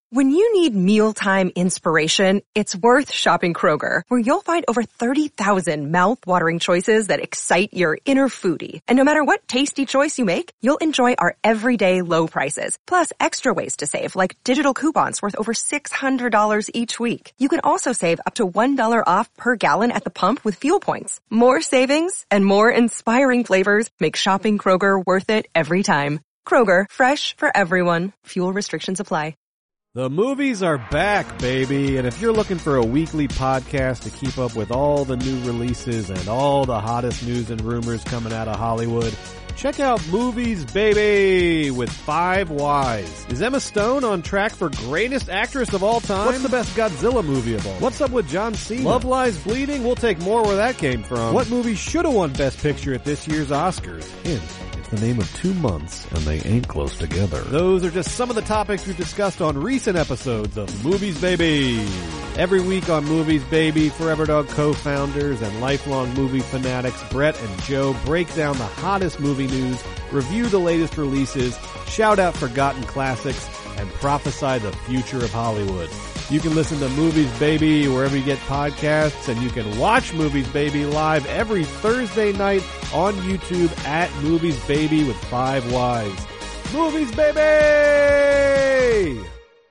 When you need mealtime inspiration, it's worth shopping Kroger, where you'll find over 30,000 mouth-watering choices that excite your inner foodie. And no matter what tasty choice you make, you'll enjoy our everyday low prices, plus extra ways to save, like digital coupons worth over $600 each week. You can also save up to $1 off per gallon at the pump with fuel points. More savings and more inspiring flavors make shopping Kroger worth it every time. Kroger, fresh for everyone. Fuel restrictions apply. The movies are back, baby, and if you're looking for a weekly podcast to keep up with all the new releases and all the hottest news and rumors coming out of Hollywood, check out Movies Baby with 5 Ys. Is Emma Stone on track for greatest actress of all time? What's the best Godzilla movie of all? What's up with John Cena? Love Lies Bleeding? We'll take more where that came from. What movie should have won Best Picture at this year's Oscars? Hint. The name of 2 months, and they ain't close together. Those are just some of the topics we've discussed on recent episodes of Movies Baby. Every week on Movies Baby, Forever Dog co-founders and lifelong movie fanatics Brett and Joe break down the hottest movie news, review the latest releases, shout out forgotten classics, and prophesy the future of Hollywood. You can listen to Movies Baby wherever you get podcasts, and you can watch Movies Baby live every Thursday night on YouTube at Movies Baby with 5 Ys. Movies Baby!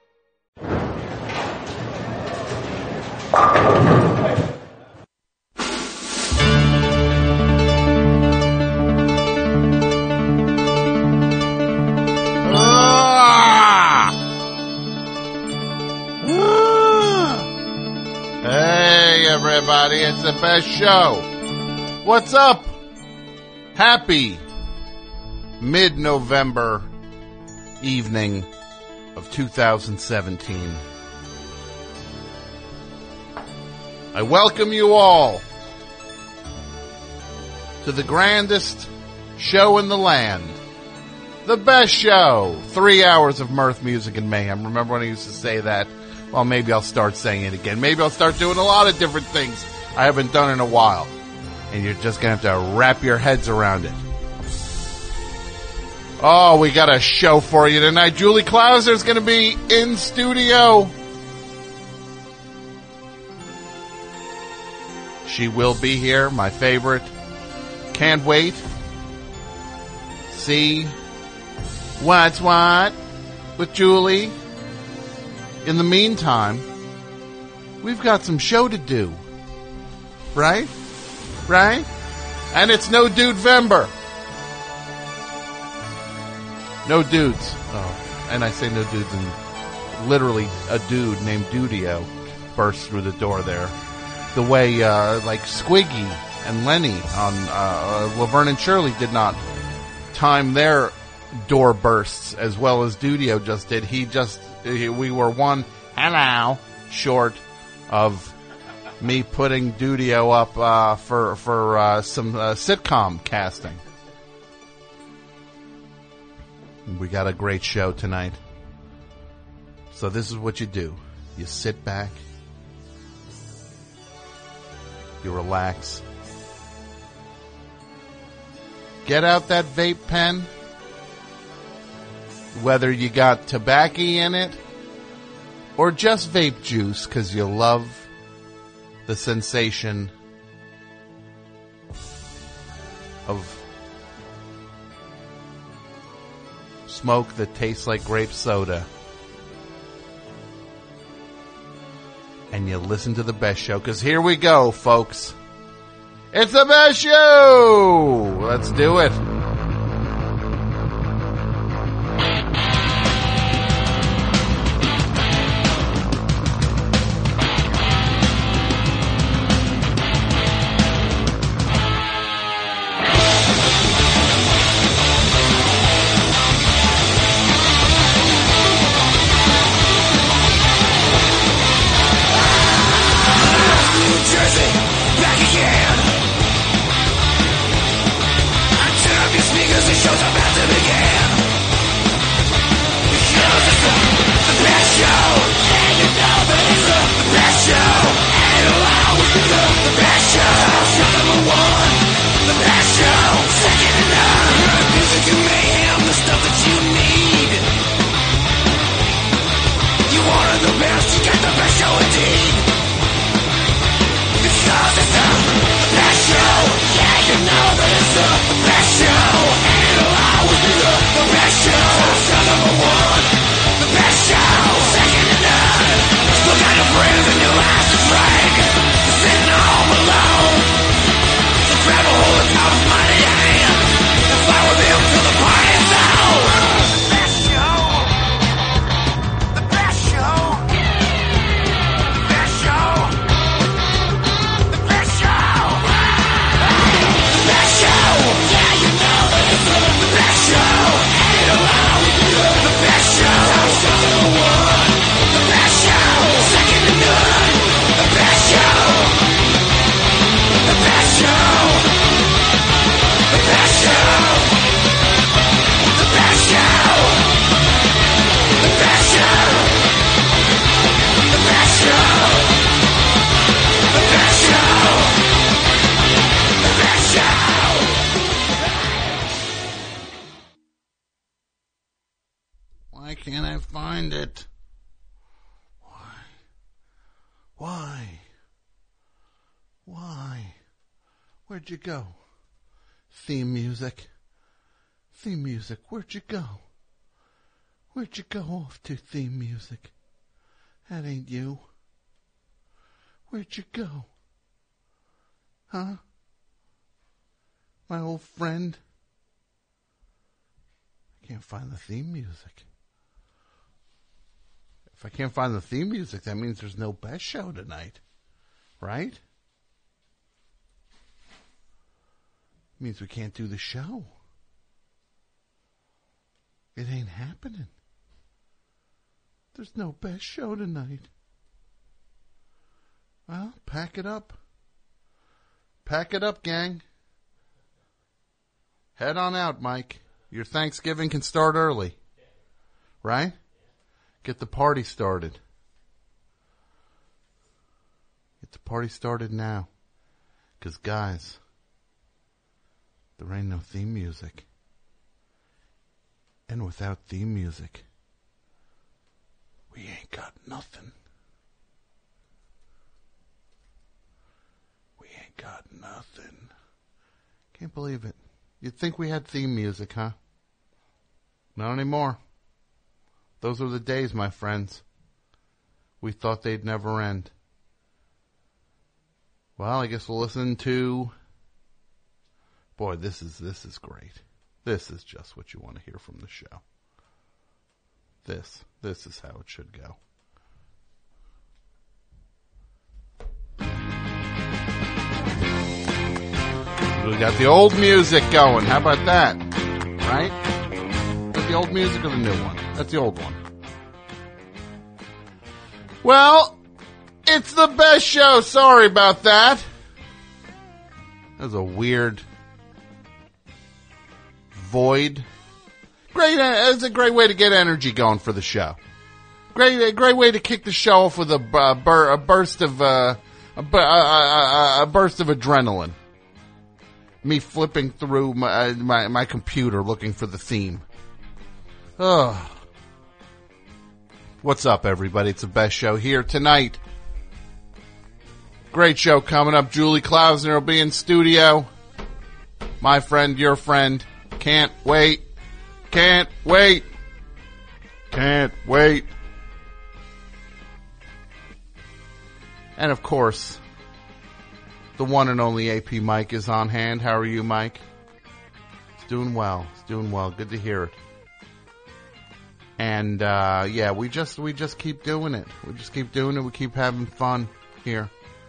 Everybody, it's the best show. What's up? Happy mid-November evening of 2017. I welcome you all to the grandest show in the land. The best show. 3 hours of mirth, music, and mayhem. Remember when I used to say that? Well, maybe I'll start saying it again. Maybe I'll start doing a lot of different things I haven't done in a while. And you're just going to have to wrap your heads around it. Oh, we got a show for you tonight. Julie Klauser's going to be in studio. She will be here, my favorite. Can't wait. See what's what with Julie. In the meantime, we've got some show to do. Right? Right? And it's No Dude-vember. No dudes. Oh, and I say no dudes, and literally a dude named Dudio burst through the door there. The way, like Squiggy and Lenny on Laverne and Shirley did not time their door bursts as well as Dudio just did. We were one hello short of me putting Dudio up for some sitcom casting. We got a great show tonight. So this is what you do. You sit back. You relax. Get out that vape pen. Whether you got tobacco in it or just vape juice because you love the sensation of smoke that tastes like grape soda. And you listen to the best show, because here we go, folks. It's the best show! Let's do it. Jersey, back again. Why can't I find it? Why? Where'd you go? Theme music, where'd you go? Where'd you go off to, theme music? That ain't you. Where'd you go? Huh? My old friend? I can't find the theme music. If I can't find the theme music, that means there's no best show tonight. Right? Means we can't do the show. It ain't happening. There's no best show tonight. Well, pack it up. Pack it up, gang. Head on out, Mike. Your Thanksgiving can start early. Right? Get the party started. Get the party started now. 'Cause guys, there ain't no theme music. And without theme music, we ain't got nothing. We ain't got nothing. Can't believe it. You'd think we had theme music, huh? Not anymore. Those were the days, my friends. We thought they'd never end. Well, I guess we'll listen to... Boy, this is great. This is just what you want to hear from the show. This is how it should go. We got the old music going. How about that? Right? The old music or the new one? That's the old one. Well, it's the best show. Sorry about that. That was a weird void. Great. It's a great way to get energy going for the show. Great way to kick the show off with a burst of adrenaline. Me flipping through my computer looking for the theme. Oh. What's up, everybody? It's the best show here tonight. Great show coming up. Julie Klausner will be in studio. My friend, your friend. Can't wait. Can't wait. Can't wait. And of course, the one and only AP Mike is on hand. How are you, Mike? It's doing well. It's doing well. Good to hear it. And, yeah, we just keep doing it. We just keep doing it. We keep having fun here.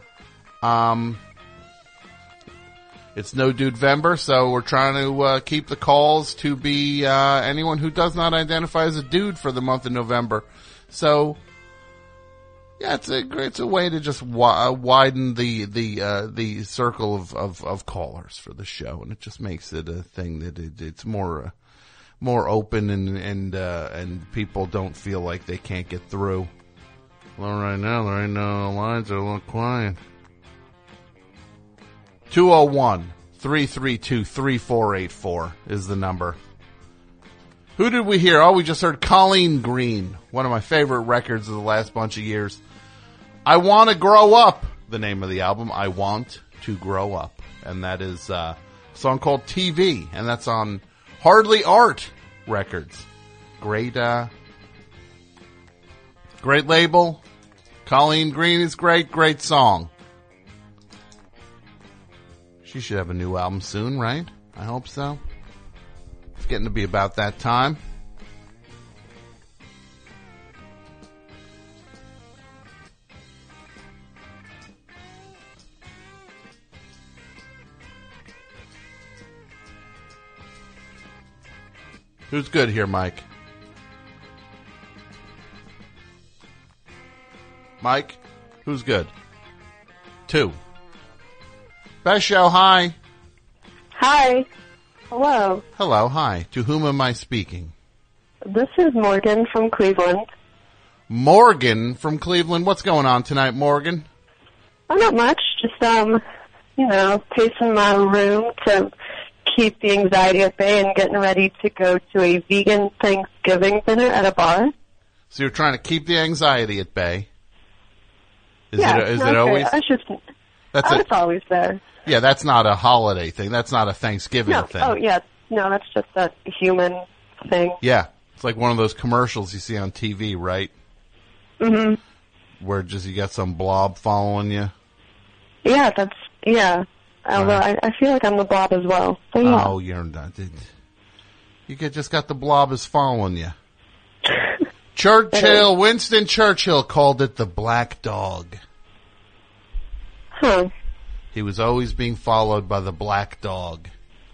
It's No Dude-vember, so we're trying to, keep the calls to be, anyone who does not identify as a dude for the month of November. So, yeah, it's a way to just widen the circle of callers for the show. And it just makes it a thing that it's more open and people don't feel like they can't get through. Well, right now there ain't no lines are a little quiet. 201-332-3484 is the number. Who did we hear? Oh, we just heard Colleen Green, one of my favorite records of the last bunch of years. I Want to Grow Up, the name of the album. I Want to Grow Up. And that is a song called TV. And that's on Hardly Art Records. Great label. Colleen Green is great song. She should have a new album soon, right? I hope so. It's getting to be about that time. Who's good here, Mike? Mike, who's good? 2. Best show, hi. Hi. Hello. Hello, hi. To whom am I speaking? This is Morgan from Cleveland. Morgan from Cleveland. What's going on tonight, Morgan? Oh, not much. Just, pacing my room to keep the anxiety at bay and getting ready to go to a vegan Thanksgiving dinner at a bar. So you're trying to keep the anxiety at bay? Is yeah, it always? It's always there. Yeah, that's not a holiday thing. That's not a Thanksgiving thing. Oh, yeah. No, that's just a human thing. Yeah. It's like one of those commercials you see on TV, right? Mm-hmm. Where just you got some blob following you? Yeah, Although I feel like I'm the blob as well. So, yeah. Oh, you're not. You just got the blob is following you. Winston Churchill called it the black dog. Huh. He was always being followed by the black dog.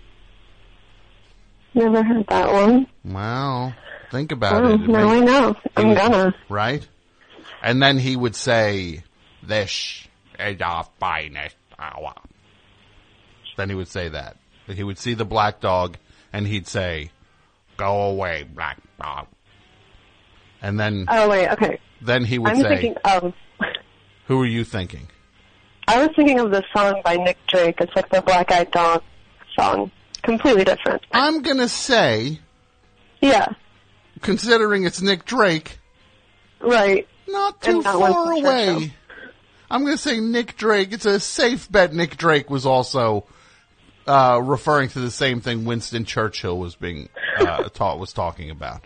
Never heard that one. Well, think about it. Now I know. I'm gonna. Right? And then he would say, "This is our finest hour." Then he would say that. He would see the black dog, and he'd say, "Go away, black dog." And then... Oh, wait, okay. Then he would say... I'm thinking of... Who are you thinking? I was thinking of the song by Nick Drake. It's like the Black Eyed Dog song. Completely different. I'm going to say... Yeah. Considering it's Nick Drake... Right. Not too far away. I'm going to say Nick Drake. It's a safe bet Nick Drake was also referring to the same thing Winston Churchill was being was talking about.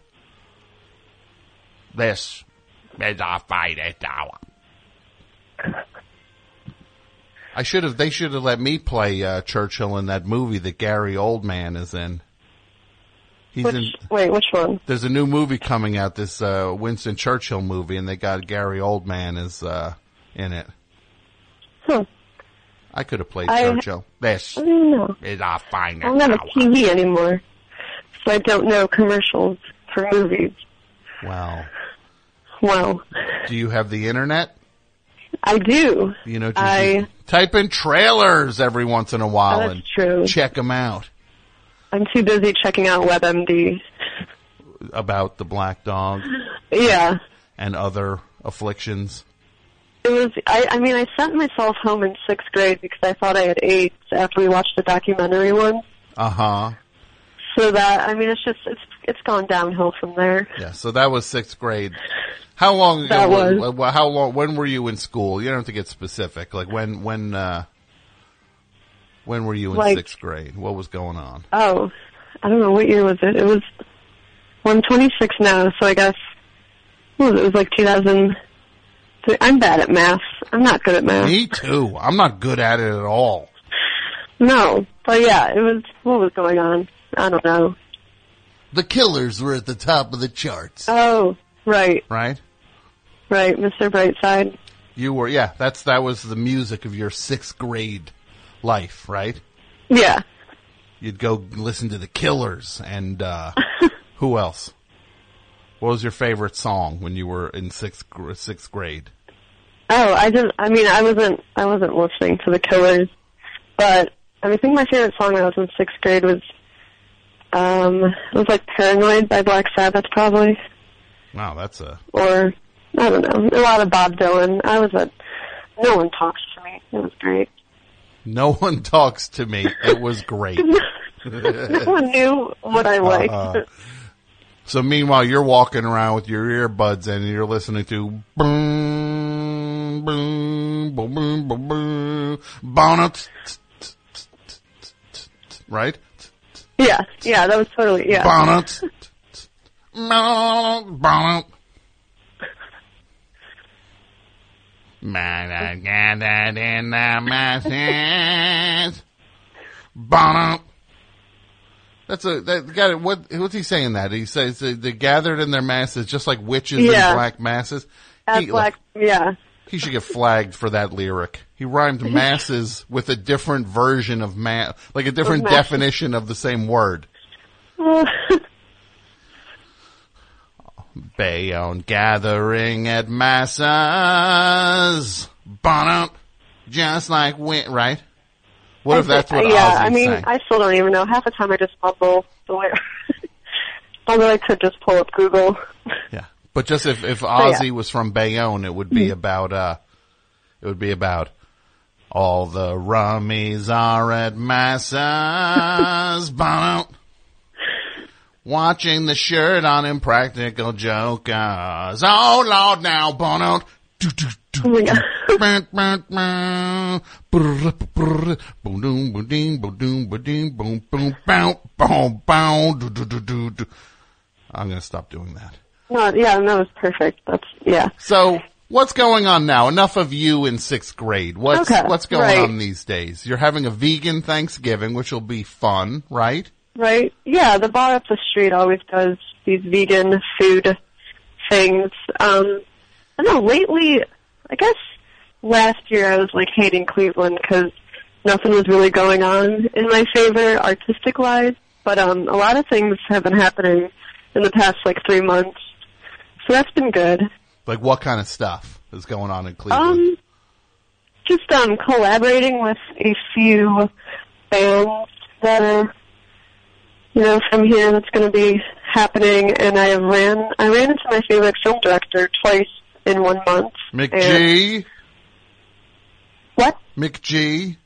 This is our finest hour. They should have let me play Churchill in that movie that Gary Oldman is in. Wait, which one? There's a new movie coming out, this Winston Churchill movie, and they got Gary Oldman in it. Huh. I could have played Churchill. This I don't know. is our finest I don't have hour. a TV anymore, so I don't know commercials for movies. Wow. Do you have the internet? I do. You know, you type in trailers every once in a while and true. Check them out. I'm too busy checking out WebMD. About the black dog? Yeah. And other afflictions? It was, I sent myself home in 6th grade because I thought I had AIDS after we watched the documentary one. Uh-huh. So that, it's gone downhill from there. Yeah, so that was 6th grade. How long ago? When were you in school? You don't have to get specific. Like when were you in 6th grade? What was going on? Oh, I don't know. What year was it? I'm 26 now, so I guess, it was like 2000. I'm bad at math. I'm not good at math. Me too. I'm not good at it at all. No, but yeah, what was going on? I don't know. The Killers were at the top of the charts. Oh, right. Right? Right, Mr. Brightside. You were, yeah, that was the music of your 6th grade life, right? Yeah. You'd go listen to the Killers and, who else? What was your favorite song when you were in 6th grade? Oh, I wasn't listening to the Killers, but I think my favorite song when I was in 6th grade was, it was like Paranoid by Black Sabbath, probably. Wow, or, I don't know, a lot of Bob Dylan. No One Talks to Me. It was great. No One Talks to Me. It was great. No one knew what I liked. So meanwhile, you're walking around with your earbuds and you're listening to boom, boom, boom, boom, boom, boom, bonnet. Right? Yeah, that was totally, yeah. Bonnet. Bonnet. Man, gathered in the masses. Bonnet. What's he saying that? He says they gathered in their masses just like witches in black masses. He should get flagged for that lyric. He rhymed masses with a different version of like a different definition of the same word. Bayonne gathering at masses. Bonnet. Just like right? What if that's what Ozzy sang? I still don't even know. Half the time I just mumble the lyrics. Although I could just pull up Google. Yeah. But just if Ozzy was from Bayonne, it would be about all the rummies are at masses. Bonnet. Watching the shirt on Impractical Jokers. Oh, Lord, now, Bonnet. Oh, my God. I'm going to stop doing that. No, that was perfect. So, what's going on now? Enough of you in 6th grade. What's going on these days? You're having a vegan Thanksgiving, which will be fun, right? Right. Yeah, the bar up the street always does these vegan food things. I don't know, lately, I guess last year I was like hating Cleveland because nothing was really going on in my favor artistic-wise, but a lot of things have been happening in the past 3 months, so that's been good. Like what kind of stuff is going on in Cleveland? Just collaborating with a few bands that are from here that's going to be happening, and I ran into my favorite film director twice in 1 month. McG? What? McG?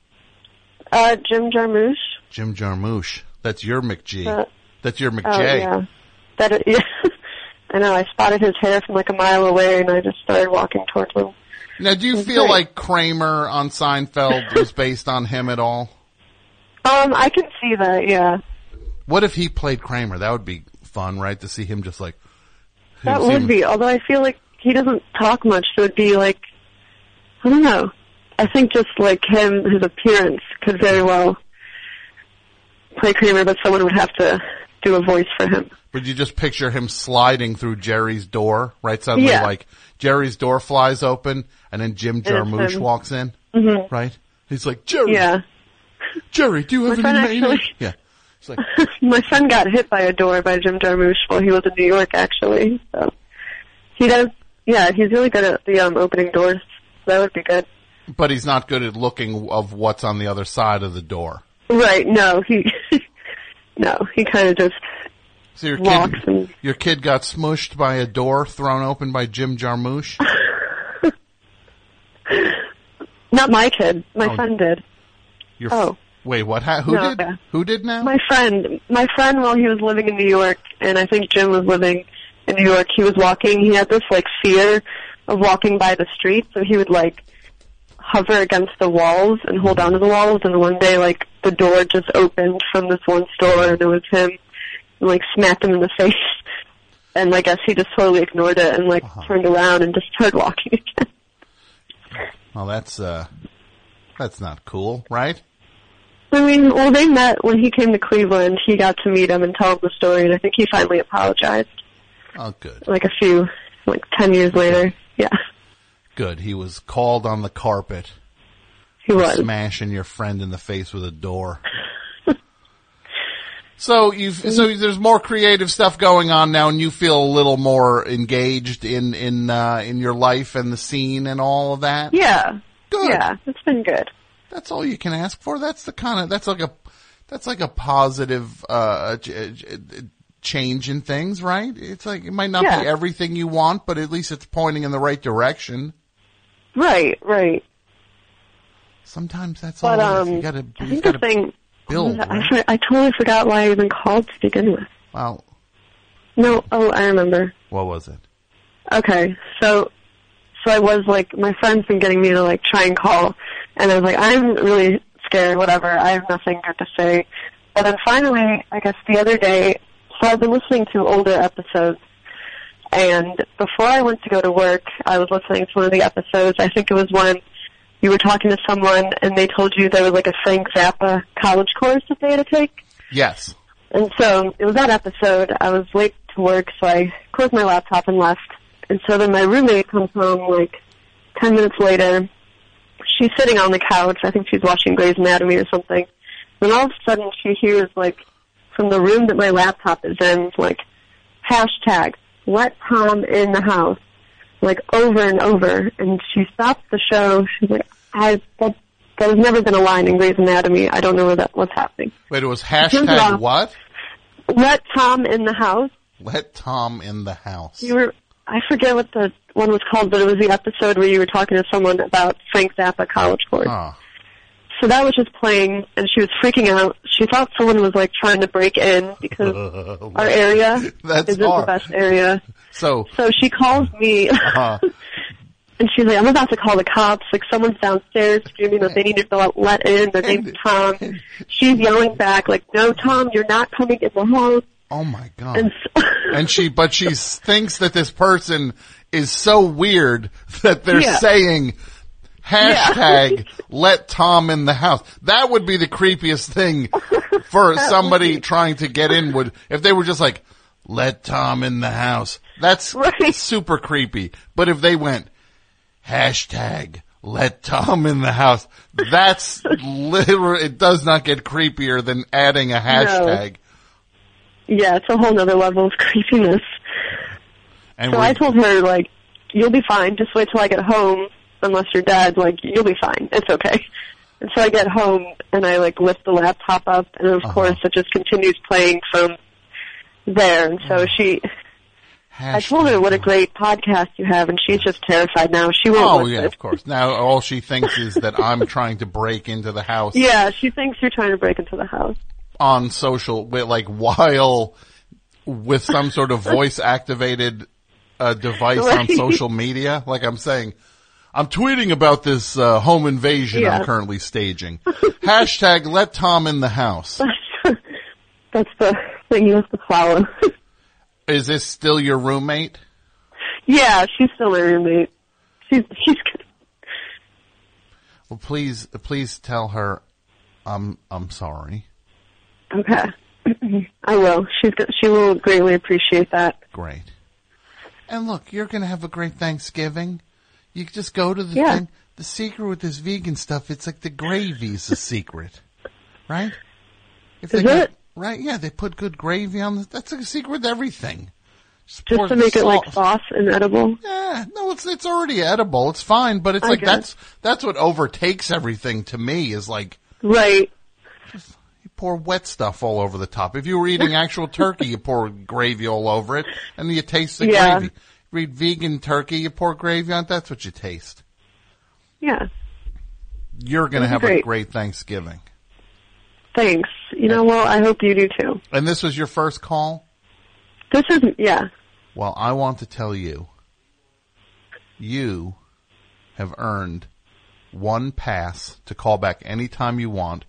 Jim Jarmusch. Jim Jarmusch. That's your McG. That's your McJ. Oh, yeah. I know, I spotted his hair from a mile away, and I just started walking towards him. Now, do you feel like Kramer on Seinfeld was based on him at all? I can see that, yeah. What if he played Kramer? That would be fun, right? To see him just That would be, although I feel like he doesn't talk much, so it'd be I don't know. I think just him, his appearance could very well play Kramer, but someone would have to do a voice for him. Would you just picture him sliding through Jerry's door, right? Suddenly, Jerry's door flies open, and then Jim Jarmusch walks in, right? He's like, Jerry, Jerry, do you have any money? Yeah. My son got hit by a door by Jim Jarmusch while he was in New York, actually. So he does, he's really good at the opening doors. So that would be good. But he's not good at looking of what's on the other side of the door. Right, no, he kind of just walks. Your kid got smushed by a door thrown open by Jim Jarmusch? Not my kid. My son did. Wait, what? Who did? Yeah. Who did now? My friend, while he was living in New York, and I think Jim was living in New York, he was walking, he had this, fear of walking by the street, so he would, hover against the walls and hold on to the walls, and one day, the door just opened from this one store, and it was him, and, smacked him in the face, and I guess he just totally ignored it, and, turned around and just started walking again. Well, that's not cool, right? I mean, well, they met when he came to Cleveland. He got to meet him and tell him the story, and I think he finally apologized. Oh, good. 10 years later. Yeah. Good. He was called on the carpet. He was. Smashing your friend in the face with a door. So there's more creative stuff going on now, and you feel a little more engaged in your life and the scene and all of that? Yeah. Good. Yeah, it's been good. That's all you can ask for. That's like a positive change in things, right? It's it might not be everything you want, but at least it's pointing in the right direction. Right. Sometimes that's all. You gotta build. Right? I totally forgot why I even called to begin with. Wow. No. Oh, I remember. What was it? Okay, so So I was like, my friend's been getting me to like try and call, and I was like, I'm really scared, whatever, I have nothing good to say. But then finally, I guess the other day, so I've been listening to older episodes, and before I went to go to work, I was listening to one of the episodes. I think it was when you were talking to someone and they told you there was like a Frank Zappa college course that they had to take. Yes. And so it was that episode. I was late to work, so I closed my laptop and left. And so then my roommate comes home like 10 minutes later. She's sitting on the couch. I think she's watching Grey's Anatomy or something. And all of a sudden she hears, like, from the room that my laptop is in, like, hashtag, let Tom in the house, like, over and over. And she stops the show. She's like, that has never been a line in Grey's Anatomy. I don't know what's happening. Wait, it was hashtag what? Let Tom in the house. Let Tom in the house. I forget what the one was called, but it was the episode where you were talking to someone about Frank Zappa college course. Oh. So that was just playing, and she was freaking out. She thought someone was, like, trying to break in because our area isn't the best area. So she calls me, and she's like, I'm about to call the cops. Like, someone's downstairs screaming that they need to let in. Their name's Tom. She's yelling back, like, no, Tom, you're not coming in the house. Oh, my God. And she thinks that this person is so weird that they're saying hashtag let Tom in the house. That would be the creepiest thing for somebody trying to get in if they were just like, let Tom in the house. That's super creepy. But if they went hashtag let Tom in the house, that's literally, it does not get creepier than adding a hashtag. No. Yeah, it's a whole nother level of creepiness. And so I told her, like, you'll be fine. Just wait till I get home. Unless you're dead, like, you'll be fine. It's okay. And so I get home, and I, like, lift the laptop up, and of course it just continues playing from there. And so I told her what a great podcast you have, and she's just terrified now. She won't listen. Yeah, of course. Now all she thinks is that I'm trying to break into the house. Yeah, she thinks you're trying to break into the house. On social, like, while with some sort of voice-activated device on social media. Like I'm saying, I'm tweeting about this home invasion I'm currently staging. Hashtag let Tom in the house. That's the thing you have to follow. Is this still your roommate? Yeah, she's still my roommate. She's good. Well, please tell her I'm sorry. Okay. I will. She will greatly appreciate that. Great. And look, you're going to have a great Thanksgiving. You just go to the thing. The secret with this vegan stuff, it's like the gravy's the secret. Right? Is it? Right, yeah, they put good gravy on that's a secret with everything. Just to make it like sauce and edible? Yeah, no, it's already edible. It's fine, but it's like that's what overtakes everything to me is like. Right. You pour wet stuff all over the top. If you were eating actual turkey, you pour gravy all over it, and you taste the gravy. If you eat vegan turkey, you pour gravy on it, that's what you taste. Yeah. You're going to have a great Thanksgiving. Thanks. You know, well, I hope you do too. And this was your first call? This isn't, yeah. Well, I want to tell you, you have earned 1 pass to call back anytime you want.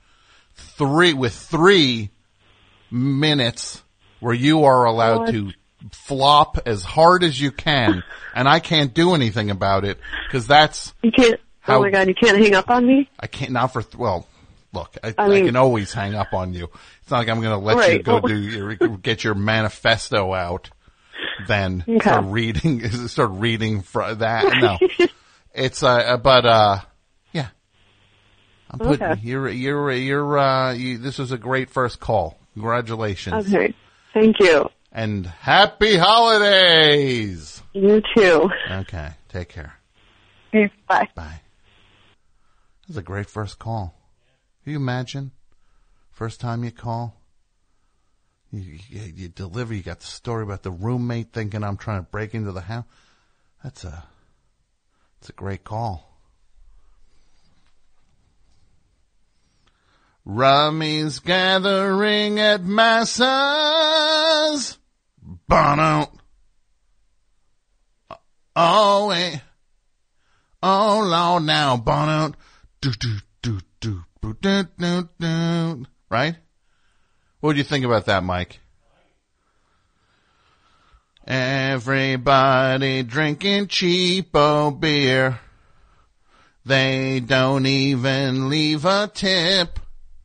3 minutes where you are allowed to flop as hard as you can, and I can't do anything about it because that's you can't. Oh my God, you can't hang up on me. I can't. Not for look. I can always hang up on you. It's not like I'm going to let you go get your manifesto out. Then start reading for that. No, it's yeah. I'm putting you're this was a great first call. Congratulations. Okay. Thank you. And happy holidays. You too. Okay. Take care. Bye. Bye. That was a great first call. Can you imagine? First time you call. You deliver, you got the story about the roommate thinking I'm trying to break into the house. It's a great call. Rummy's gathering at masses. Bono. Oh, wait. Oh, Lord, now, bonnet. Do, do, do, do, do, do, do, do. Right? What do you think about that, Mike? Everybody drinking cheapo beer. They don't even leave a tip.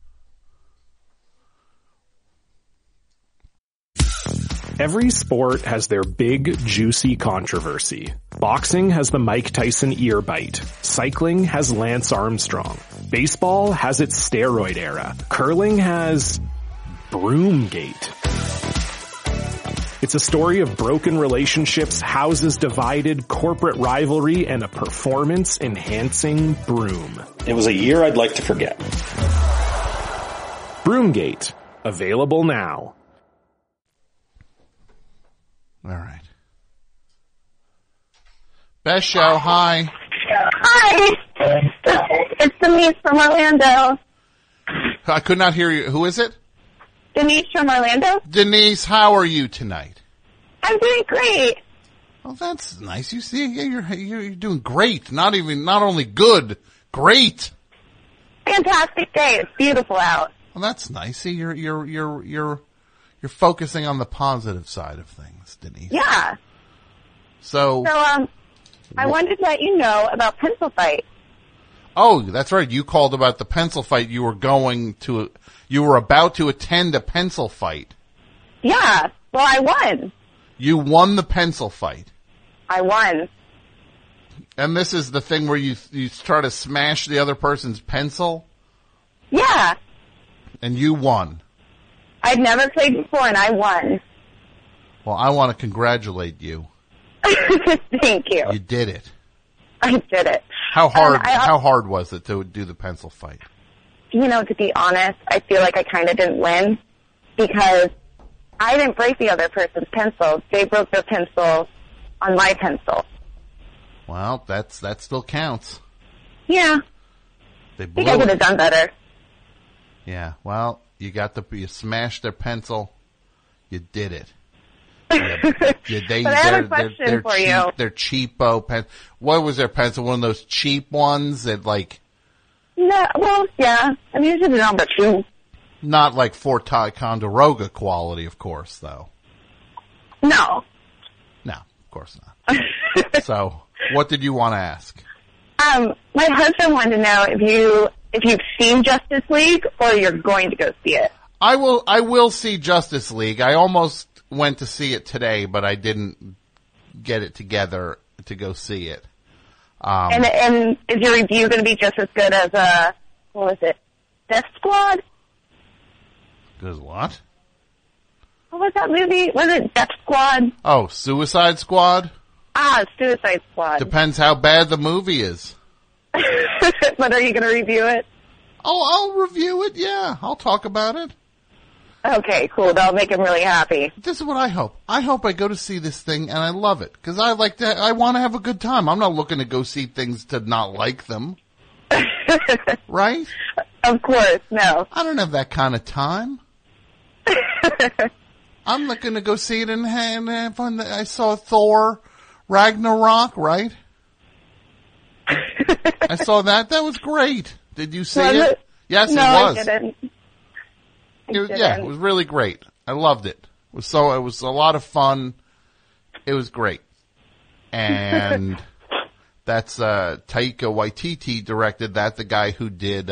Every sport has their big, juicy controversy. Boxing has the Mike Tyson ear bite. Cycling has Lance Armstrong. Baseball has its steroid era. Curling has Broomgate. It's a story of broken relationships, houses divided, corporate rivalry, and a performance-enhancing broom. It was a year I'd like to forget. Broomgate. Available now. All right. Best show, hi. Hi. It's Denise from Orlando. I could not hear you. Who is it? Denise from Orlando. Denise, how are you tonight? I'm doing great. Oh, that's nice. You see, yeah, you're doing great. Not only good, great. Fantastic day. It's beautiful out. Well, that's nice. See, you're focusing on the positive side of things, Denise. Yeah. So I wanted to let you know about Pencil Fight. Oh, that's right. You called about the pencil fight. You were about to attend a pencil fight. Yeah. Well, I won. You won the pencil fight. I won. And this is the thing where you try to smash the other person's pencil? Yeah. And you won. I'd never played before, and I won. Well, I want to congratulate you. Thank you. You did it. I did it. How hard was it to do the pencil fight? You know, to be honest, I feel like I kind of didn't win because I didn't break the other person's pencil. They broke their pencil on my pencil. Well, that still counts. Yeah. They I think I could have done better. Yeah. Well, you smashed their pencil. You did it. But I have a question for you. They're cheapo pen. What was their pencil? One of those cheap ones that No, well, yeah. I mean, it's a number 2. Not like Fort Ticonderoga quality, of course, though. No. No, of course not. So, what did you want to ask? My husband wanted to know if you've seen Justice League or you're going to go see it. I will see Justice League. I almost went to see it today, but I didn't get it together to go see it. And is your review going to be just as good as what was it? Death Squad? Good as what? What was that movie? Was it Death Squad? Oh, Suicide Squad? Suicide Squad. Depends how bad the movie is. But are you going to review it? Oh, I'll review it, yeah. I'll talk about it. Okay, cool. That'll make him really happy. This is what I hope. I hope I go to see this thing and I love it. Because I want to have a good time. I'm not looking to go see things to not like them. Right? Of course, no. I don't have that kind of time. I'm looking to go see it and have fun. I saw Thor Ragnarok, right? I saw that. That was great. Did you see it? Yes, no, it was. I didn't. Yeah, it was really great. I loved it. It was a lot of fun. It was great. And that's Taika Waititi directed that, the guy who did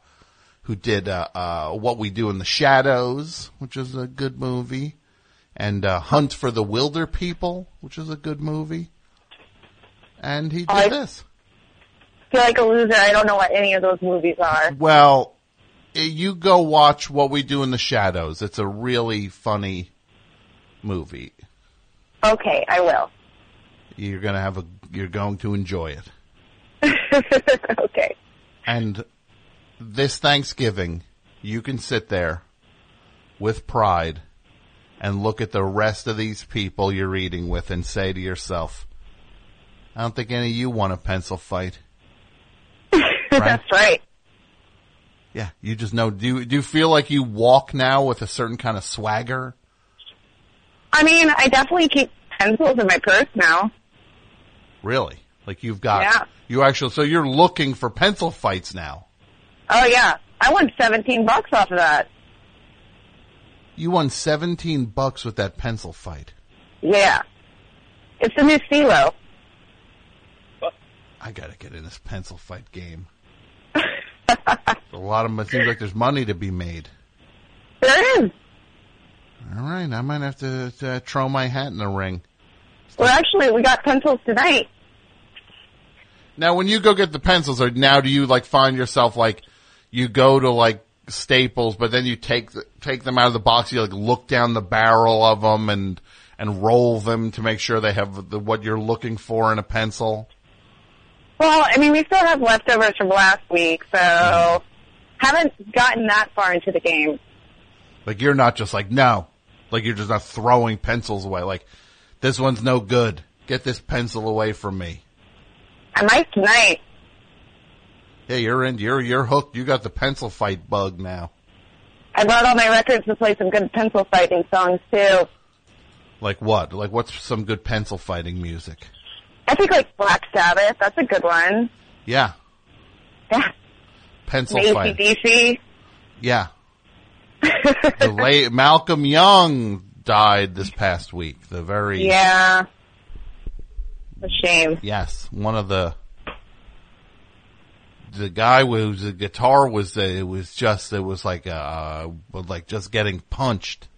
What We Do in the Shadows, which is a good movie, and Hunt for the Wilder People, which is a good movie. And he did this. I feel like a loser. I don't know what any of those movies are. Well, you go watch What We Do in the Shadows. It's a really funny movie. Okay, I will. You're going to enjoy it. Okay. And this Thanksgiving, you can sit there with pride and look at the rest of these people you're eating with and say to yourself, I don't think any of you want a pencil fight. Right? That's right. Yeah, you just know. Do you feel like you walk now with a certain kind of swagger? I mean, I definitely keep pencils in my purse now. Really? Like you've got, Yeah. so you're looking for pencil fights now. Oh, yeah. I won $17 off of that. You won $17 with that pencil fight. Yeah. It's the new CeeLo. I gotta get in this pencil fight game. It seems like there's money to be made. There is. All right, I might have to throw my hat in the ring. Well, actually, we got pencils tonight. Now, when you go get the pencils, do you like find yourself like you go to like Staples, but then you take them out of the box, you like look down the barrel of them and roll them to make sure they have what you're looking for in a pencil? Well, I mean, we still have leftovers from last week, so haven't gotten that far into the game. Like you're not just like, no. Like you're just not throwing pencils away. Like, this one's no good. Get this pencil away from me. I might tonight. Yeah, you're hooked. You got the pencil fight bug now. I brought all my records to play some good pencil fighting songs, too. Like what? Like what's some good pencil fighting music? I think like Black Sabbath. That's a good one. Yeah. Yeah. Pencil AC/DC. fighting. Yeah. The late Malcolm Young died this past week. Yeah. A shame. Yes, one of the guy whose guitar was like just getting punched.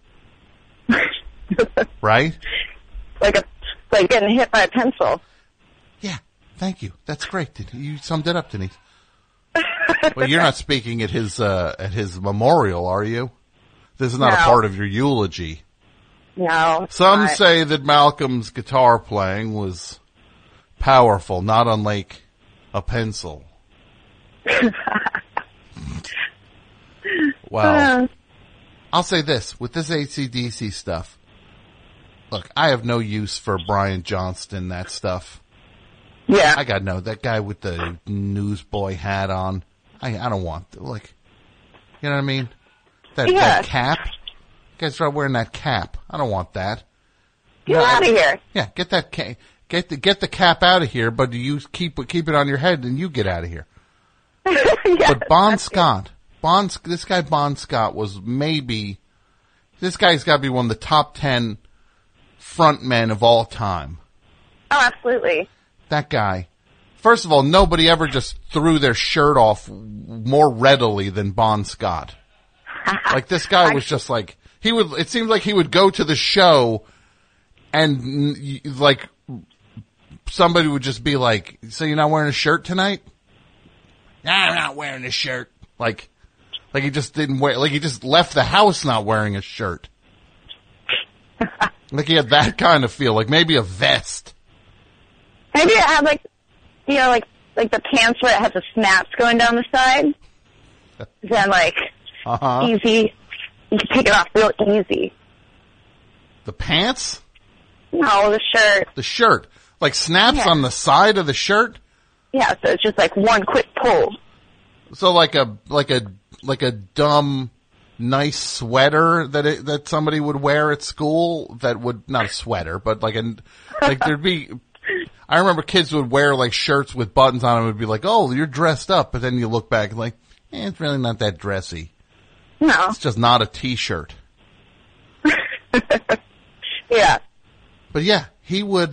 Right? Like getting hit by a pencil. Yeah. Thank you. That's great. You summed it up, Denise. Well, you're not speaking at his memorial, are you? This is not a part of your eulogy. No. Some say that Malcolm's guitar playing was powerful, not unlike a pencil. Well, I'll say this. With this AC/DC stuff, look, I have no use for Brian Johnston, that stuff. Yeah. I got that guy with the newsboy hat on. I don't want, like, you know what I mean? That cap. You guys start wearing that cap. I don't want that. Get out of here. Yeah, get that get the cap out of here, but you keep it on your head and you get out of here. Yeah, but Bon Scott, this guy Bon Scott was this guy's got to be one of the top 10 front men of all time. Oh, absolutely. That guy. First of all, nobody ever just threw their shirt off more readily than Bon Scott. Like this guy was just like, it seemed like he would go to the show and like somebody would just be like, so you're not wearing a shirt tonight? Nah, I'm not wearing a shirt. Like he just didn't wear, like he just left the house not wearing a shirt. Like he had that kind of feel, like maybe a vest. Maybe it had like the pants where it has the snaps going down the side. Then easy, you can take it off real easy. The pants? No, the shirt. The shirt. Like snaps on the side of the shirt? Yeah, so it's just like one quick pull. So like a dumb, nice sweater that somebody would wear at school that would, not a sweater, but like there'd be, I remember kids would wear like shirts with buttons on them and would be like, oh, you're dressed up, but then you look back and like, it's really not that dressy. No. It's just not a t-shirt. Yeah. But yeah, he would,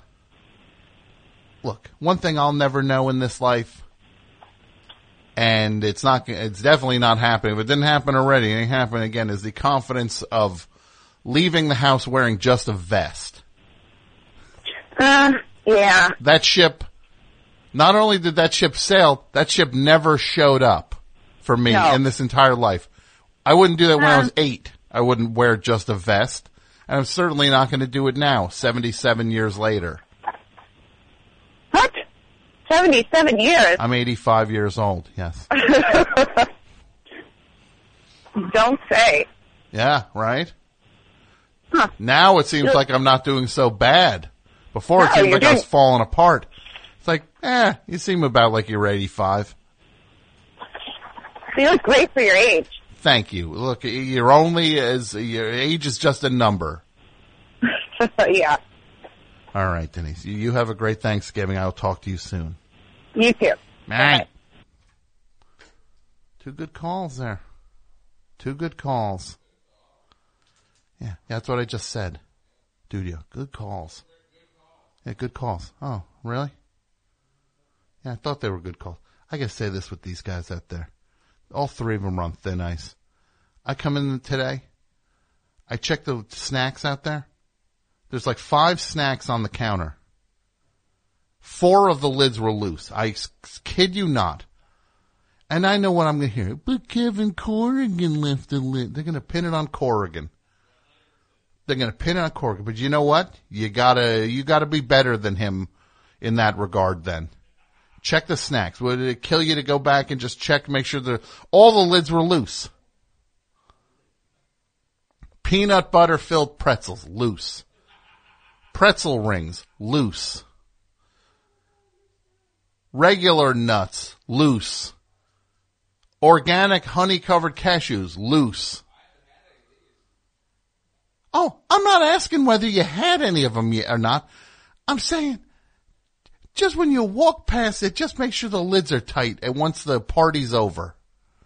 look, one thing I'll never know in this life, and it's definitely not happening, if it didn't happen already, it ain't happening again, is the confidence of leaving the house wearing just a vest. Yeah. That ship, not only did that ship sail, that ship never showed up for me in this entire life. I wouldn't do that when I was 8. I wouldn't wear just a vest. And I'm certainly not going to do it now, 77 years later. What? 77 years? I'm 85 years old, yes. Don't say. Yeah, right? Huh. Now it seems like I'm not doing so bad. Before it seemed like I was falling apart. It's like, you seem about like you're 85. You look great for your age. Thank you. Look, your age is just a number. Yeah. All right, Denise. You have a great Thanksgiving. I'll talk to you soon. You too. All right. 2 good calls there. 2 good calls. Yeah, that's what I just said. Studio. Good calls. Yeah, good calls. Oh, really? Yeah, I thought they were good calls. I gotta say this with these guys out there. All 3 of them are on thin ice. I come in today. I check the snacks out there. There's like 5 snacks on the counter. 4 of the lids were loose. I kid you not. And I know what I'm going to hear. But Kevin Corrigan left the lid. They're going to pin it on Corrigan. They're going to pin it on Corrigan. But you know what? You gotta be better than him in that regard then. Check the snacks. Would it kill you to go back and just check, make sure all the lids were loose? Peanut butter filled pretzels, loose. Pretzel rings, loose. Regular nuts, loose. Organic honey covered cashews, loose. Oh, I'm not asking whether you had any of them yet or not. I'm saying, just when you walk past it, just make sure the lids are tight and once the party's over.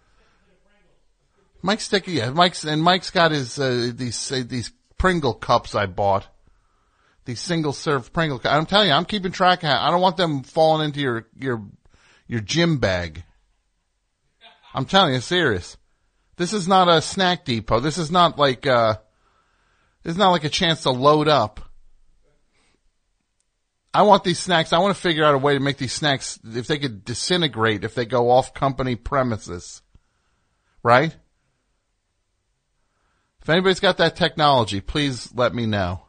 Mike's got his, these Pringle cups I bought. These single serve Pringle cups. I'm telling you, I'm keeping track of it. I don't want them falling into your gym bag. I'm telling you, serious. This is not a snack depot. This is not like a chance to load up. I want these snacks. I want to figure out a way to make these snacks, if they could disintegrate, if they go off company premises. Right? If anybody's got that technology, please let me know.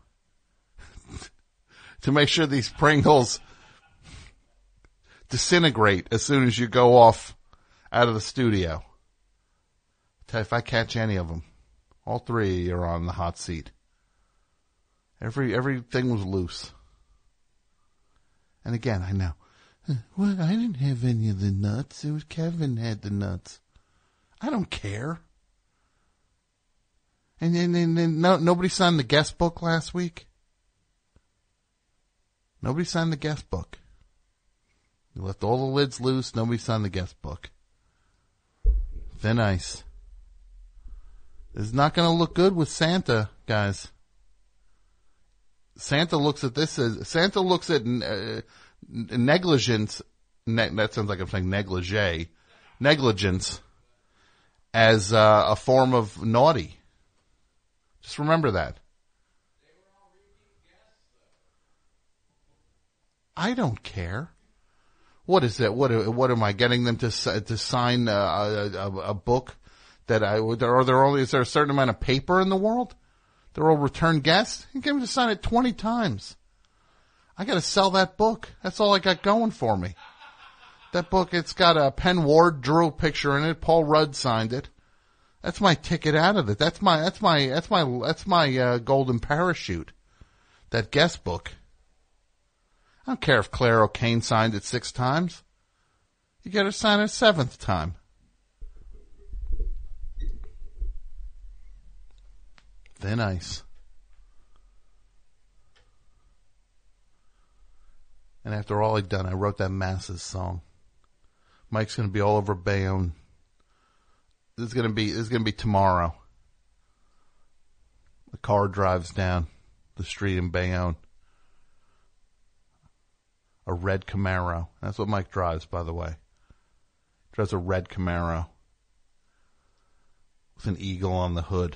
To make sure these Pringles disintegrate as soon as you go off out of the studio. If I catch any of them, all 3 are on the hot seat. Everything was loose. And again, I know. Well, I didn't have any of the nuts. It was Kevin had the nuts. I don't care. And then nobody signed the guest book last week. Nobody signed the guest book. You left all the lids loose. Nobody signed the guest book. Thin ice. This is not going to look good with Santa, guys. Santa looks at negligence. That sounds like I'm saying negligee. Negligence as a form of naughty. Just remember that. I don't care. What is it? What am I getting them to sign a book that is there a certain amount of paper in the world? They're all return guests. You get them to sign it 20 times. I got to sell that book. That's all I got going for me. That book, it's got a Penn Ward drew a picture in it. Paul Rudd signed it. That's my ticket out of it. That's my golden parachute. That guest book. I don't care if Claire O'Kane signed it 6 times. You got to sign it 7th time. Thin ice. And after all I'd done, I wrote that Masses song. Mike's going to be all over Bayonne. This is going to be tomorrow. The car drives down the street in Bayonne. A red Camaro. That's what Mike drives, by the way. He drives a red Camaro with an eagle on the hood.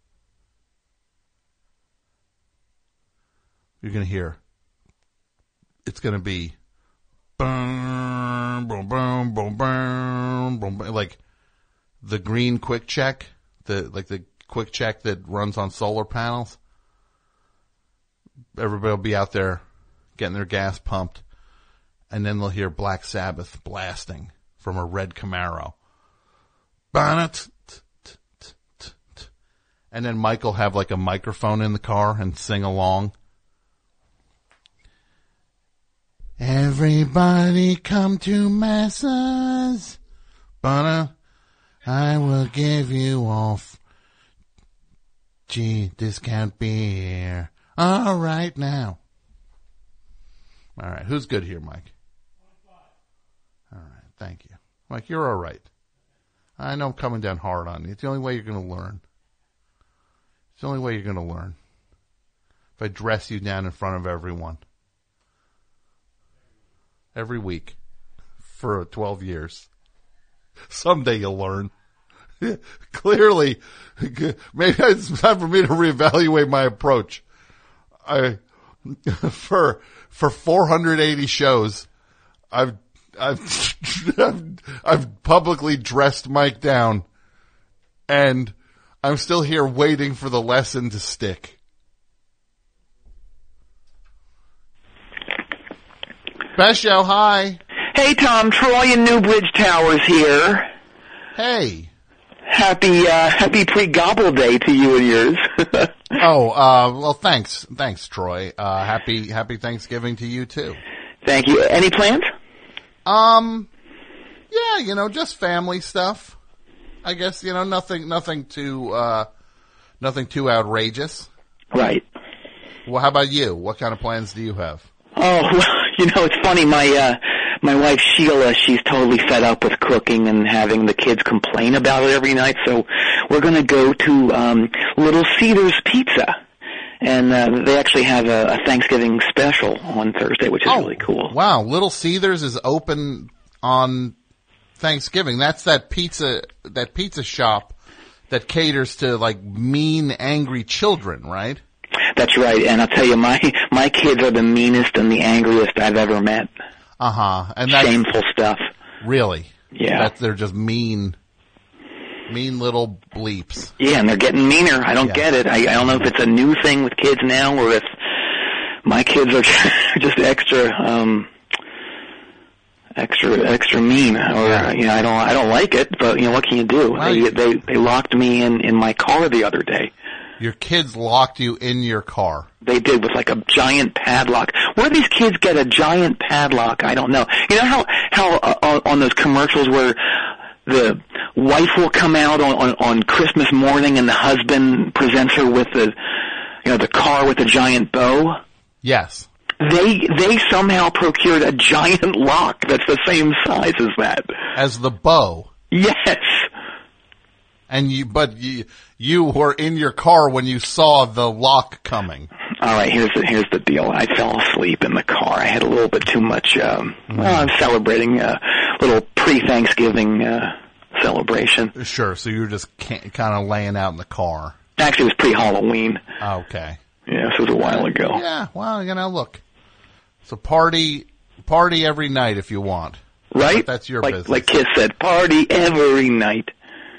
You're going to hear. It's going to be boom, boom, boom, boom, boom, boom, like the green quick check, the quick check that runs on solar panels. Everybody will be out there getting their gas pumped, and then they'll hear Black Sabbath blasting from a red Camaro. And then Mike will have like a microphone in the car and sing along. Everybody come to Masses. I will give you off discount beer. All right now. All right. Who's good here, Mike? All right. Thank you. Mike, you're all right. I know I'm coming down hard on you. It's the only way you're going to learn. It's the only way you're going to learn. If I dress you down in front of everyone. Every week. For 12 years. Someday you'll learn. Clearly, maybe it's time for me to reevaluate my approach. For 480 shows, I've publicly dressed Mike down, and I'm still here waiting for the lesson to stick. Best show, hi. Hey, Tom, Troy in Newbridge Towers here. Hey. Happy pre-gobble day to you and yours. Well, thanks. Thanks, Troy. Happy Thanksgiving to you too. Thank you. Any plans? Yeah, just family stuff. I guess, nothing too outrageous. Right. Well, how about you? What kind of plans do you have? Oh, well, it's funny. My wife Sheila, she's totally fed up with cooking and having the kids complain about it every night. So we're going to go to Little Caesars Pizza, and they actually have a Thanksgiving special on Thursday, which is really cool. Wow, Little Caesars is open on Thanksgiving. That's that pizza shop that caters to like mean, angry children, right? That's right, and I'll tell you, my kids are the meanest and the angriest I've ever met. And that's shameful stuff. Really? Yeah. They're just mean little bleeps. Yeah, and they're getting meaner. I don't get it. I don't know if it's a new thing with kids now, or if my kids are just extra mean. Or I don't like it. But what can you do? Well, they locked me in my car the other day. Your kids locked you in your car. They did, with like a giant padlock. Where do these kids get a giant padlock? I don't know. You know how on those commercials where the wife will come out on Christmas morning and the husband presents her with the car with a giant bow? Yes. They somehow procured a giant lock that's the same size as that. As the bow? Yes. And you were in your car when you saw the lock coming. All right, here's the deal. I fell asleep in the car. I had a little bit too much. I'm celebrating a little pre-Thanksgiving celebration. Sure. So you were just kind of laying out in the car. Actually, it was pre-Halloween. Okay. Yeah, this was a while ago. Yeah. Well, look. It's a party every night if you want. Right. But that's your business. Like Kiss said, party every night.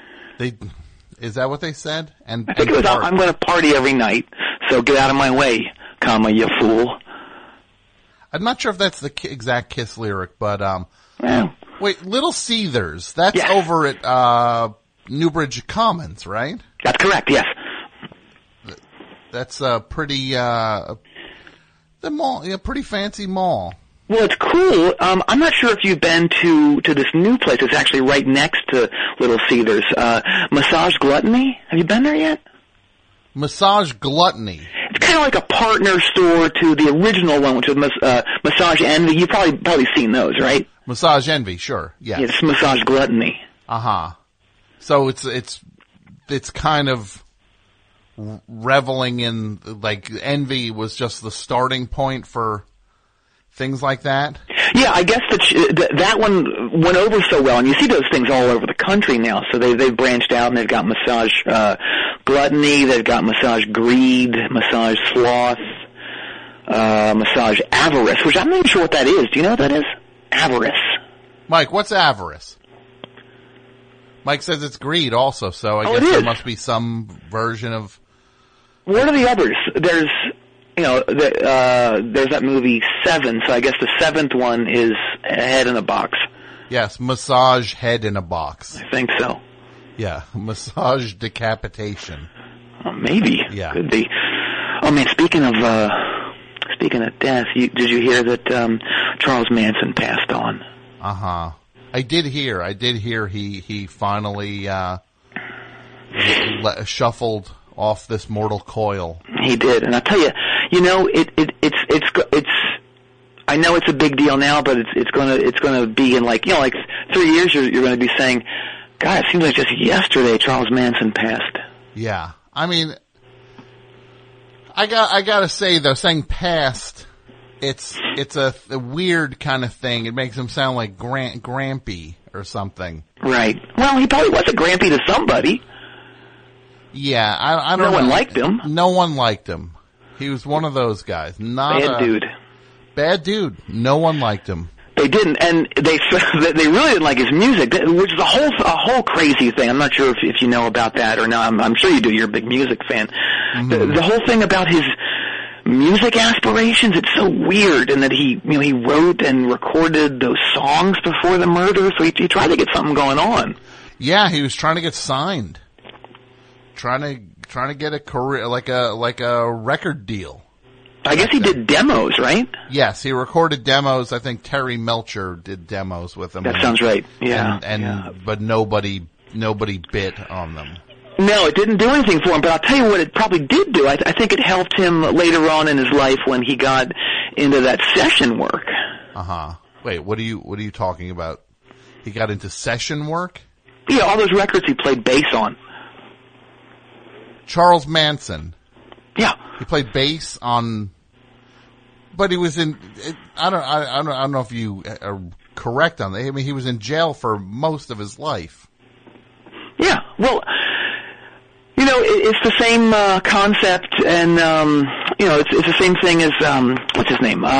Is that what they said? And I think it was, I'm going to party every night, so get out of my way, you fool. I'm not sure if that's the exact Kiss lyric, but well, wait, Little Caesars, that's over at Newbridge Commons, right? That's correct, yes. That's a pretty the mall, pretty fancy mall. Well, it's cool. I'm not sure if you've been to this new place. It's actually right next to Little Caesars. Massage Gluttony. Have you been there yet? Massage Gluttony. It's kind of like a partner store to the original one, which was Massage Envy. You've probably seen those, right? Massage Envy, sure. Yes. It's Massage Gluttony. So it's kind of reveling in, like, Envy was just the starting point for things like that? Yeah, I guess that one went over so well, and you see those things all over the country now. So they've branched out, and they've got Massage Gluttony, they've got Massage Greed, Massage Sloth, Massage Avarice, which I'm not even sure what that is. Do you know what that is? Avarice. Mike, what's avarice? Mike says it's greed also, so I guess there must be some version of... What are the others? There's that movie Seven, so I guess the seventh one is Head in a Box. Yes, Massage Head in a Box. I think so. Yeah, Massage Decapitation. Maybe. Yeah. Could be. Oh man, speaking of death, did you hear that Charles Manson passed on? I did hear he finally shuffled off this mortal coil. He did, and I tell you, it's I know it's a big deal now, but it's gonna be in like 3 years. You're going to be saying, God, it seems like just yesterday Charles Manson passed. Yeah, I mean, I gotta say though, saying passed, it's a weird kind of thing. It makes him sound like Grampy or something. Right. Well, he probably was a Grampy to somebody. Yeah, I don't know. No one liked him. No one liked him. He was one of those guys. Bad dude. Bad dude. No one liked him. They didn't, and they really didn't like his music, which is a whole crazy thing. I'm not sure if you know about that or not. I'm sure you do. You're a big music fan. Mm-hmm. The whole thing about his music aspirations, it's so weird, and that he wrote and recorded those songs before the murder, so he tried to get something going on. Yeah, he was trying to get signed. Trying to get a career, like a record deal. I guess he did demos, right? Yes, he recorded demos. I think Terry Melcher did demos with him. That sounds right. Yeah. But nobody bit on them. No, it didn't do anything for him, but I'll tell you what it probably did do. I think it helped him later on in his life when he got into that session work. Uh-huh. Wait, what are you talking about? He got into session work? Yeah, all those records he played bass on. Charles Manson. Yeah. He played bass on, but he was in, I don't know if you are correct on that. I mean, he was in jail for most of his life. Yeah, well, it's the same concept, and it's the same thing as what's his name,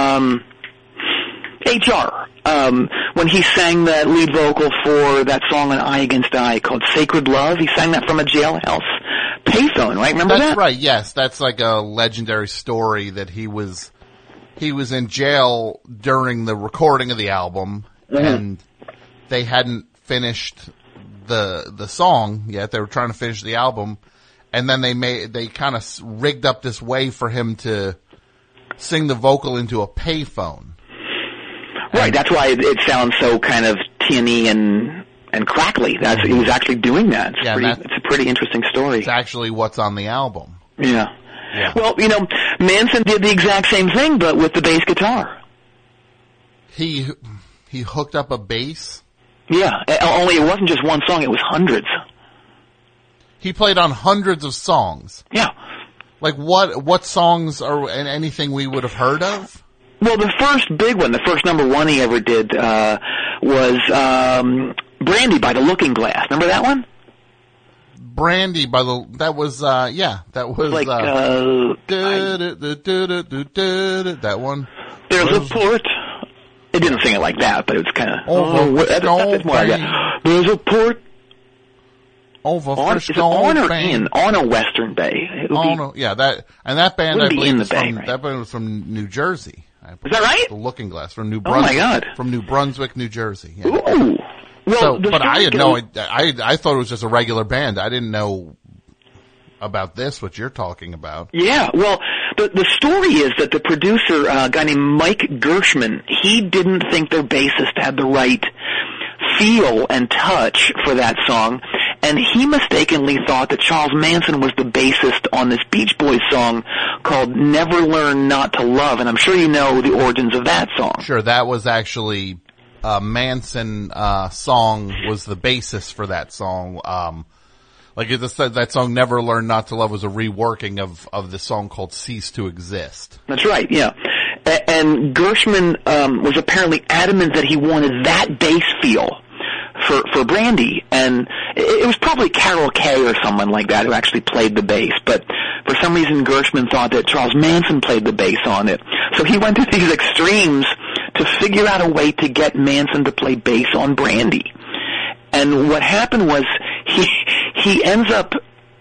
H.R. When he sang that lead vocal for that song on Eye Against Eye called "Sacred Love," he sang that from a jailhouse payphone, right? Remember that? That's right. Yes, that's like a legendary story that he was in jail during the recording of the album, and they hadn't finished the song yet. They were trying to finish the album, and then they kind of rigged up this way for him to sing the vocal into a payphone. Right. That's why it sounds so kind of tinny and crackly. He was actually doing that. It's a pretty interesting story. It's actually what's on the album. Yeah. Well, Manson did the exact same thing, but with the bass guitar. He hooked up a bass? Yeah. Only it wasn't just one song, it was hundreds. He played on hundreds of songs. Yeah. Like what songs are anything we would have heard of? Well, the first big one, the first number one he ever did, was Brandy by the Looking Glass. Remember that one? Brandy by that was like, that one. There's a port. It didn't sing it like that, but it was kind of, that's more like that. There's a port. Over is it on or in? On a Western Bay. That band, I believe, that band was from New Jersey. Is that right? The Looking Glass from New Brunswick. Oh my God. From New Brunswick, New Jersey. Yeah. Ooh. Well, but I had I thought it was just a regular band. I didn't know about this, what you're talking about. Yeah, well, the story is that the producer, a guy named Mike Gershman, he didn't think their bassist had the right feel and touch for that song, and he mistakenly thought that Charles Manson was the bassist on this Beach Boys song called Never Learn Not to Love, and I'm sure you know the origins of that song. Sure, that was actually Manson song was the basis for that song. That song Never Learn Not to Love was a reworking of the song called Cease to Exist. That's right, yeah. And Gershman was apparently adamant that he wanted that bass feel for Brandy, and it was probably Carol Kay or someone like that who actually played the bass, but for some reason Gershman thought that Charles Manson played the bass on it. So he went to these extremes to figure out a way to get Manson to play bass on Brandy. And what happened was he ends up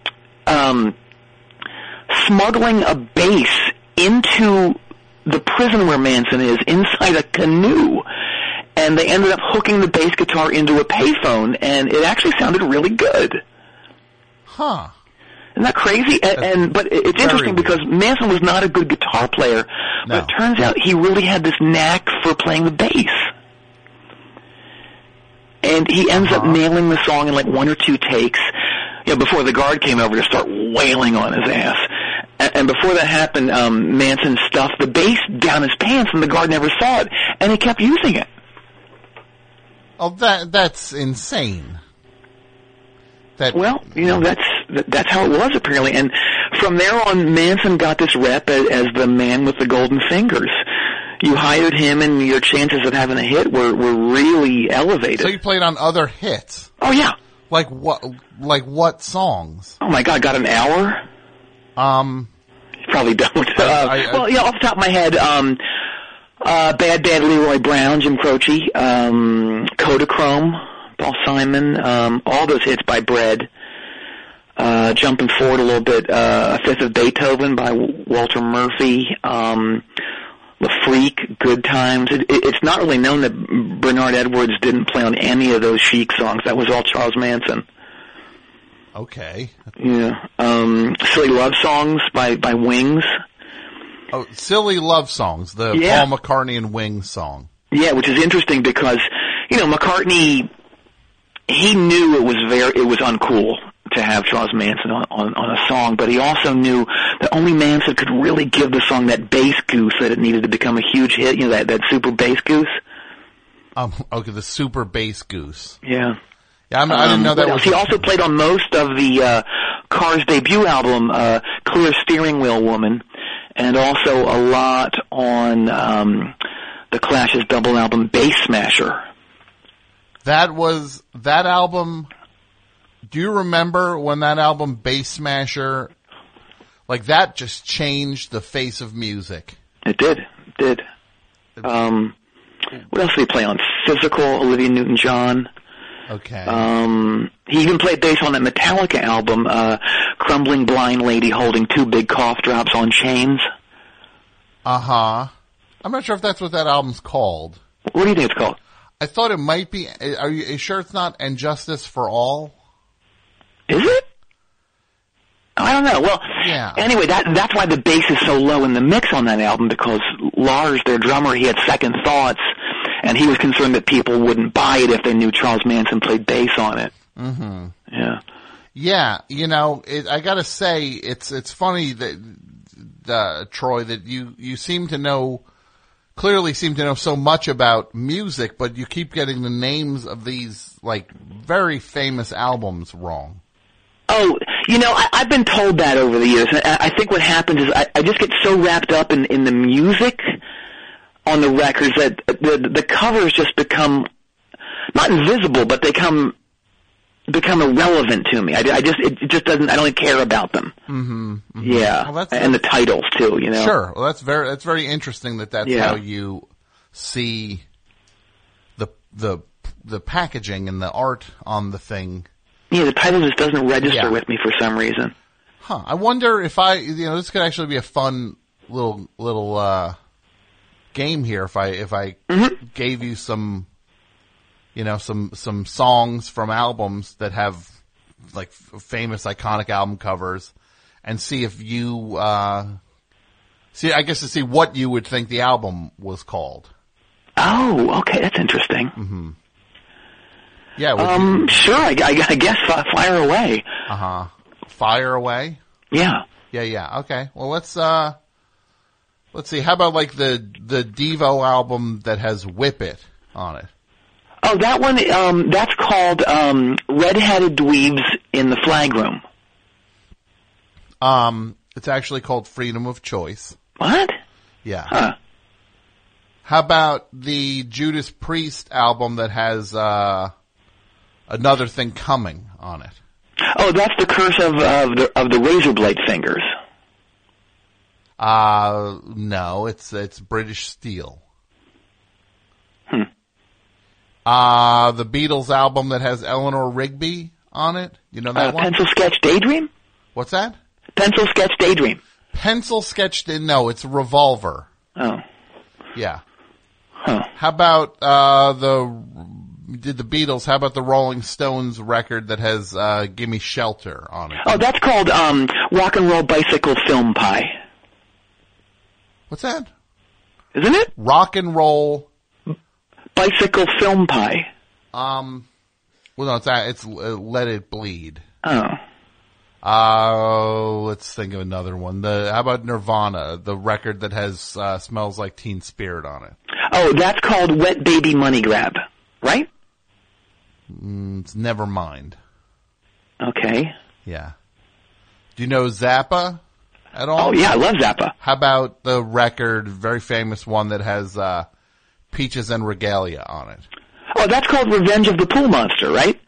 smuggling a bass into the prison where Manson is, inside a canoe, and they ended up hooking the bass guitar into a payphone, and it actually sounded really good. Huh. Isn't that crazy? But it's interesting because Manson was not a good guitar player, but it turns out he really had this knack for playing the bass. And he ends up nailing the song in like one or two takes, before the guard came over to start wailing on his ass. And And before that happened, Manson stuffed the bass down his pants and the guard never saw it, and he kept using it. Oh, that's insane. Well, that's how it was apparently. And from there on, Manson got this rep as the man with the golden fingers. You hired him, and your chances of having a hit were really elevated. So you played on other hits? Oh yeah. Like what songs? Oh my God, got an hour? You probably don't. Off the top of my head, Bad Bad Leroy Brown, Jim Croce, Kodachrome, Paul Simon, all those hits by Bread. Jumping forward a little bit, A Fifth of Beethoven by Walter Murphy, The Freak, Good Times. It's not really known that Bernard Edwards didn't play on any of those Chic songs. That was all Charles Manson. Okay. Yeah. Silly Love Songs by Wings. Oh, Silly Love Songs, the Paul McCartney and Wings song. Yeah, which is interesting because, McCartney, he knew it was uncool to have Charles Manson on a song, but he also knew that only Manson could really give the song that bass goose that it needed to become a huge hit, that super bass goose. Okay, the super bass goose. Yeah. Yeah, I didn't know that was... He also played on most of the Cars debut album, Clear Steering Wheel Woman, and also a lot on the Clash's double album, Bass Smasher. That album... Do you remember when that album, Bass Smasher, that just changed the face of music? It did. What else did he play on? Physical, Olivia Newton-John. Okay. He even played bass on that Metallica album, Crumbling Blind Lady Holding Two Big Cough Drops on Chains. Uh-huh. I'm not sure if that's what that album's called. What do you think it's called? I thought it might be. Are you sure it's not And Justice for All? Is it? I don't know. Well, yeah. Anyway, that's why the bass is so low in the mix on that album, because Lars, their drummer, he had second thoughts, and he was concerned that people wouldn't buy it if they knew Charles Manson played bass on it. Mm-hmm. Yeah. Yeah, I gotta say, it's funny that, Troy, that you clearly seem to know so much about music, but you keep getting the names of these, very famous albums wrong. Oh, I've been told that over the years. I think what happens is I just get so wrapped up in the music on the records that the covers just become not invisible, but they become irrelevant to me. I don't care about them. Mm-hmm. Mm-hmm. Yeah, well, and the titles too. Sure. Well, that's very interesting that's how you see the packaging and the art on the thing. Yeah, the title just doesn't register with me for some reason. Huh. I wonder if this could actually be a fun little game here if I gave you some songs from albums that have famous iconic album covers and see if you to see what you would think the album was called. Oh, okay, that's interesting. Mm-hmm. Yeah. Sure. I guess fire away. Fire away. Yeah. Yeah. Okay. Well, let's see. How about the Devo album that has "Whip It" on it? Oh, that one. That's called Red-Headed Dweebs in the Flag Room. It's actually called "Freedom of Choice." What? Yeah. Huh. How about the Judas Priest album that has Another Thing Coming on it? Oh, that's the Curse of the Razor Blade Fingers. No, it's British Steel. The Beatles album that has Eleanor Rigby on it. You know that one? Pencil Sketch Daydream? What's that? Pencil Sketch Daydream. Pencil Sketch no, it's Revolver. Oh. Yeah. Huh. How about the Beatles, how about the Rolling Stones record that has Gimme Shelter on it? Oh, that's called Rock and Roll Bicycle Film Pie. What's that? Isn't it? Rock and Roll Bicycle Film Pie. Well, no, it's Let It Bleed. Oh. Let's think of another one. How about Nirvana, the record that has Smells Like Teen Spirit on it? Oh, that's called Wet Baby Money Grab, right? It's Nevermind. Okay. Yeah. Do you know Zappa at all? Oh, yeah, I love Zappa. How about the record, very famous one that has Peaches and Regalia on it? Oh, that's called Revenge of the Pool Monster, right?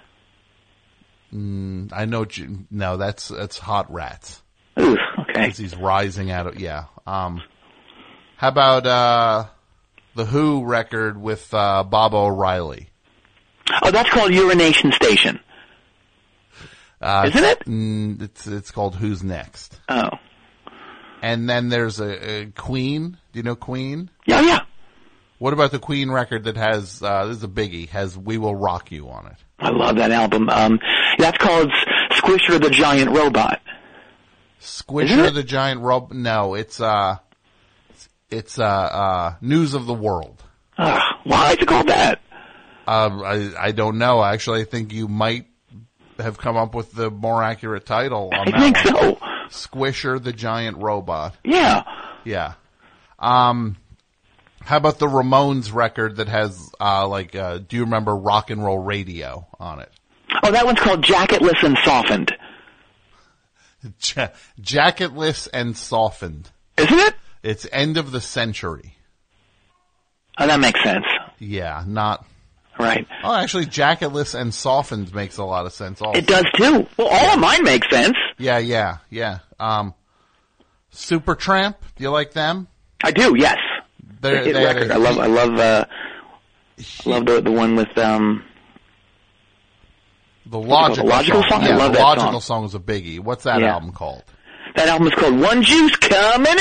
I know. No, that's Hot Rats. Ooh, okay. 'Cause he's rising out of, yeah. How about the Who record with Bob O'Reilly? Oh, that's called Urination Station. Isn't it? It's called Who's Next. Oh. And then there's a Queen. Do you know Queen? Yeah, yeah. What about the Queen record that has, this is a biggie, has We Will Rock You on it? I love that album. That's called Squisher the Giant Robot. Squisher the Giant Robot? No, it's News of the World. Why is it called that? I don't know. Actually, I think you might have come up with the more accurate title on that I think one. so. Squisher the Giant Robot. Yeah. Yeah. How about the Ramones record that has, do you remember Rock and Roll Radio on it? Oh, that one's called Jacketless and Softened. Jacketless and Softened. Isn't it? It's End of the Century. Oh, that makes sense. Yeah, not... Right. Oh, actually, Jacketless and Softened makes a lot of sense also. It does too. Well, all of mine make sense. Yeah. Supertramp, do you like them? I do, yes. They're, hit record. I love the one with the Logical song. Yeah, Yeah, the that Logical song is a biggie. What's that album called? That album is called One Juice Coming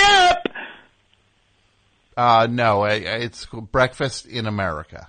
Up. No, it's Breakfast in America.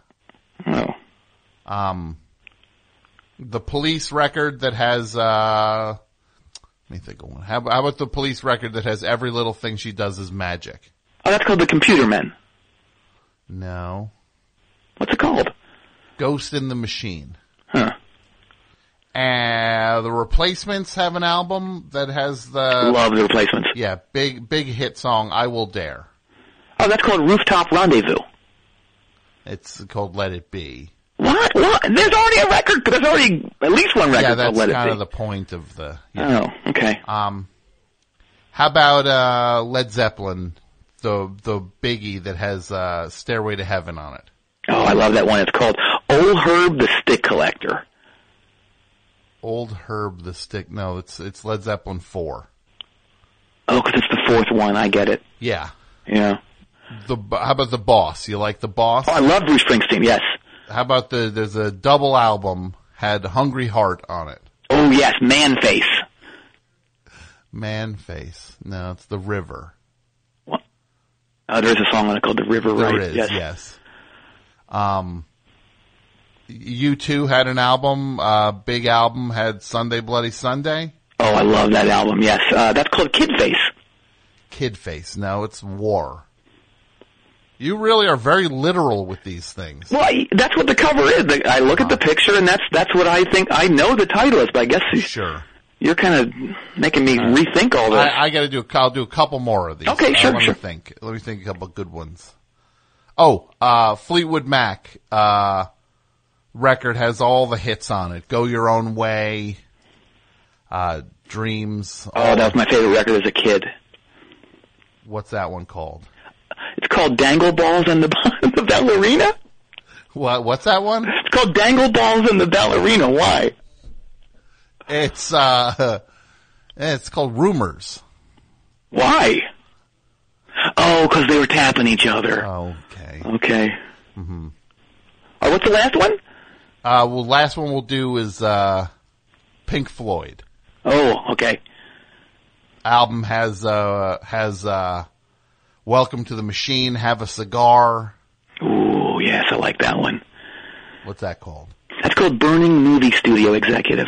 Oh. The Police record that has, let me think of one. How about the Police record that has Every Little Thing She Does Is Magic? Oh, that's called The Computer Men. No. What's it called? Ghost in the Machine. Huh. And the Replacements have an album that has Love the Replacements. Yeah, big hit song, I Will Dare. Oh, that's called Rooftop Rendezvous. It's called Let It Be. What? There's already a record. There's already at least one record called Let It Be. Yeah, that's kind of the point of the... Yeah. Oh, okay. How about Led Zeppelin, the biggie that has Stairway to Heaven on it? Oh, I love that one. It's called Old Herb the Stick Collector. Old Herb the Stick... No, it's Led Zeppelin 4. Oh, because it's the fourth one. I get it. Yeah. Yeah. How about The Boss? You like The Boss? Oh, I love Bruce Springsteen, yes. How about there's a double album, had Hungry Heart on it. Oh, yes, Man Face. Man Face. No, it's The River. What? Oh, there's a song on it called The River, right? There is, yes. U2 had an album, big album, had Sunday Bloody Sunday. Oh, I love that album, yes. That's called Kid Face. Kid Face. No, it's War. You really are very literal with these things. Well, that's what the cover is. I look at the picture, and that's what I think. I know the title is, but I guess sure. You're kind of making me rethink all this. I'll do a couple more of these. Okay, sure. Let me think a couple of good ones. Oh, Fleetwood Mac record has all the hits on it. Go Your Own Way, Dreams. Oh, that was my favorite record as a kid. What's that one called? It's called Dangle Balls and the Ballerina. What's that one? It's called Dangle Balls and the Ballerina. Why? It's called Rumors. Why? Oh, because they were tapping each other. Okay. Okay. Mm-hmm. Oh, what's the last one? Last one we'll do is Pink Floyd. Oh, okay. Album has Welcome to the Machine, Have a Cigar. Ooh, yes, I like that one. What's that called? That's called Burning Movie Studio Executive.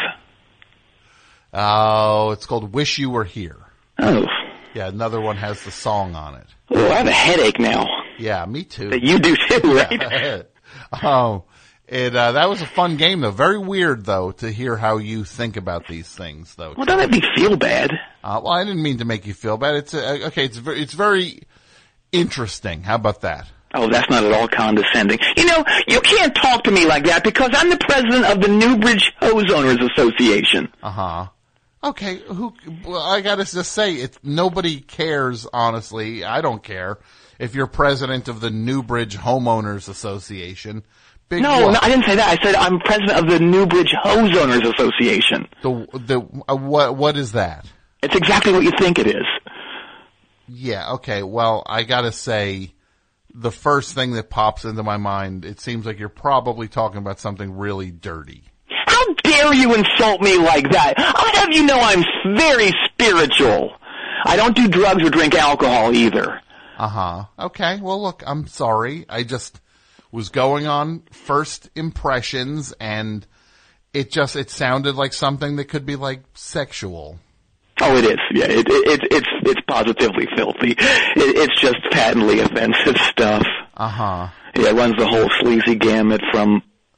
Oh, it's called Wish You Were Here. Oh. Yeah, another one has the song on it. Oh, I have a headache now. Yeah, me too. You do too, right? That was a fun game, though. Very weird, though, to hear how you think about these things, though. Well, don't make me feel bad. Well, I didn't mean to make you feel bad. It's very interesting. How about that? Oh, that's not at all condescending. You know, you can't talk to me like that because I'm the president of the Newbridge Hose Owners Association. Uh-huh. Okay, I gotta just say, nobody cares, honestly. I don't care if you're president of the Newbridge Homeowners Association. No, I didn't say that. I said I'm president of the Newbridge Hose Owners Association. What is that? It's exactly what you think it is. Yeah, okay, well, I gotta say, the first thing that pops into my mind, it seems like you're probably talking about something really dirty. How dare you insult me like that? I'll have you know I'm very spiritual. I don't do drugs or drink alcohol either. Uh-huh. Okay, well, look, I'm sorry. I just was going on first impressions, and it sounded like something that could be, like, sexual. Oh, it is. Yeah, it's positively filthy. It's just patently offensive stuff. Uh-huh. Yeah, it runs the whole sleazy gamut from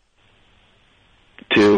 to.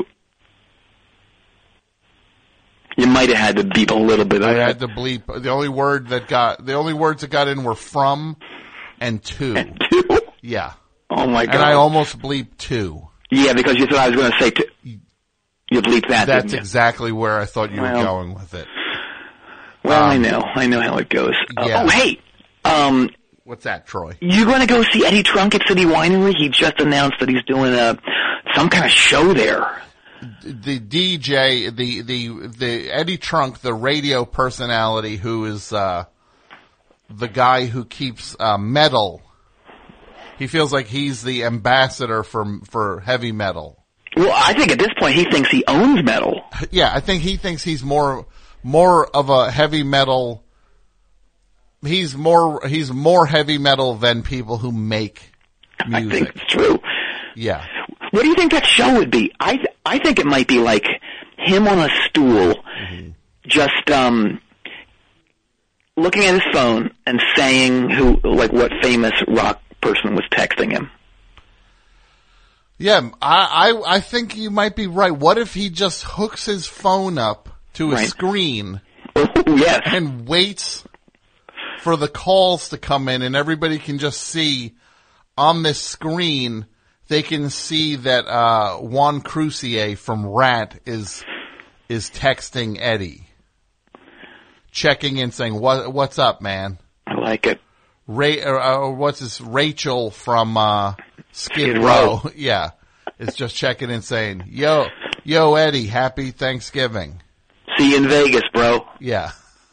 You might have had to beep a little bit. I had to bleep. The only words that got in were from and to. And to? Yeah. Oh my God. And I almost bleeped to. Yeah, because you thought I was going to say to. You bleeped that. That's exactly where I thought you were going with it. Well, I know how it goes. Yeah. Oh, hey. What's that, Troy? You going to go see Eddie Trunk at City Winery? He just announced that he's doing some kind of show there. The DJ, the Eddie Trunk, the radio personality who is the guy who keeps metal. He feels like he's the ambassador for heavy metal. Well, I think at this point he thinks he owns metal. Yeah, I think he thinks he's more of a heavy metal. He's more heavy metal than people who make music. I think it's true. Yeah. What do you think that show would be? I think it might be like him on a stool, just looking at his phone and saying what famous rock person was texting him. Yeah, I think you might be right. What if he just hooks his phone up to a screen yes. and waits for the calls to come in, and everybody can just see on this screen, they can see that Juan Crucier from Rat is texting Eddie, checking in, saying, "What's up, man?" I like it. Rachel from Skid Row. Yeah, is just checking in, saying, "Yo, Eddie, happy Thanksgiving. See you in Vegas, bro." Yeah.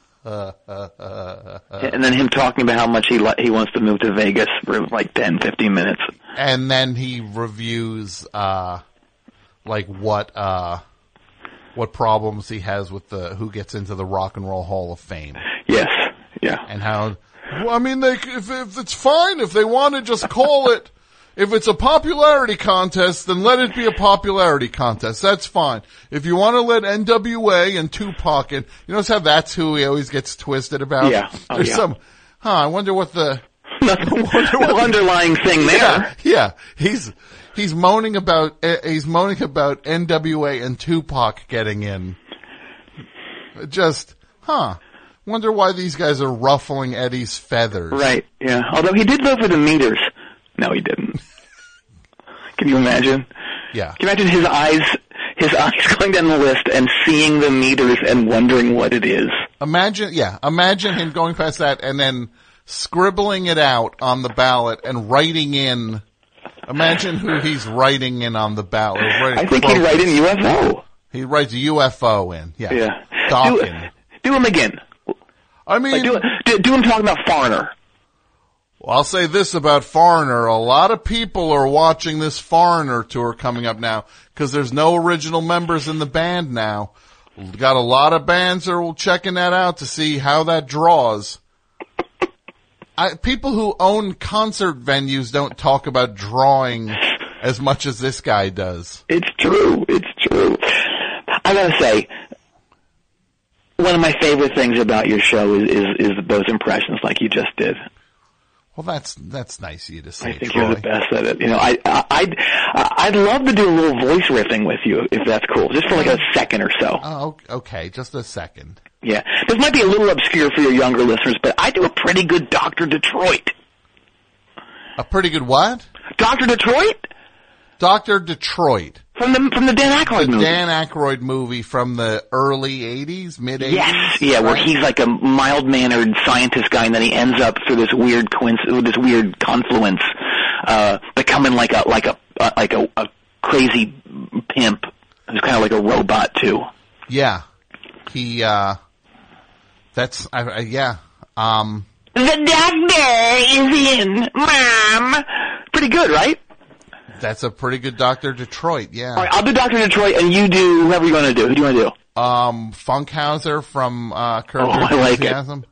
And then him talking about how much he wants to move to Vegas for like 10, 15 minutes. And then he reviews what problems he has with who gets into the Rock and Roll Hall of Fame. Yes, yeah. And how, well, I mean, if it's fine if they want to just call it. If it's a popularity contest, then let it be a popularity contest. That's fine. If you want to let NWA and Tupac in, you notice how that's who he always gets twisted about? Yeah. Oh, There's I wonder what the... no underlying thing there. Yeah. He's moaning about NWA and Tupac getting in. Just, wonder why these guys are ruffling Eddie's feathers. Right, yeah. Although he did vote for the meters. No, he didn't. Can you imagine? Yeah. Can you imagine his eyes going down the list and seeing the meters and wondering what it is? Imagine him going past that and then scribbling it out on the ballot and writing in. Imagine who he's writing in on the ballot. I think he'd write in UFO. He writes UFO in. Yeah. Yeah. Dawkins. Do him again. I mean, do him talking about Foreigner. Well, I'll say this about Foreigner. A lot of people are watching this Foreigner tour coming up now because there's no original members in the band now. Got a lot of bands that are checking that out to see how that draws. People who own concert venues don't talk about drawing as much as this guy does. It's true. It's true. I gotta say, one of my favorite things about your show is those impressions like you just did. Well, that's nice of you to say. I think Troy. you're the best at it. You know, I'd love to do a little voice riffing with you if that's cool, just for like a second or so. Oh, okay, just a second. Yeah, this might be a little obscure for your younger listeners, but I do a pretty good Dr. Detroit. A pretty good what? Dr. Detroit? Dr. Detroit. From the Dan Aykroyd movie. Dan Aykroyd movie from the early 80s, mid 80s? Yes, yeah, right? Where he's like a mild-mannered scientist guy, and then he ends up through this weird confluence, becoming like a crazy pimp. He's kind of like a robot too. Yeah. He, yeah. The doctor is in, Mom. Pretty good, right? That's a pretty good Dr. Detroit, yeah. All right, I'll do Dr. Detroit, and you do whoever you're going to do. Who do you want to do? Funkhauser from Curb Your Enthusiasm.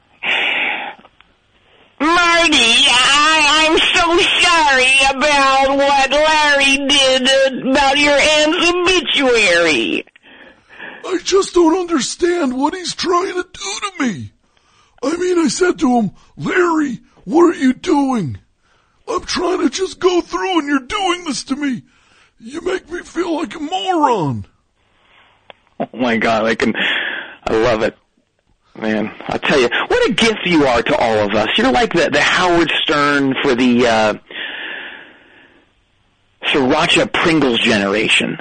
Marty, I'm so sorry about what Larry did about your aunt's obituary. I just don't understand what he's trying to do to me. I mean, I said to him, Larry, what are you doing? I'm trying to just go through and you're doing this to me. You make me feel like a moron. Oh my God, I love it. Man, I'll tell you, what a gift you are to all of us. You're like the Howard Stern for the, Sriracha Pringles generation.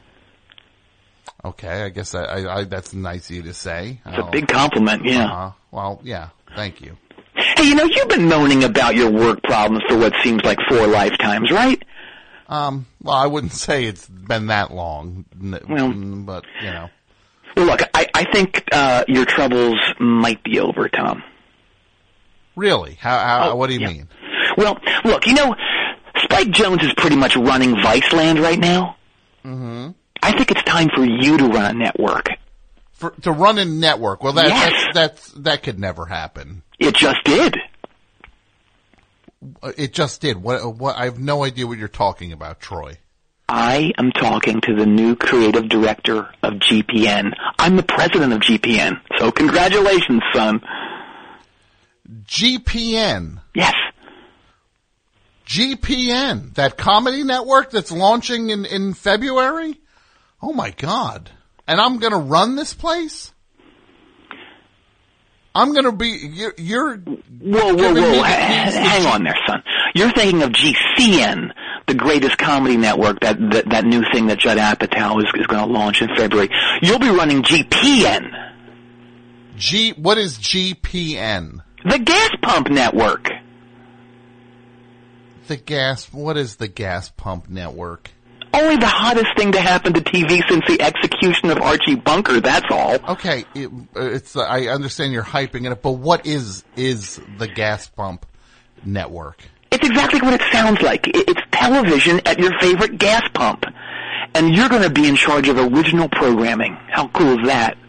Okay, I guess that's nice of you to say. It's a big compliment, yeah. Well, yeah, thank you. Hey, you've been moaning about your work problems for what seems like 4 lifetimes, right? Well, I wouldn't say it's been that long, well, but, Well, look, I think your troubles might be over, Tom. Really? How? What do you mean? Well, look, Spike Jones is pretty much running Viceland right now. Mm-hmm. I think it's time for you to run a network. To run a network? Well, yes. that could never happen. It just did. It just did. What? I have no idea what you're talking about, Troy. I am talking to the new creative director of GPN. I'm the president of GPN, so congratulations, son. GPN? Yes. GPN, that comedy network that's launching in February? Oh my God. And I'm gonna run this place? I'm gonna be, you're Whoa. Hang on there, son. You're thinking of GCN, the greatest comedy network, that new thing that Judd Apatow is gonna launch in February. You'll be running GPN. What is GPN? The Gas Pump Network. What is the Gas Pump Network? Only the hottest thing to happen to TV since the execution of Archie Bunker, that's all. Okay, I understand you're hyping it up, but what is the Gas Pump Network? It's exactly what it sounds like. It's television at your favorite gas pump. And you're going to be in charge of original programming. How cool is that?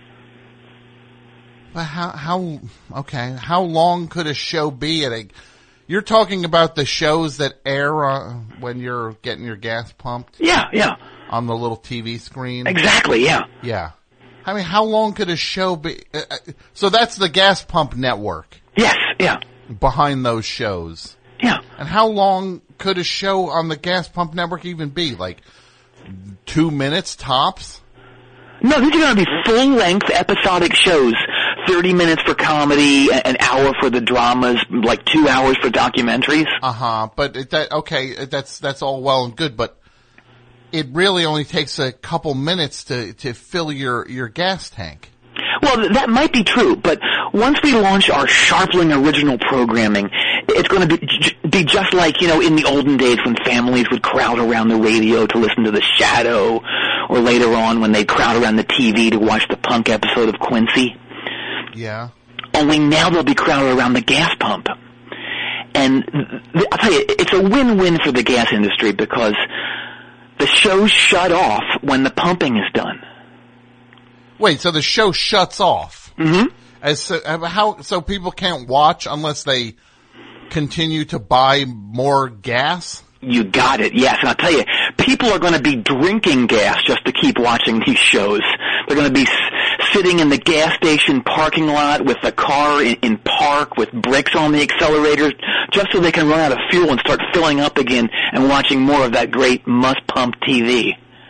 But how long could a show be you're talking about the shows that air when you're getting your gas pumped? Yeah. On the little TV screen? Exactly, yeah. Yeah. I mean, how long could a show be? So that's the Gas Pump Network. Yes, yeah. Behind those shows. Yeah. And how long could a show on the Gas Pump Network even be? Like 2 minutes tops? No, these are going to be full-length episodic shows. 30 minutes for comedy, an hour for the dramas, like 2 hours for documentaries. But that's all well and good, but it really only takes a couple minutes to fill your gas tank. Well, that might be true, but once we launch our Sharpling original programming, it's going to be just like, in the olden days when families would crowd around the radio to listen to The Shadow, or later on when they'd crowd around the TV to watch the punk episode of Quincy. Yeah. Only now they'll be crowded around the gas pump. And I'll tell you, it's a win-win for the gas industry because the shows shut off when the pumping is done. Wait, so the show shuts off? Mm-hmm. So people can't watch unless they continue to buy more gas? You got it, yes. And I'll tell you, people are going to be drinking gas just to keep watching these shows. They're going to be sitting in the gas station parking lot with the car in park with brakes on the accelerators just so they can run out of fuel and start filling up again and watching more of that great must-pump TV.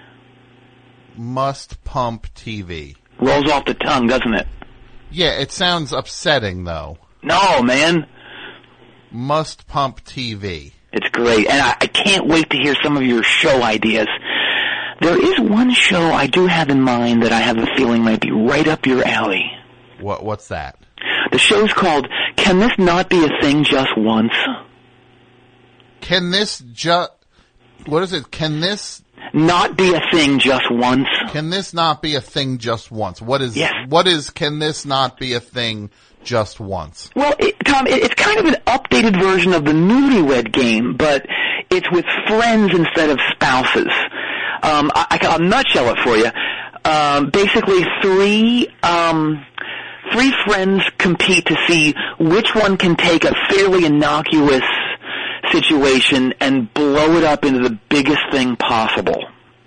Must-pump TV. Rolls off the tongue, doesn't it? Yeah, it sounds upsetting, though. No, man. Must-pump TV. It's great, and I can't wait to hear some of your show ideas. There is one show I do have in mind that I have a feeling might be right up your alley. What's that? The show's called Can This Not Be a Thing Just Once? Can this what is it? Can this not be a thing just once? Can this not be a thing just once? What is Can This Not Be a Thing Just Once? Well, Tom, it's kind of an updated version of the Newlywed Game, but it's with friends instead of spouses. I'll nutshell it for you. Basically, three friends compete to see which one can take a fairly innocuous situation and blow it up into the biggest thing possible.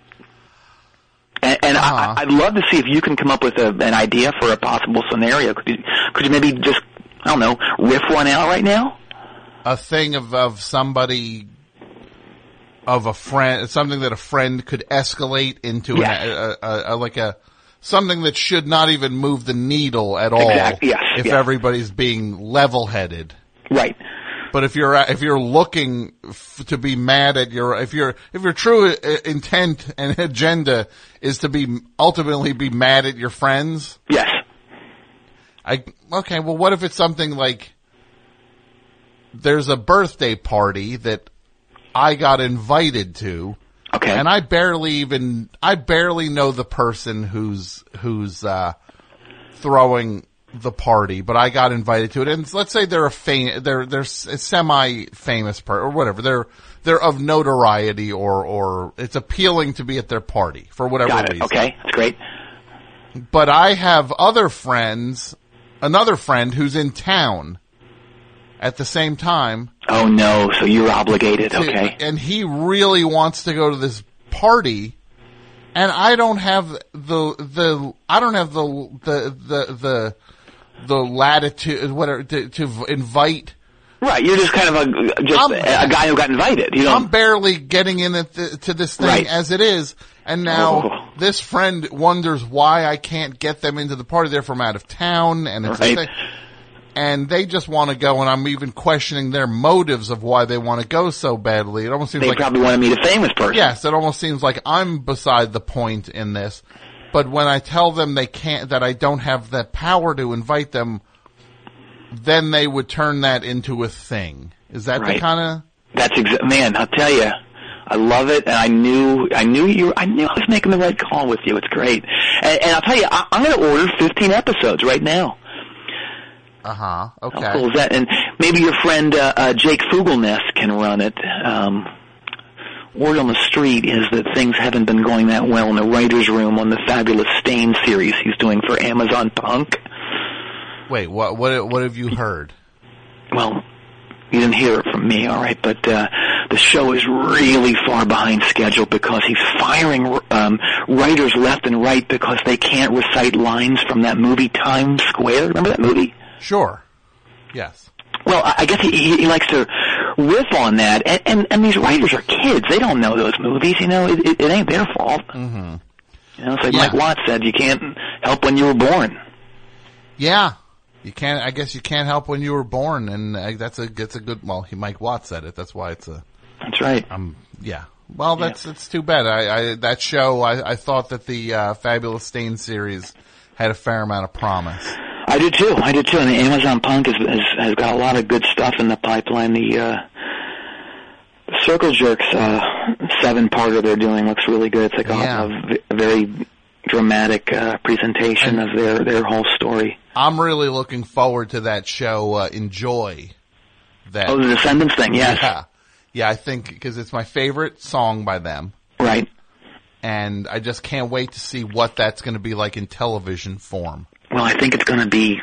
And I'd love to see if you can come up with an idea for a possible scenario. Could you maybe just, I don't know, riff one out right now? A thing of somebody, of a friend, something that a friend could escalate into something that should not even move the needle at all. Exactly. Yes. If everybody's being level-headed. Right. But if you're looking to be mad at if your true intent and agenda is to ultimately be mad at your friends. Yes. Okay, well, what if it's something like there's a birthday party that I got invited to. Okay. And I barely know the person who's throwing the party, but I got invited to it. And let's say they're a semi-famous person or whatever. They're of notoriety or it's appealing to be at their party for whatever reason. Okay. That's great. But I have another friend who's in town at the same time. Oh no, so you're obligated, okay. And he really wants to go to this party, and I don't have the latitude, whatever, to invite. Right, you're just kind of a guy who got invited. I'm barely getting in to this thing as it is, and now this friend wonders why I can't get them into the party. They're from out of town, and it's a thing. And they just want to go, and I'm even questioning their motives of why they want to go so badly. It almost seems they probably want to meet a famous person. Yes, it almost seems like I'm beside the point in this. But when I tell them they can't, that I don't have the power to invite them, then they would turn that into a thing. Is that the kind of? That's man. I'll tell you, I love it, and I knew I was making the right call with you. It's great, and I'll tell you, I'm going to order 15 episodes right now. Okay. How cool is that? And maybe your friend Jake Fugelnest can run it. Word on the street is that things haven't been going that well in the writer's room on the Fabulous Stain series he's doing for Amazon Punk. Wait, what have you heard? Well, you didn't hear it from me, all right, but the show is really far behind schedule because he's firing writers left and right because they can't recite lines from that movie Times Square. Remember that movie? Sure. Yes. Well, I guess he likes to riff on that, and these writers are kids. They don't know those movies, you know. It ain't their fault. Mm-hmm. You know, it's like Mike Watts said, you can't help when you were born. Yeah. You can't, I guess you can't help when you were born, and that's a good, well, Mike Watts said it, that's why it's a... That's right. Yeah. Well, it's too bad. That show, I thought that the Fabulous Stain series had a fair amount of promise. I do too. And the Amazon Punk has got a lot of good stuff in the pipeline. The Circle Jerks 7-parter they're doing looks really good. It's like a very dramatic presentation of their whole story. I'm really looking forward to that show. Enjoy that. Oh, the Descendants thing, yes. Yeah, I think because it's my favorite song by them. Right. And I just can't wait to see what that's going to be like in television form. Well, I think it's going to be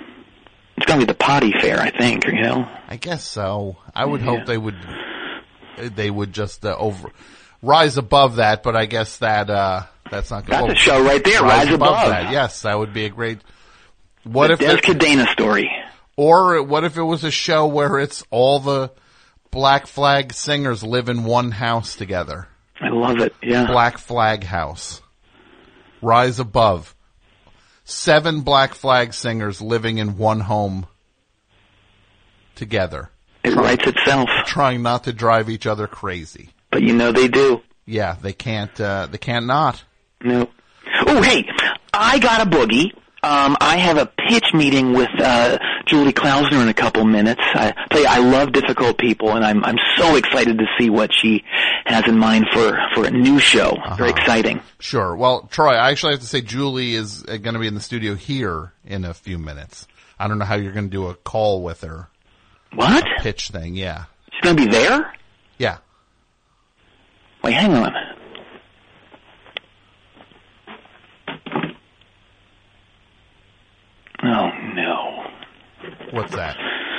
the potty fair, I think, you know. I guess so. I would hope they would. they would just rise above that. But I guess that's not good. That's a show right there. Rise above that. Yes, that would be a great. What if Des Cadena story? Or what if it was a show where it's all the Black Flag singers live in one house together? I love it. Yeah. Black Flag House. Rise above. 7 Black Flag singers living in one home together. It writes itself. Trying not to drive each other crazy. But you know they do. Yeah, they can't not. No. Oh, hey, I got a boogie. I have a pitch meeting with Julie Klausner in a couple minutes. I tell you, I love difficult people, and I'm so excited to see what she has in mind for a new show. Very exciting. Sure. Well, Troy, I actually have to say Julie is going to be in the studio here in a few minutes. I don't know how you're going to do a call with her. What? A pitch thing, yeah. She's going to be there? Yeah. Wait, hang on. Oh, no. What's that?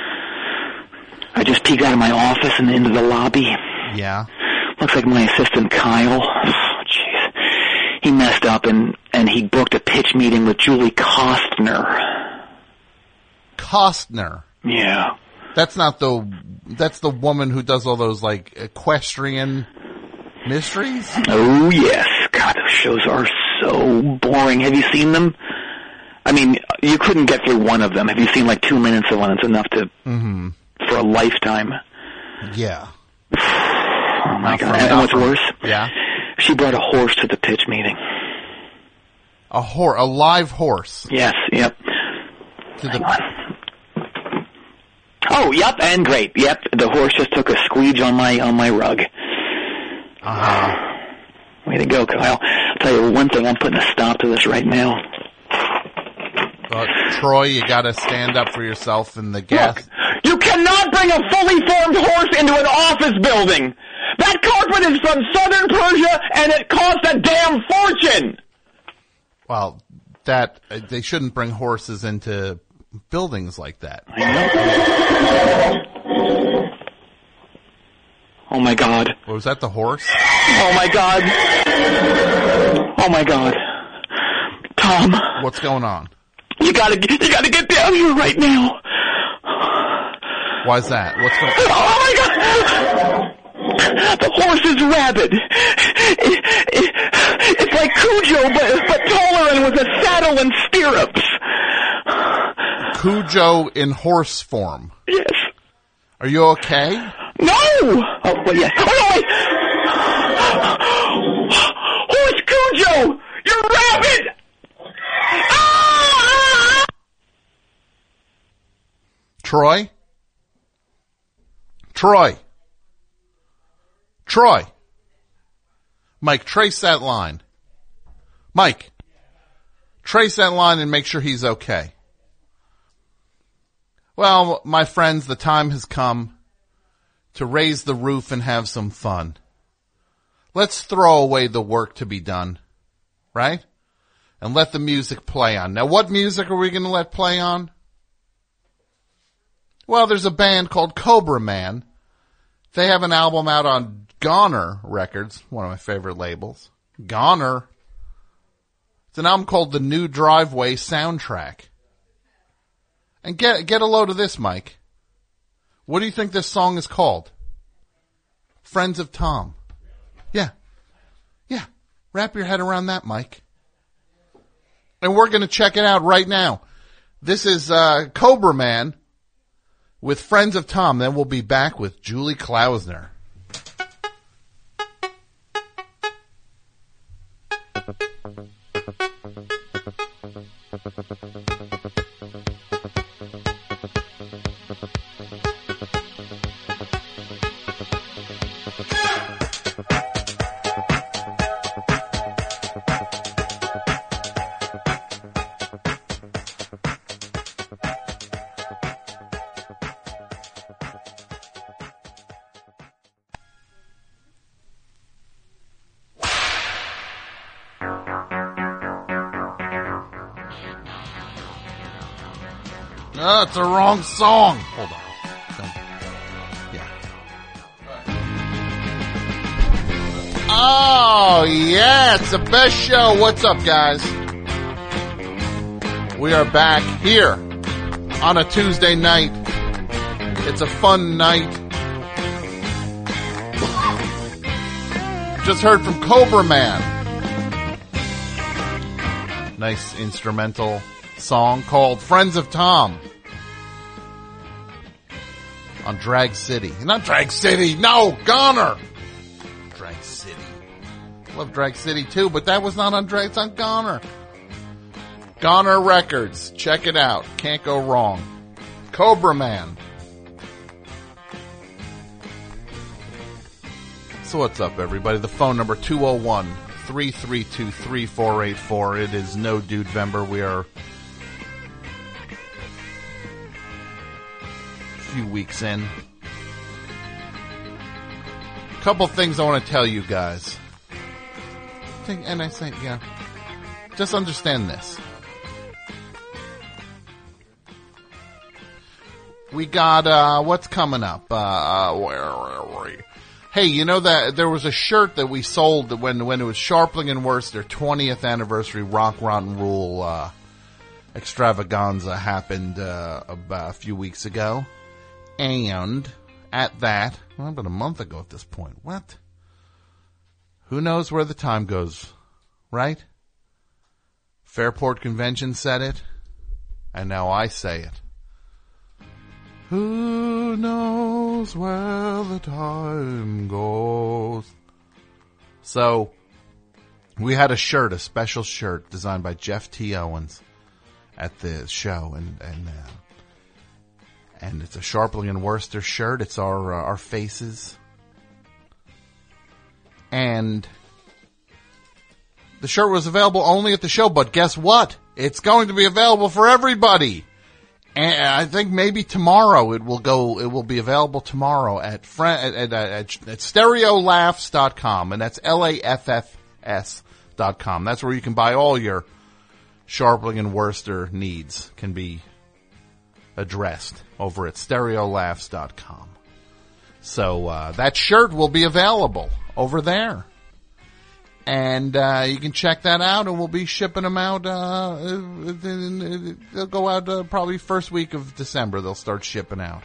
I just peeked out of my office and into the lobby. Yeah. Looks like my assistant Kyle. Oh, jeez. He messed up and he booked a pitch meeting with Julie Kostner. Kostner? Yeah. That's the woman who does all those, like, equestrian mysteries? Oh, yes. God, those shows are so boring. Have you seen them? I mean, you couldn't get through one of them. Have you seen like 2 minutes of one? It's enough to for a lifetime. Yeah. Oh my God! And what's worse? Yeah. She brought a horse to the pitch meeting. A live horse. Yes. Yep. Hang on. Oh, yep, and great. Yep, the horse just took a squeege on my rug. Way to go, Kyle. I'll tell you one thing. I'm putting a stop to this right now. Troy, you gotta stand up for yourself in the gas. Look, you cannot bring a fully formed horse into an office building. That carpet is from southern Persia, and it cost a damn fortune. Well, they shouldn't bring horses into buildings like that. I know. Oh my God. Was that the horse? Oh my God. Oh my God. Tom. What's going on? You gotta get down here right now. Why's that? What's going on? Oh my God! The horse is rabid. It's like Cujo, but taller and with a saddle and stirrups. Cujo in horse form. Yes. Are you okay? No! Oh, well, yes. Oh, no, wait! Horse Cujo! You're rabid! Ah! Troy? Mike, trace that line. Mike, trace that line and make sure he's okay. Well, my friends, the time has come to raise the roof and have some fun. Let's throw away the work to be done, right? And let the music play on. Now, what music are we going to let play on? Well, there's a band called Cobra Man. They have an album out on Goner Records, one of my favorite labels. Goner. It's an album called The New Driveway Soundtrack. And get a load of this, Mike. What do you think this song is called? Friends of Tom. Yeah. Wrap your head around that, Mike. And we're going to check it out right now. This is Cobra Man with Friends of Tom. Then we'll be back with Julie Klausner. Oh, it's the wrong song. Hold on. Yeah. Oh, yeah, it's the best show. What's up, guys? We are back here on a Tuesday night. It's a fun night. Just heard from Cobra Man. Nice instrumental song called Friends of Tom on Drag City. Not Drag City, no, Goner. Drag City. Love Drag City too, but that was not on Drag, it's on Goner. Goner Records. Check it out. Can't go wrong. Cobra Man. So what's up, everybody? The phone number 201-332-3484. It is No Dude-vember. We are a few weeks in. Couple things I want to tell you guys. And I say, yeah, just understand this. We got, what's coming up? Where are we? Hey, you know that there was a shirt that we sold when it was Sharpling and Worst, their 20th anniversary Rock Rotten Rule extravaganza happened about a few weeks ago. And at that, well, about a month ago at this point. What? Who knows where the time goes, right? Fairport Convention said it, and now I say it. Who knows where the time goes? So, we had a shirt, a special shirt designed by Jeff T. Owens at the show, and it's a Sharpling and Worcester shirt. It's our faces, and the shirt was available only at the show. But guess what? It's going to be available for everybody. And I think maybe tomorrow it will be available tomorrow at stereolaughs.com, and that's LAFFS.com. That's where you can buy all your Sharpling and Worcester needs can be addressed over at stereolaughs.com. So, that shirt will be available over there. And you can check that out, and we'll be shipping them out. They'll go out probably first week of December. They'll start shipping out.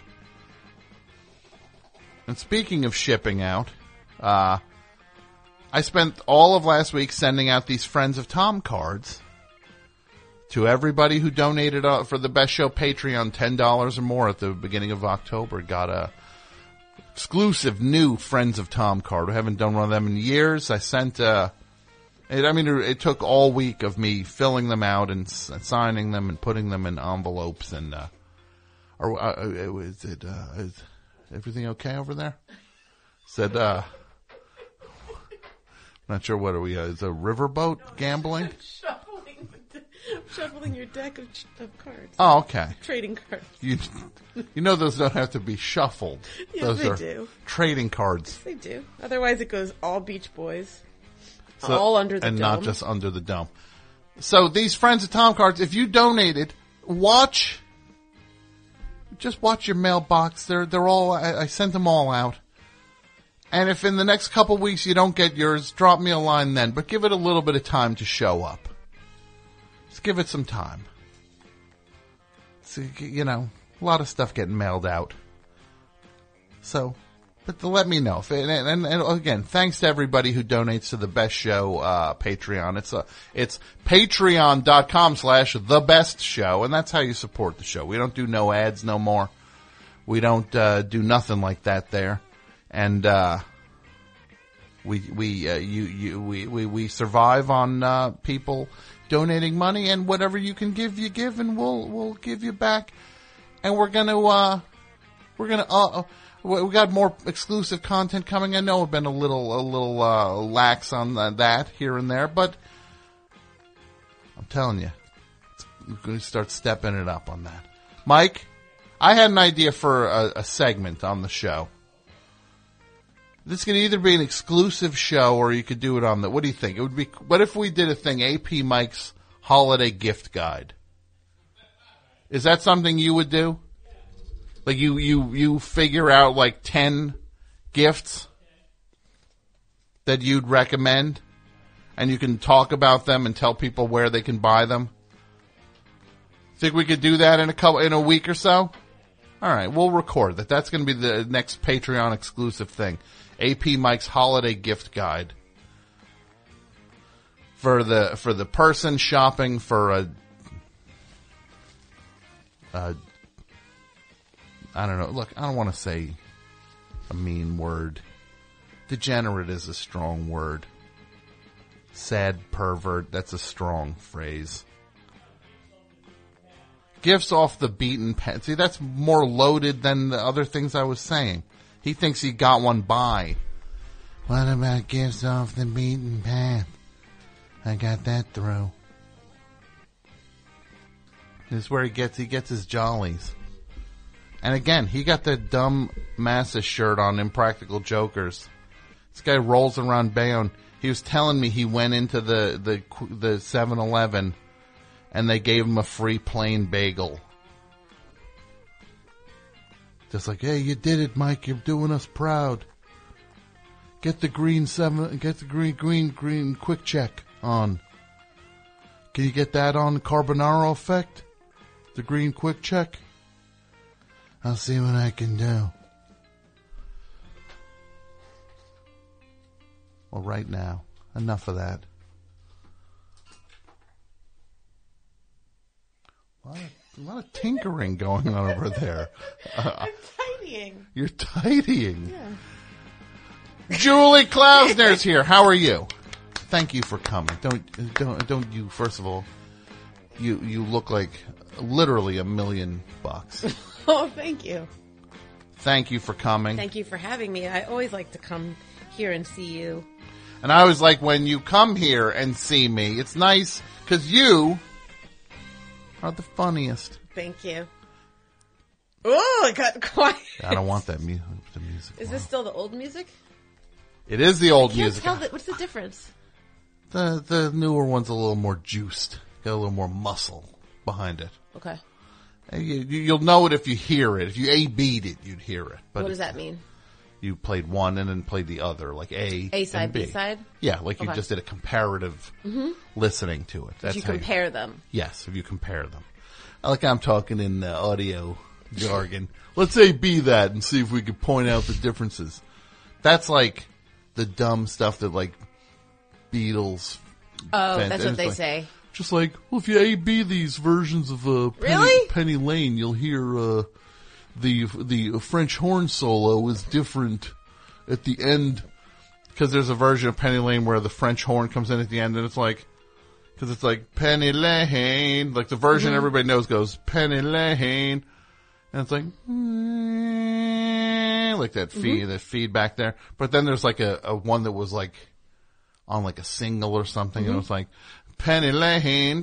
And speaking of shipping out, I spent all of last week sending out these Friends of Tom cards to everybody who donated for the Best Show Patreon, $10 or more at the beginning of October. Got a exclusive new Friends of Tom card. We haven't done one of them in years. I sent, it took all week of me filling them out and signing them and putting them in envelopes and, is everything okay over there? Said, not sure what are we, is a riverboat gambling? Shuffling your deck of cards. Oh, okay. Trading cards. You know those don't have to be shuffled. Yes, those they are do. Trading cards. Yes, they do. Otherwise it goes all Beach Boys. All under the dome. And not just under the dome. So these Friends of Tom cards, if you donated, just watch your mailbox. They're all, I sent them all out. And if in the next couple weeks you don't get yours, drop me a line then. But give it a little bit of time to show up. Just give it some time. So, a lot of stuff getting mailed out. So, but let me know. And again, thanks to everybody who donates to the Best Show Patreon. It's patreon.com/thebestshow, and that's how you support the show. We don't do no ads no more. We don't do nothing like that there. And we survive on people donating money, and whatever you can give, you give, and we'll give you back. And we got more exclusive content coming. I know I've been a little lax on that here and there, but I'm telling you, we're going to start stepping it up on that. Mike, I had an idea for a segment on the show. This can either be an exclusive show, or you could do it on what do you think? What if we did a thing, AP Mike's Holiday Gift Guide? Is that something you would do? Like you figure out like 10 gifts that you'd recommend? And you can talk about them and tell people where they can buy them? Think we could do that in a week or so? All right, we'll record that. That's going to be the next Patreon exclusive thing. AP Mike's holiday gift guide for the person shopping for I don't know. Look, I don't want to say a mean word. Degenerate is a strong word. Sad pervert, that's a strong phrase. Gifts off the beaten path. See, that's more loaded than the other things I was saying. He thinks he got one by. What about gifts off the beaten path? I got that through. This is where he gets his jollies. And again, he got the dumb Massa shirt on Impractical Jokers. This guy rolls around Bayonne. He was telling me he went into the 7-Eleven and they gave him a free plain bagel. Just like, hey, you did it, Mike. You're doing us proud. Get the green quick check on. Can you get that on Carbonaro effect? The green quick check? I'll see what I can do. Well, right now, enough of that. A lot of tinkering going on over there. I'm tidying. You're tidying. Yeah. Julie Klausner's here. How are you? Thank you for coming. Don't you? First of all, you look like literally $1 million. Oh, thank you. Thank you for coming. Thank you for having me. I always like to come here and see you. And I always like when you come here and see me. It's nice because you are the funniest. Thank you. Oh, it got quiet. I don't want that music. Is this still the old music? It is the old music. What's the difference? The newer one's a little more juiced. Got a little more muscle behind it. Okay. You'll know it if you hear it. If you A-B'd it, you'd hear it. But what does that mean? You played one and then played the other, like A side, and B. B side? Yeah, like you just did a comparative listening to it. That's if you compare them. Yes, if you compare them. Like I'm talking in audio jargon. Let's A-B that and see if we can point out the differences. That's like the dumb stuff that like Beatles. Oh, that's what they say. Just like, well, if you A-B these versions of Penny Lane, you'll hear the French horn solo is different at the end. Because there's a version of Penny Lane where the French horn comes in at the end, and it's like, because it's like Penny Lane, like the version everybody knows goes Penny Lane, and it's like that feedback there. But then there's like a one that was like on like a single or something, and it was like Penny Lane,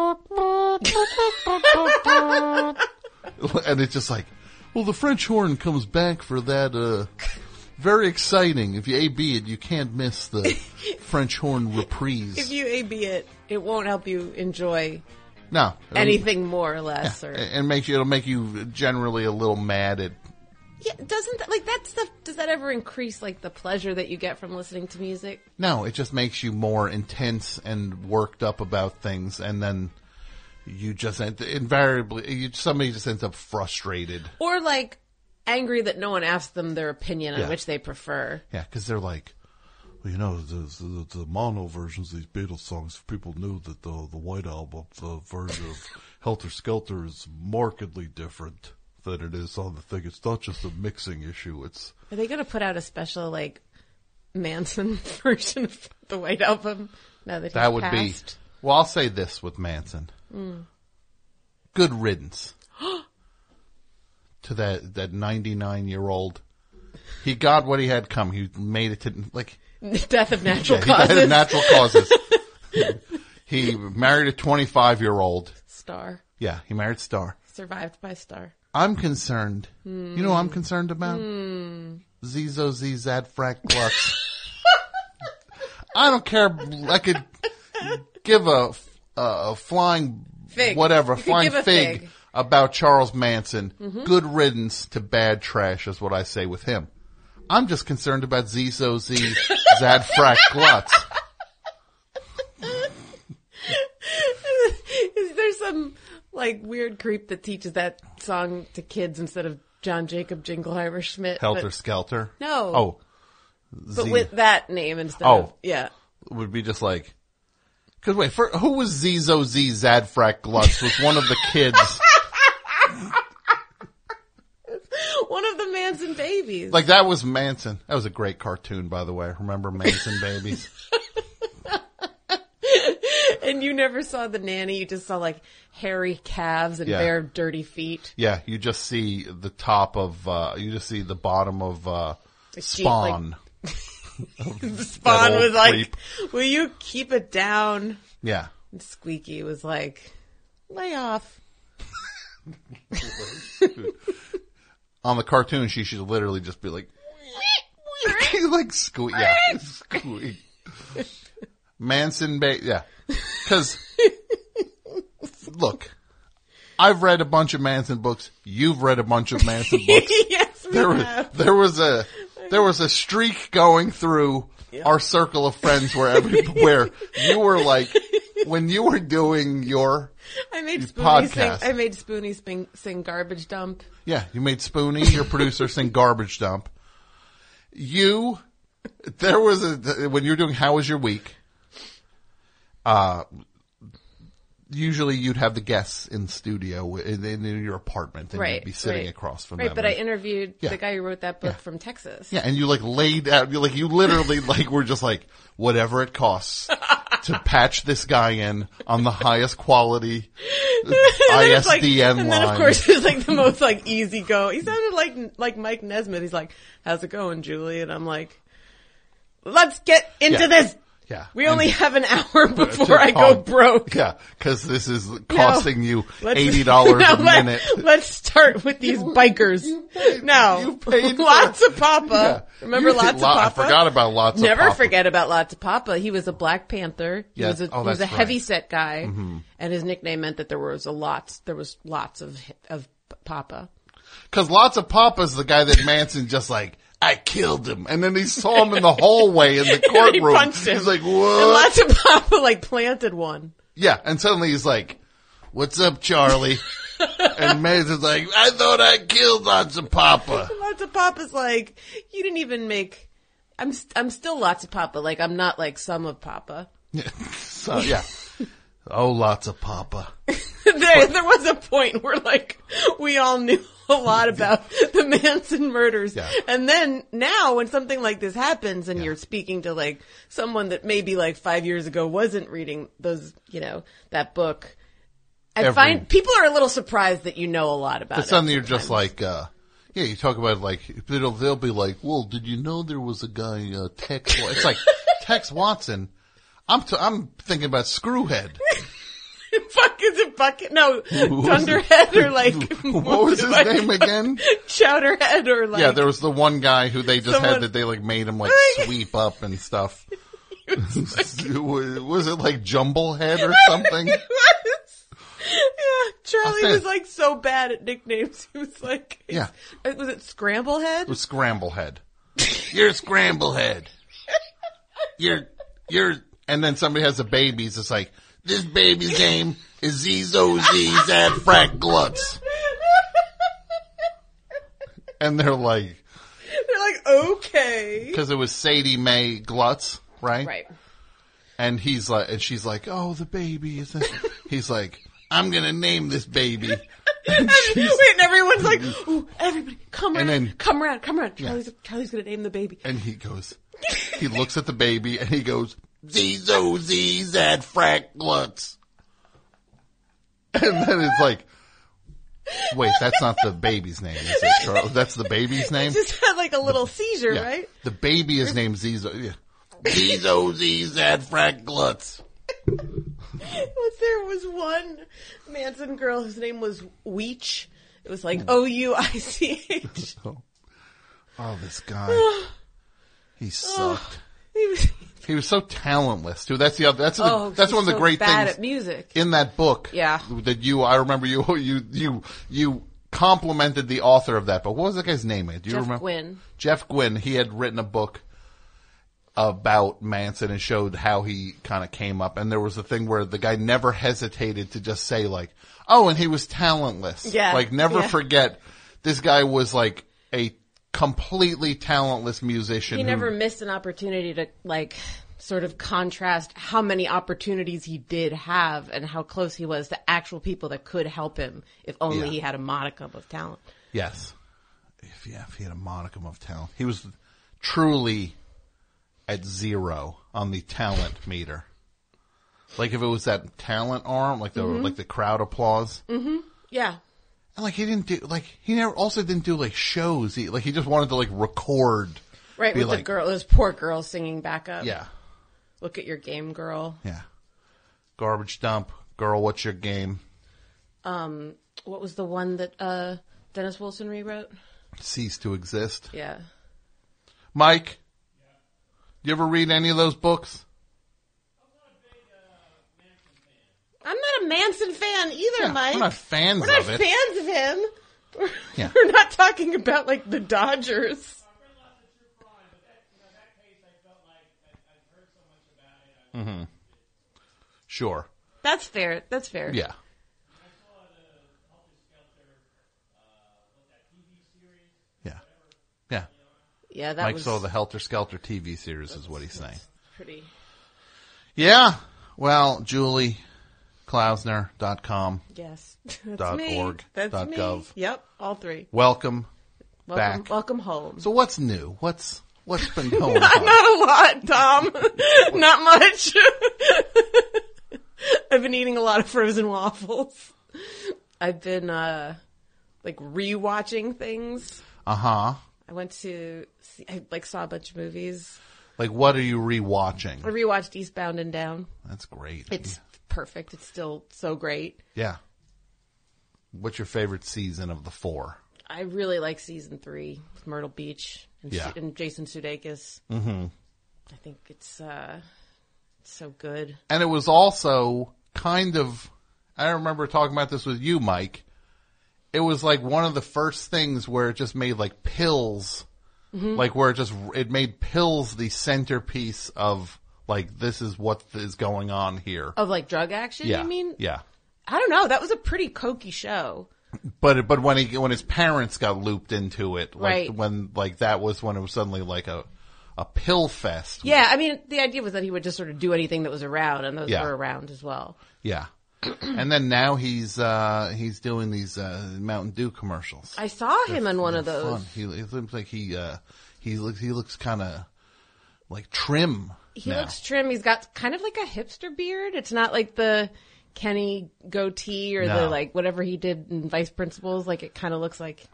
and it's just like, well, the French horn comes back for that. Very exciting. If you A-B it, you can't miss the French horn reprise. If you A-B it, it won't help you enjoy no anything more or less. Yeah, or it'll make you generally a little mad at. Yeah, doesn't that stuff? Does that ever increase like the pleasure that you get from listening to music? No, it just makes you more intense and worked up about things, and then you just invariably somebody just ends up frustrated or like angry that no one asked them their opinion on which they prefer. Yeah, because they're like, well, you know, the mono versions of these Beatles songs. People knew that the White Album, the version of Helter Skelter, is markedly different than it is on the thing. It's not just a mixing issue. Are they going to put out a special like Manson version of the White Album now that he's would passed? Be. Well, I'll say this with Manson: good riddance to that 99-year-old. He got what he had come. He made it to like death of natural causes. He died of natural causes. He married a 25-year-old Star. Yeah, he married Star. Survived by Star. I'm concerned. You know what I'm concerned about? Zizo Zad Frack Klux. I don't care. I could give a flying fig. Whatever, flying fig about Charles Manson. Good riddance to bad trash is what I say with him. I'm just concerned about Zizo Z Zadfrak Glutz. Is there some like weird creep that teaches that song to kids instead of John Jacob Jingleheimer Schmidt? Helter Skelter? No. Oh. But with that name instead of, yeah. It would be just like, cause wait, who was Zizo Z Zadfrak Glutz? Was one of the kids. One of the Manson babies. Like that was Manson. That was a great cartoon, by the way. Remember Manson babies? And you never saw the nanny. You just saw like hairy calves and bare dirty feet. Yeah. You just see the top of, you just see the bottom of, Spawn. Spawn was like, will you keep it down? Yeah. And Squeaky was like, lay off. On the cartoon, she should literally just be like, like squeak. Yeah. Squeak. Manson yeah. Cause, look, I've read a bunch of Manson books. You've read a bunch of Manson books. Yes, there was a streak going through our circle of friends where you were like, when you were doing your podcast. I made Spoonie sing Garbage Dump. Yeah, you made Spoonie, your producer, sing Garbage Dump. When you were doing How Was Your Week, usually you'd have the guests in studio in your apartment and you'd be sitting across from them. Right, but I interviewed the guy who wrote that book from Texas. Yeah, and you like laid out, you literally like were just like, whatever it costs to patch this guy in on the highest quality ISDN line. And then of course it's like the most like easy go. He sounded like Mike Nesmith. He's like, how's it going, Julie? And I'm like, let's get into this. Yeah. We only have an hour before I go broke. Yeah, because this is costing you $80 a minute. Let's start with these bikers. You paid Lots of Papa. Yeah. Remember Lots of Papa? I forgot about Lots of Papa. Never forget about Lots of Papa. He was a Black Panther. He was a heavy-set guy, and his nickname meant that there was lots of Papa. Because Lots of Papa's the guy that Manson just like, I killed him. And then he saw him in the hallway in the courtroom. He punched him. He's like, what? And Lots of Papa like planted one. Yeah. And suddenly he's like, what's up, Charlie? And Mason's like, I thought I killed Lots of Papa. And Lots of Papa's like, you didn't even make, I'm still Lots of Papa. Like, I'm not like some of Papa. Yeah. So, yeah. Oh, Lots of Papa. There was a point where like we all knew a lot about the Manson murders. Yeah. And then now when something like this happens and you're speaking to like someone that maybe like 5 years ago wasn't reading those, that book, I find people are a little surprised that you know a lot about it. But suddenly you're just like, you talk about like, they'll be like, well, did you know there was a guy, Tex? It's like, Tex Watson. I'm thinking about Screwhead. Fuck, is it Bucket? No, Dunderhead or like... What was his name again? Chowderhead or like... Yeah, there was the one guy who they just had that they like made him like sweep up and stuff. Was it like Jumblehead or something? It was. Yeah, Charlie was like so bad at nicknames. He was like... Yeah. Was it Scramblehead? It was Scramblehead. You're Scramblehead. You're... And then somebody has a baby. It's just like... This baby's name is Zizo Z Zadfrak Glutz. And they're like, okay. Because it was Sadie Mae Glutz, right? Right. And he's like, and she's like, oh, the baby is. He's like, I'm gonna name this baby. And everyone's like, ooh, everybody, come around. Charlie's gonna name the baby. And he goes, he looks at the baby and he goes, Zizo Z Zadfrak Glutz. And then it's like, wait, that's not the baby's name, is it, Charlie? That's the baby's name? He just had like a little seizure, right? The baby is named Zizo. Yeah. Zizo Z Zadfrak Glutz. There was one Manson girl whose name was Weech. It was like Ouich. Oh, this guy. He sucked. He was so talentless too. That's one of the great things. Bad at music. In that book. Yeah. That I remember you complimented the author of that book. What was that guy's name? Do you remember? Gwynne. Jeff Gwynne. He had written a book about Manson and showed how he kind of came up. And there was a thing where the guy never hesitated to just say like, oh, and he was talentless. Yeah. Like never forget this guy was like a completely talentless musician. He never missed an opportunity to like sort of contrast how many opportunities he did have and how close he was to actual people that could help him if only he had a modicum of talent. Yes. If he had a modicum of talent. He was truly at 0 on the talent meter. Like if it was that talent arm, like the crowd applause. Mm-hmm. Yeah. And like he didn't do, like he never also didn't do like shows. He just wanted to like record. Right, with like, the girl, those poor girls singing back up. Yeah. Look at your game, girl. Yeah. Garbage dump. Girl, what's your game? What was the one that Dennis Wilson rewrote? Cease to Exist. Yeah. Mike, you ever read any of those books? I'm not a Manson fan either, Mike. We're not fans of it. We're not fans of him. Yeah. We're not talking about like the Dodgers. Mm-hmm. Sure. That's fair. That's fair. Yeah. Yeah. Yeah. Yeah, that Mike was... saw the Helter Skelter TV series is what he's saying. Pretty... Yeah. Well, JulieKlausner.com. Yes. That's me. .org. That's .gov. me. Yep. All three. Welcome back. Welcome home. So what's new? What's been going on? Not a lot, Tom. Not much. I've been eating a lot of frozen waffles. I've been, like rewatching things. Uh-huh. I went to see, I like saw a bunch of movies. Like what are you rewatching? I rewatched Eastbound and Down. That's great. It's perfect. It's still so great. Yeah. What's your favorite season of the 4? I really like season 3 with Myrtle Beach and, and Jason Sudeikis. Mm-hmm. I think it's so good. And it was also kind of, I remember talking about this with you, Mike. It was like one of the first things where it just made like pills, like where it made pills the centerpiece of like, this is what is going on here. Of like drug action, you mean? Yeah. I don't know. That was a pretty cokey show. But when his parents got looped into it, like right. when like that was when it was suddenly like a pill fest. Yeah, I mean the idea was that he would just sort of do anything that was around, and those were around as well. Yeah. And then now he's doing these Mountain Dew commercials. I saw him in one of those. Fun. He looks like he looks kind of like trim. He looks trim. He's got kind of like a hipster beard. It's not like the Kenny goatee or the like whatever he did in Vice Principals. Like it kind of looks like,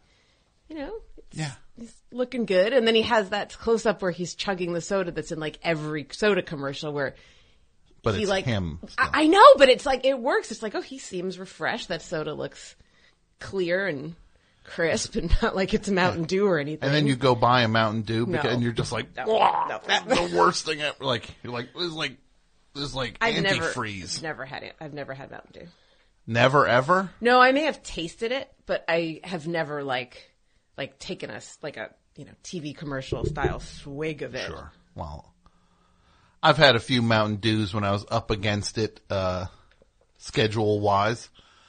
he's looking good. And then he has that close up where he's chugging the soda that's in like every soda commercial where. But he, it's like, him. I know, but it's like, it works. It's like, oh, he seems refreshed. That soda looks clear and crisp and not like it's Mountain Dew or anything. And then you go buy a Mountain Dew and you're just like, that's the worst thing ever. Like, you're like, this is like antifreeze. I've never had it. I've never had Mountain Dew. Never ever? No, I may have tasted it, but I have never like taken a TV commercial style swig of it. Sure. Well, I've had a few Mountain Dews when I was up against it, schedule-wise.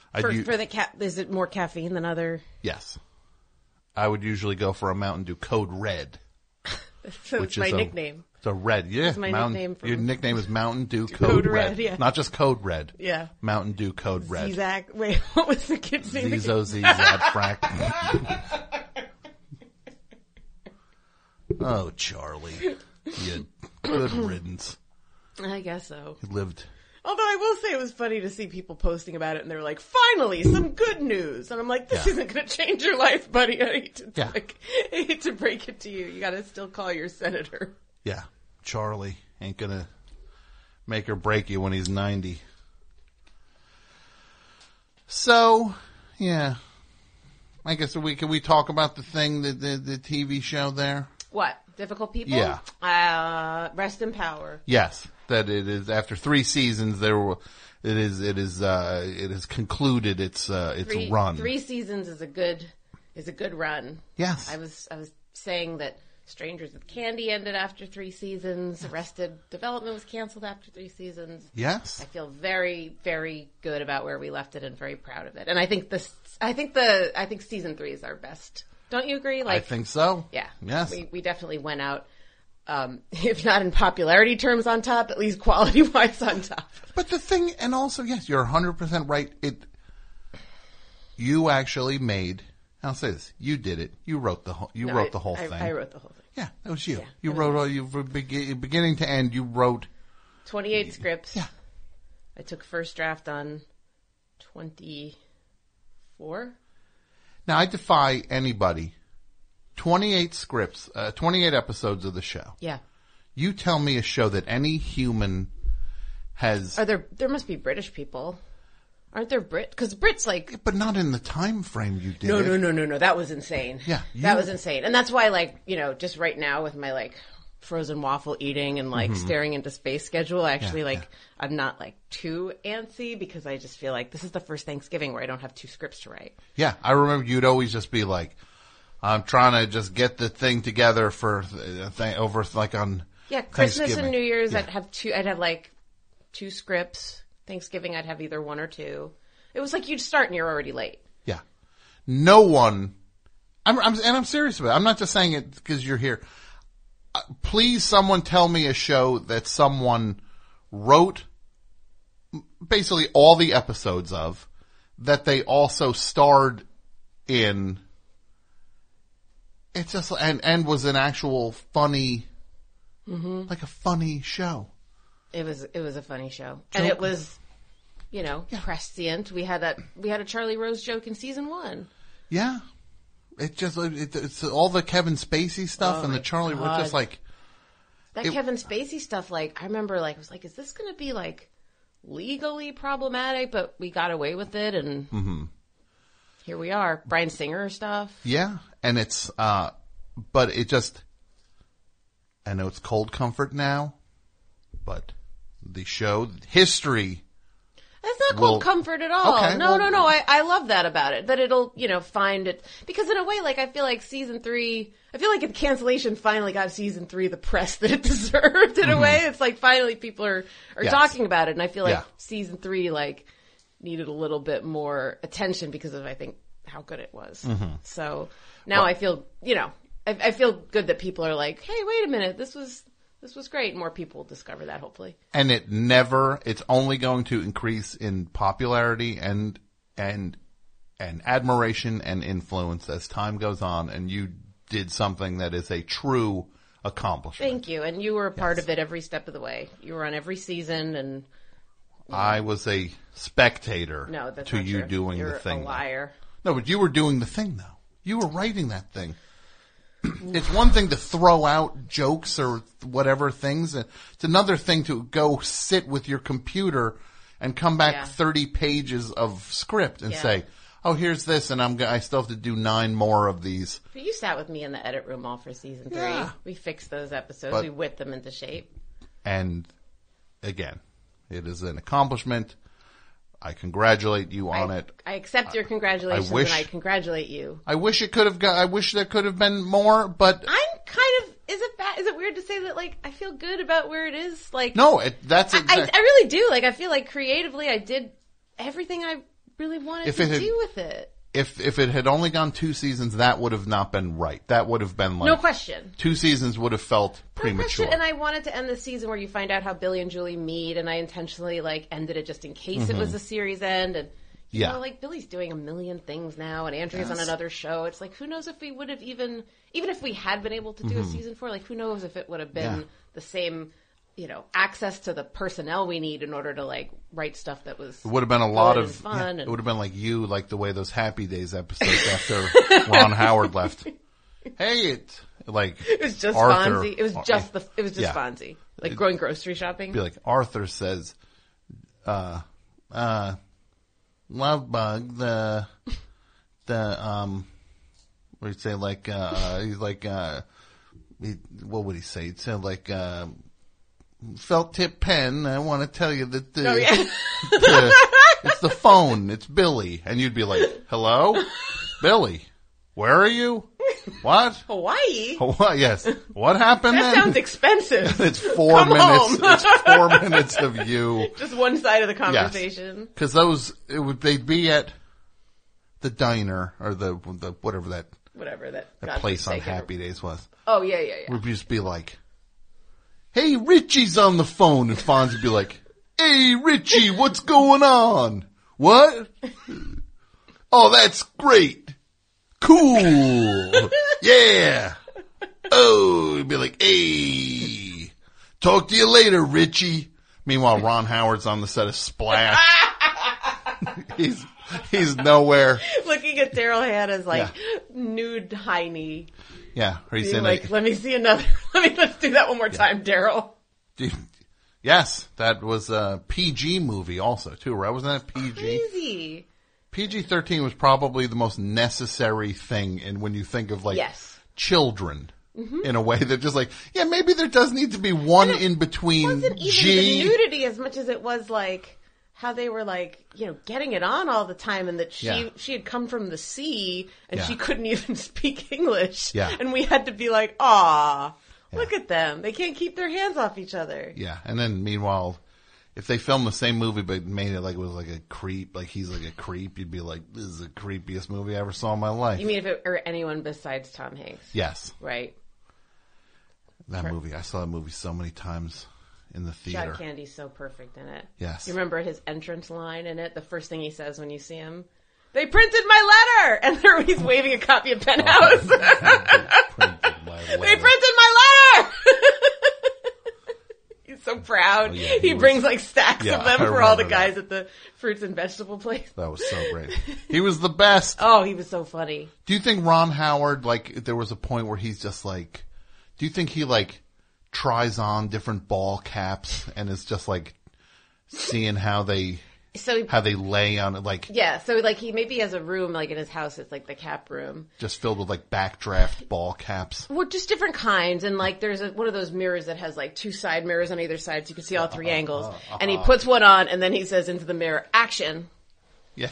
Is it more caffeine than other? Yes. I would usually go for a Mountain Dew Code Red. So it's my nickname. It's a red, yeah. It's my nickname. Your nickname is Mountain Dew Code Red. Yeah. Not just Code Red. Yeah. Mountain Dew Code Red. Zizak. Wait, what was the kid's name? Zizo Zizad Frack. Oh, Charlie. You good riddance. I guess so. He lived. Although I will say it was funny to see people posting about it and they're like, finally, some good news. And I'm like, this isn't going to change your life, buddy. I hate to break it to you. You got to still call your senator. Yeah. Charlie ain't going to make or break you when he's 90. So, yeah. I guess can we talk about the thing, the TV show there? What? Difficult People? Yeah. Rest in Power. Yes. That it is after 3 seasons it has concluded its run. 3 seasons is a good run. Yes. I was saying that Strangers with Candy ended after 3 seasons. Arrested Development was canceled after 3 seasons. Yes. I feel very, very good about where we left it and very proud of it. And I think season 3 is our best. Don't you agree? I think so. Yeah. Yes. We definitely went out, if not in popularity terms on top, at least quality-wise on top. But the thing, and also, yes, you're 100% right. You actually made, I'll say this, you did it. You wrote the whole, wrote the whole thing. I wrote the whole thing. Yeah, that was you. Yeah, you wrote all, beginning to end, you wrote 28 scripts. Yeah. I took first draft on 24. Now, I defy anybody. 28 scripts, 28 episodes of the show. Yeah. You tell me a show that any human has... There must be British people. Aren't there because Brits like... But not in the time frame you did. No. That was insane. Yeah. That was insane. And that's why, like, you know, just right now with my, like, frozen waffle eating and, like, staring into space schedule, actually, I'm not, like, too antsy because I just feel like this is the first Thanksgiving where I don't have 2 scripts to write. Yeah. I remember you'd always just be like, I'm trying to just get the thing together for over, like, on Christmas and New Year's, I'd have, like, 2 scripts. Thanksgiving, I'd have either 1 or 2. It was like you'd start and you're already late. Yeah. No one, I'm serious about it. I'm not just saying it because you're here. Please, someone tell me a show that someone wrote basically all the episodes of, that they also starred in. It's just, and was an actual funny, like a funny show. It was a funny show. And it was, you know, prescient. We had a Charlie Rose joke in season 1. Yeah. It's all the Kevin Spacey stuff and the Charlie Rose, just like. Kevin Spacey stuff, like, I remember, like, I was like, is this going to be, like, legally problematic? But we got away with it, and here we are. Bryan Singer stuff. Yeah. And it's, but it just, I know it's cold comfort now, but the show, history. It's not cold comfort at all. Okay, no. I love that about it. That it'll, you know, find it. Because in a way, like, I feel like season 3, I feel like the cancellation finally got season 3 the press that it deserved in a way. It's like finally people are talking about it. And I feel like season 3, like, needed a little bit more attention because of, I think, how good it was. So now I feel, you know, I feel good that people are like, hey, wait a minute, this was great. More people will discover that, hopefully. And it's only going to increase in popularity and admiration and influence as time goes on. And you did something that is a true accomplishment. Thank you. And you were a part of it every step of the way. You were on every season, and I was a spectator to you true. doing You're the thing. a liar. No, but you were doing the thing, though. You were writing that thing. It's one thing to throw out jokes or whatever things. It's another thing to go sit with your computer and come back 30 pages of script and say, oh, here's this, and I still have to do 9 more of these. But you sat with me in the edit room all for season 3. Yeah. We fixed those episodes. We whipped them into shape. And again, it is an accomplishment. I congratulate you on it. I accept your congratulations, and I congratulate you. I wish there could have been more, but I'm kind of. Is it bad? Is it weird to say that? Like, I feel good about where it is. Like, no, I really do. Like, I feel like creatively, I did everything I really wanted to do with it. If it had only gone 2 seasons, that would have not been right. That would have been like... No question. 2 seasons would have felt premature. And I wanted to end the season where you find out how Billy and Julie meet, and I intentionally, like, ended it just in case it was a series end. And, you know, like, Billy's doing a million things now, and Andrea's on another show. It's like, who knows if we would have even if we had been able to do a season 4, like, who knows if it would have been the same... you know, access to the personnel we need in order to, like, write stuff that was it would have been a lot of fun. It would have been like you, like the way those Happy Days episodes after Ron Howard left. Hey, it was just Arthur, Fonzie. It was just Fonzie, like going grocery shopping. Be like Arthur says, Love Bug, what do you say? Like he's like what would he say? He'd say like. Felt tip pen. I want to tell you that it's the phone. It's Billy, and you'd be like, "Hello, Billy, where are you?" What? Hawaii? Hawaii, yes. What happened That then? sounds expensive. It's 4 minutes. Home. It's 4 minutes of you. Just one side of the conversation. Because they'd be at the diner or the whatever that place on Happy Days was. Oh, yeah. Would just be like, hey, Richie's on the phone. And Fonz would be like, hey, Richie, what's going on? What? Oh, that's great. Cool. Yeah. Oh, he'd be like, hey, talk to you later, Richie. Meanwhile, Ron Howard's on the set of Splash. He's nowhere. Looking at Daryl Hannah's nude high knee. Yeah, or he's in let me see another. Let's do that one more time, Daryl. Yes, that was a PG movie also too, right? Wasn't that PG? Crazy. PG-13 was probably the most necessary thing when you think of children. Mm-hmm. In a way that just maybe there does need to be one in between. It wasn't even the nudity as much as it was how they were getting it on all the time, and that she had come from the sea and she couldn't even speak English. Yeah. And we had to be like, aw, look at them. They can't keep their hands off each other. Yeah. And then meanwhile, if they filmed the same movie but made it like it was like a creep, like he's like a creep, you'd be like, this is the creepiest movie I ever saw in my life. You mean if it were anyone besides Tom Hanks? Yes. Right. That movie, I saw that movie so many times in the theater. John Candy's so perfect in it. Yes. You remember his entrance line in it? The first thing he says when you see him? They printed my letter! And there he's waving a copy of Penthouse. They printed my letter! He's so proud. Oh, yeah, he brings stacks of them for all the guys at the fruits and vegetable place. That was so great. He was the best. Oh, he was so funny. Do you think Ron Howard, there was a point where he's just do you think he tries on different ball caps and is just seeing how they lay on it yeah, so he maybe has a room in his house, it's the cap room, just filled with backdraft ball caps. Well, just different kinds, and there's one of those mirrors that has two side mirrors on either side so you can see all three angles. And he puts one on and then he says into the mirror, action. Yeah.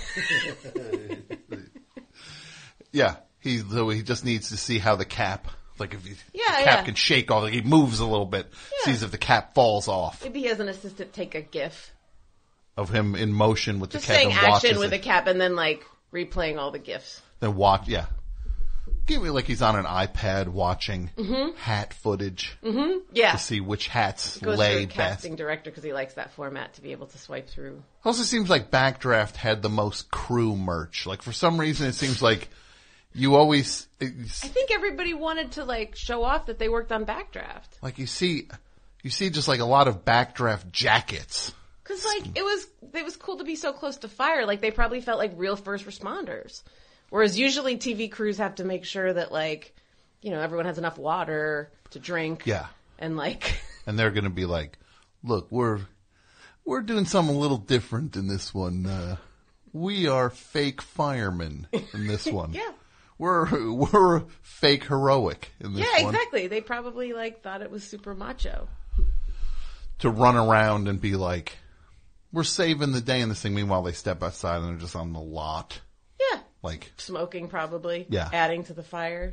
Yeah. He just needs to see how the cap if the cap can shake off, he moves a little bit, sees if the cap falls off. Maybe he has an assistant take a GIF of him in motion with just the cap. Just saying action with a cap and then replaying all the GIFs. Then give me he's on an iPad watching hat footage. Mm-hmm. Yeah. To see which hats lay best. Casting director because he likes that format to be able to swipe through. Also seems like Backdraft had the most crew merch. For some reason it seems like you always... I think everybody wanted to, show off that they worked on Backdraft. You see just, a lot of Backdraft jackets. Because, it was cool to be so close to fire. They probably felt like real first responders. Whereas usually TV crews have to make sure that, everyone has enough water to drink. Yeah. And, And they're going to be look, we're doing something a little different in this one. We are fake firemen in this one. Yeah. We're fake heroic in this one. Yeah, exactly. They probably thought it was super macho. To run around and be we're saving the day in this thing. Meanwhile, they step outside and they're just on the lot. Yeah. Smoking probably. Yeah. Adding to the fire.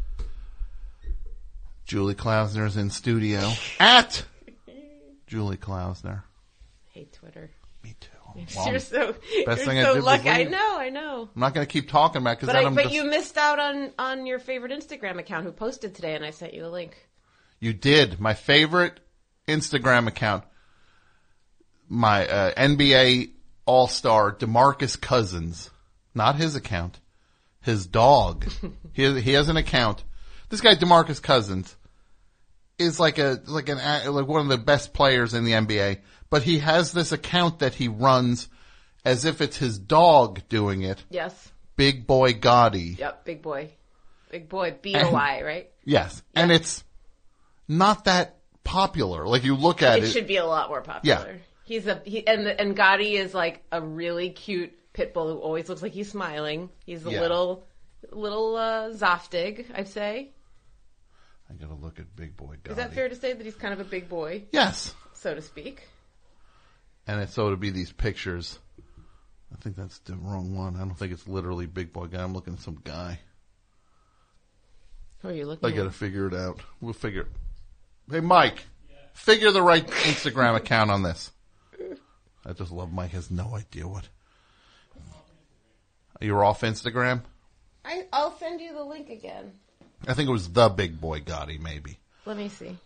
Julie Klausner's in studio. At Julie Klausner. Hate Twitter. Me too. You're so lucky. I know. I'm not going to keep talking about it but you missed out on your favorite Instagram account who posted today, and I sent you a link. You did. My favorite Instagram account, my NBA All-Star DeMarcus Cousins, not his account, his dog. he has an account. This guy DeMarcus Cousins is one of the best players in the NBA. But he has this account that he runs as if it's his dog doing it. Yes. Big Boy Gotti. Yep, Big Boy. Big Boy, B-O-I, right? Yes. Yeah. And it's not that popular. You look at it. It should be a lot more popular. Yeah. And Gotti is a really cute pit bull who always looks like he's smiling. He's a little Zoftig, I'd say. I gotta look at Big Boy Gotti. Is that fair to say that he's kind of a big boy? Yes. So to speak. And it's so to be these pictures. I think that's the wrong one. I don't think it's literally Big Boy Guy. I'm looking at some guy. Who are you looking I gotta figure it out. We'll figure it. Hey, Mike, figure the right Instagram account on this. I just love Mike has no idea what. You're off Instagram? I'll send you the link again. I think it was the Big Boy Gotti, maybe. Let me see.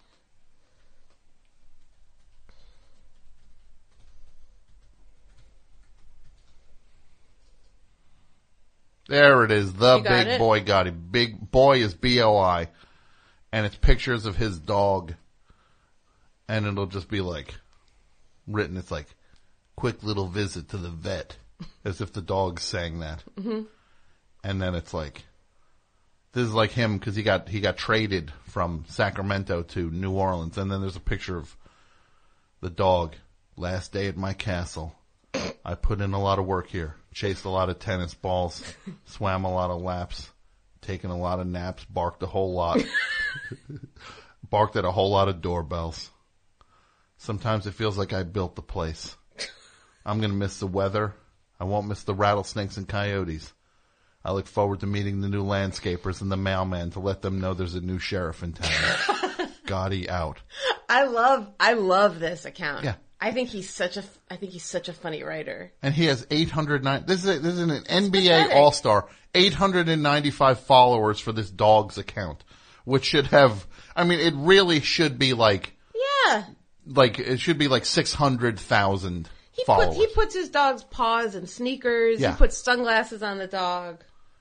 There it is, the Big it? Boy Gotti. Big Boy is B-O-I. And it's pictures of his dog. And it'll just be like, written, it's like, quick little visit to the vet. As if the dog sang that. Mm-hmm. And then it's like, this is like him because he got traded from Sacramento to New Orleans. And then there's a picture of the dog. Last day at my castle. I put in a lot of work here. Chased a lot of tennis balls. Swam a lot of laps. Taken a lot of naps. Barked a whole lot. Barked at a whole lot of doorbells. Sometimes it feels like I built the place. I'm going to miss the weather. I won't miss the rattlesnakes and coyotes. I look forward to meeting the new landscapers and the mailman to let them know there's a new sheriff in town. Gotti out. I love this account. Yeah. I think he's such a funny writer. And he has 809. This is an NBA All-Star. 895 followers for this dog's account, which should have. I mean, it really should be like. Yeah. Like it should be like 600,000 followers. He puts his dog's paws in sneakers. Yeah. He puts sunglasses on the dog.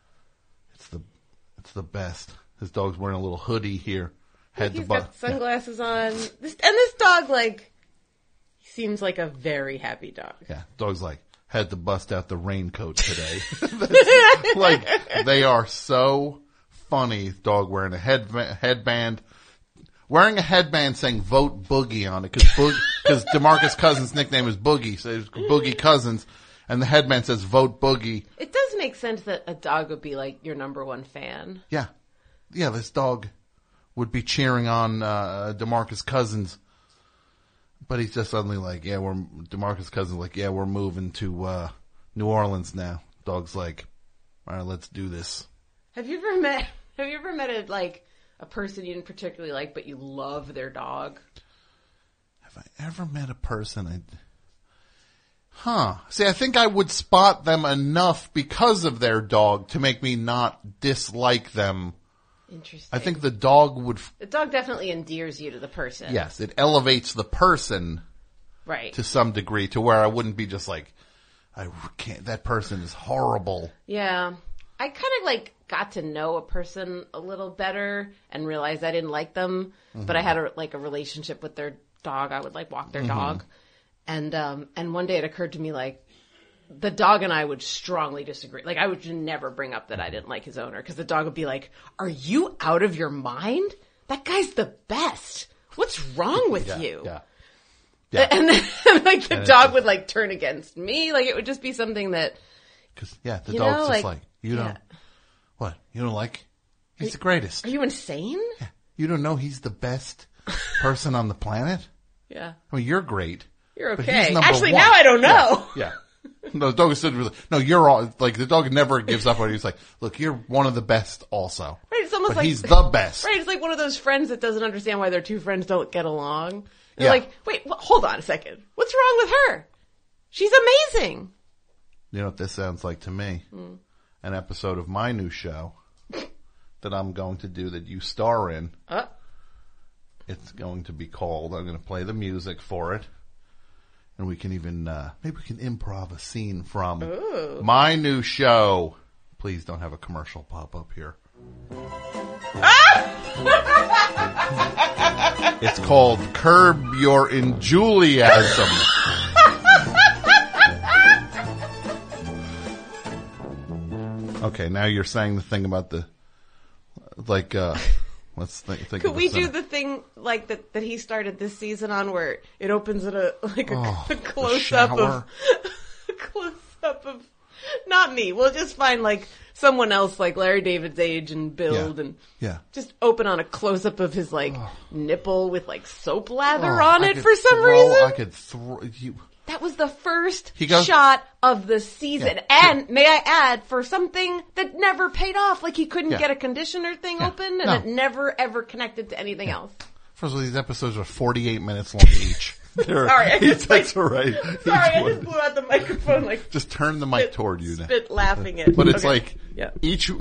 It's the best. His dog's wearing a little hoodie here, head He's to butt. got sunglasses on. This dog seems like a very happy dog. Yeah, dog's like, had to bust out the raincoat today. Like, they are so funny. Dog wearing a headband. Wearing a headband saying vote Boogie on it. Because DeMarcus Cousins' nickname is Boogie. So it's Boogie Cousins. And the headband says vote Boogie. It does make sense that a dog would be like your number one fan. Yeah. Yeah, this dog would be cheering on DeMarcus Cousins. But he's just suddenly like, DeMarcus Cousins like, yeah, we're moving to New Orleans now. Dog's like, all right, let's do this. Have you ever met a person you didn't particularly like, but you love their dog? Have I ever met a person See, I think I would spot them enough because of their dog to make me not dislike them. Interesting. I think the dog would. The dog definitely endears you to the person. Yes, it elevates the person. Right. To some degree, to where I wouldn't be just like, I can't, that person is horrible. Yeah. I kind of got to know a person a little better and realized I didn't like them, but I had a relationship with their dog. I would walk their dog. And one day it occurred to me the dog and I would strongly disagree. I would never bring up that I didn't like his owner because the dog would be like, are you out of your mind? That guy's the best. What's wrong with you? Yeah. And then the dog would turn against me. It would just be something that. Because, the dog's just you don't. What? You don't like? He's the greatest. Are you insane? Yeah. You don't know he's the best person on the planet? Yeah. I mean, you're great. You're but okay. he's number Actually, one. now I don't know. Yeah. No, the dog is no, you're all, the dog never gives up on you. He's like, look, you're one of the best also. Right, it's almost but he's the best. Right, it's like one of those friends that doesn't understand why their two friends don't get along. They're like, wait, hold on a second. What's wrong with her? She's amazing. You know what this sounds like to me? An episode of my new show that I'm going to do that you star in. It's going to be called, I'm going to play the music for it. And we can even, maybe we can improv a scene from my new show. Please don't have a commercial pop up here. It's called Curb Your Enthusiasm. Okay, now you're saying the thing about the, let's think. Could we do the thing that he started this season on, where it opens at a close up of not me. We'll just find someone else Larry David's age and build and just open on a close up of his nipple with soap lather on it for some reason. I could throw you. That was the first He goes- shot of the season. Yeah. And may I add, for something that never paid off. Like he couldn't Yeah. get a conditioner thing Yeah. open and No. it never ever connected to anything else. First of all, these episodes are 48 minutes long each. Sorry, I just, That's all right. Sorry, I Each just one. blew out the microphone like Just turn the mic toward you now. spit laughing at. But it's Okay. like Yeah. each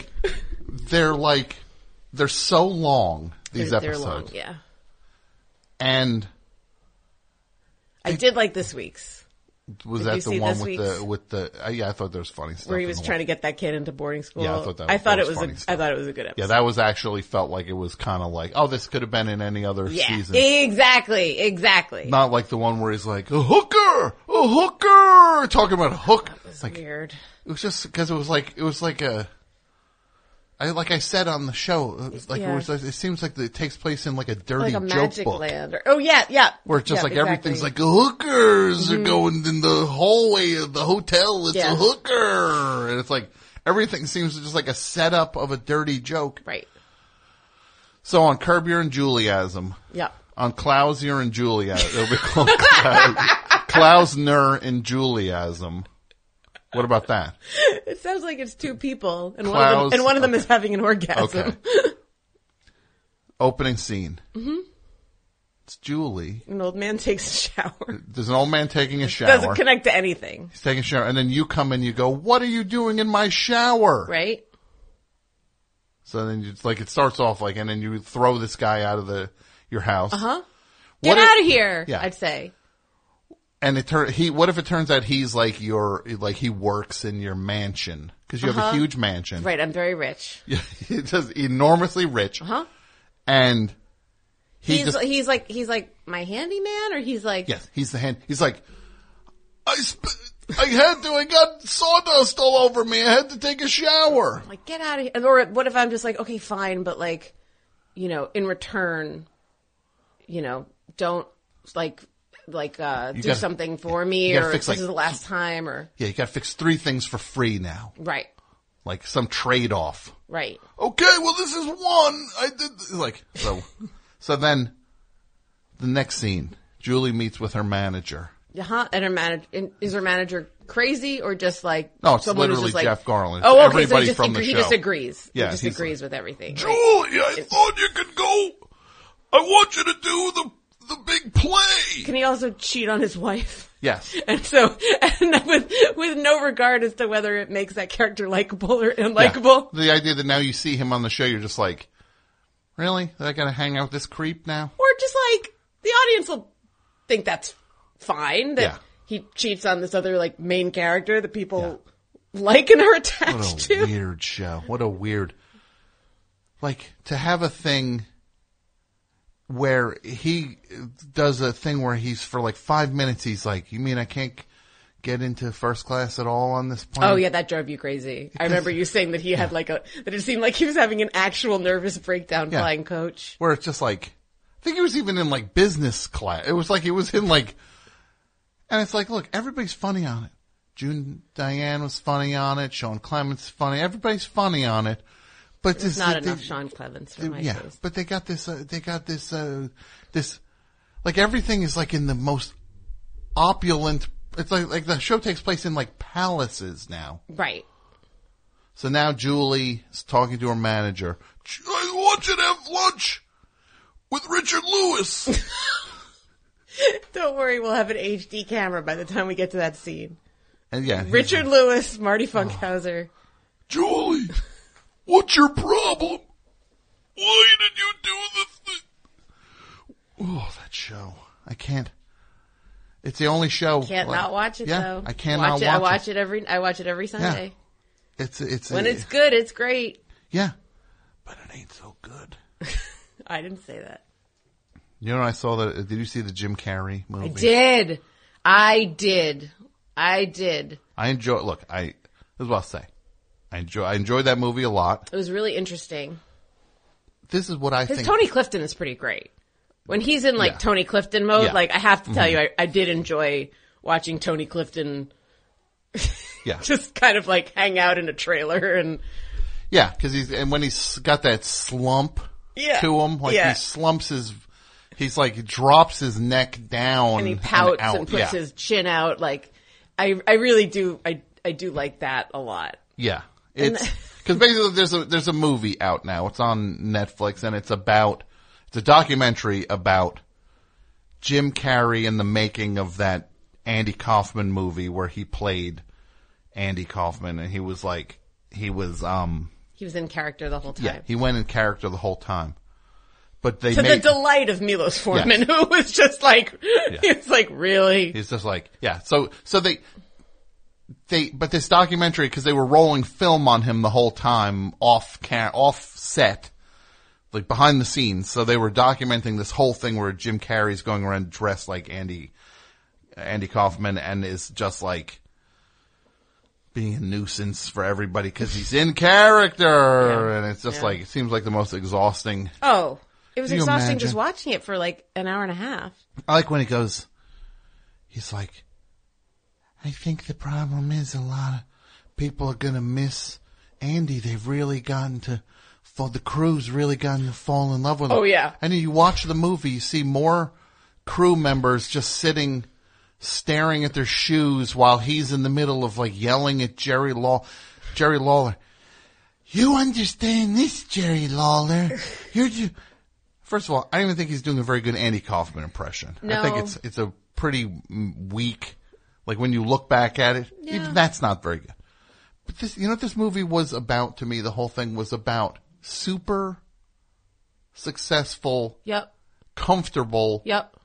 they're so long, these They're episodes. long, yeah. And I did like this week's. was Did that you the see one this with the yeah, I thought there was funny stuff. Where he in was the trying one. to get that kid into boarding school. Yeah, I thought that I thought was it was funny a stuff. I thought it was a good episode. Yeah, that was actually felt like it was kind of like, oh, this could have been in any other season. Exactly. Not like the one where he's like, a hooker, talking about a hook. It's like, weird. It was just because it was like a, like I said on the show, it was like, Yeah. it seems like it takes place in like a dirty Like a joke magic book. land. Or, yeah. Where it's just Yeah, like exactly. everything's like hookers are going in the hallway of the hotel. It's Yeah. a hooker. And it's like everything seems just like a setup of a dirty joke. Right. So on Curb Your Enthusiasm, Yeah. on Klausier and Juliasm, it'll be called Klausner and Juliasm. What about that? It sounds like it's two people, and Klaus- one of them okay. is having an orgasm. Okay. Opening scene. Mm-hmm. It's Julie. An old man takes a shower. There's an old man taking a shower. Doesn't connect to anything, He's taking a shower, and then you come in, you go, "What are you doing in my shower?" right? So then it's like it starts off like, and then you throw this guy out of your house. Get out of here! Yeah. I'd say. And what if it turns out he's like he works in your mansion because you have a huge mansion, Right, I'm very rich. Yeah, he's just enormously rich. And He's like my handyman, or he's like yes, he's the hand. He's like, I got sawdust all over me. I had to take a shower. Like, get out of here. Or what if I'm just like, okay, fine, but like, in return, don't do something for me, or this is the last time, or yeah, you got to fix 3 things for free now, right, like some trade off. right. Okay, well this is one. I did like so. So then, the next scene, Julie meets with her manager. And is her manager crazy, or just like No, it's someone who's literally just like, Jeff Garland. Oh, okay, Everybody so he from the he show. just agrees. Yeah, he just he's agrees with everything. Julie, I thought you could go. I want you to do the big play. Can he also cheat on his wife? Yes. And with no regard as to whether it makes that character likable or unlikable. Yeah. The idea that now you see him on the show, you're just like, really? I gotta hang out with this creep now? Or just like, the audience will think that's fine, that Yeah. he cheats on this other like main character that people like and are attached What to. a weird show. What a weird, like, to have a thing where he does a thing where he's for like 5 minutes, he's like, you mean I can't get into first class at all on this plane? Oh yeah, that drove you crazy. I remember you saying that he had that it seemed like he was having an actual nervous breakdown flying coach. Where it's just like, I think he was even in like business class. It was like he was in like, and it's like, look, everybody's funny on it. June Diane was funny on it. Sean Clements funny. Everybody's funny on it. But There's not enough Sean Clements for my taste. But they got this, this, like everything is like in the most opulent, it's like the show takes place in like palaces now. Right. So now Julie is talking to her manager. I want you to have lunch with Richard Lewis. Don't worry, we'll have an HD camera by the time we get to that scene. And yeah. Richard Lewis, Marty Funkhauser. Julie, what's your problem? Why did you do the thing? Oh, that show. I can't. It's the only show. Can't not watch it though. I cannot watch it. I watch it every Sunday. Yeah. It's when it's good, it's great. Yeah. But it ain't so good. I didn't say that. You know, I saw that. Did you see the Jim Carrey movie? I did. I enjoy. Look, this is what I'll say. I enjoyed that movie a lot. It was really interesting. This is what I think. Tony Clifton is pretty great. When he's in like Tony Clifton mode, like I have to tell you, I did enjoy watching Tony Clifton. Just kind of like hang out in a trailer and. Yeah, because when he's got that slump to him, like he slumps He's like, drops his neck down. And he pouts out. and puts his chin out. Like, I really do, I do like that a lot. Yeah. It's, cause basically there's a movie out now. It's on Netflix and it's a documentary about Jim Carrey and the making of that Andy Kaufman movie where he played Andy Kaufman, and he was in character the whole time. Yeah, he went in character the whole time. But they the delight of Milos Forman, who was just like, he's like, really? He's just like, yeah. So but this documentary, because they were rolling film on him the whole time, off set, like behind the scenes. So they were documenting this whole thing where Jim Carrey's going around dressed like Andy Kaufman and is just like being a nuisance for everybody because he's in character, and it's just like, it seems like the most exhausting. Oh, it was exhausting just watching it for like an hour and a half. I like when he goes, he's like, I think the problem is a lot of people are gonna miss Andy. They've really gotten to, the crew's really gotten to fall in love with him. Oh yeah. And then you watch the movie, you see more crew members just sitting, staring at their shoes while he's in the middle of like yelling at Jerry Lawler. You understand this, Jerry Lawler? First of all, I don't even think he's doing a very good Andy Kaufman impression. No. I think it's a pretty weak, like when you look back at it, even that's not very good. But this, you know what this movie was about to me? The whole thing was about super successful, comfortable,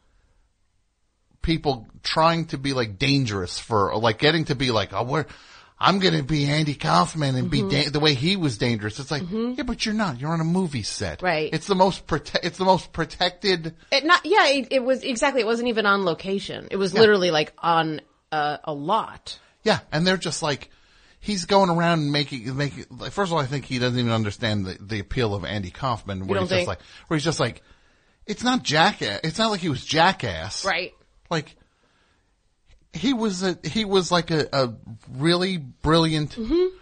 people trying to be like dangerous for, like getting to be like, I'm going to be Andy Kaufman and be the way he was dangerous. It's like, yeah, but you're not. You're on a movie set. Right. It's the most protected. It was exactly. It wasn't even on location. It was literally like on a lot. Yeah. And they're just like, he's going around and making, like, first of all, I think he doesn't even understand the appeal of Andy Kaufman, where he's just like, it's not Jackass. It's not like he was Jackass. Right. Like, he was like a really brilliant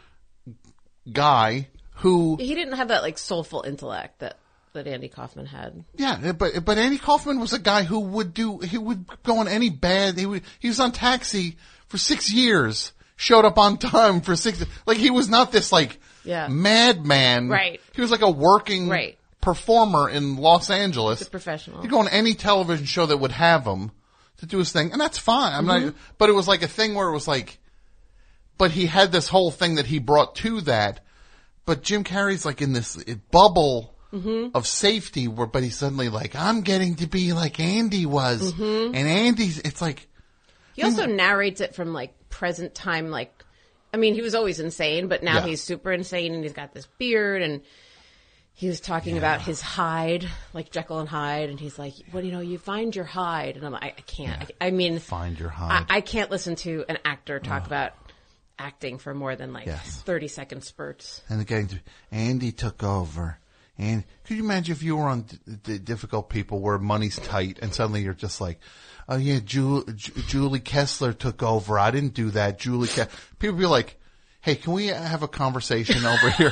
guy who... He didn't have that like soulful intellect that Andy Kaufman had. Yeah, but Andy Kaufman was a guy who would go on any bad... He was on Taxi for 6 years, showed up on time for 6... Like, he was not this like madman. Right. He was like a working performer in Los Angeles. He's a professional. He'd go on any television show that would have him to do his thing, and that's fine. I'm not, but it was like a thing where it was like, but he had this whole thing that he brought to that, but Jim Carrey's like in this bubble of safety but he's suddenly like, I'm getting to be like Andy was, and Andy's, it's like. He also narrates it from like present time, like, I mean, he was always insane, but now he's super insane and he's got this beard, and he was talking about his hide, like Jekyll and Hyde, and he's like, well, you find your hide. And I'm like, I can't. Yeah. I mean, find your hide. I can't listen to an actor talk about acting for more than like 30-second spurts. And again, Andy took over. And could you imagine if you were on the Difficult People where money's tight and suddenly you're just like, oh yeah, Julie Kessler took over. I didn't do that. People would be like, hey, can we have a conversation over here?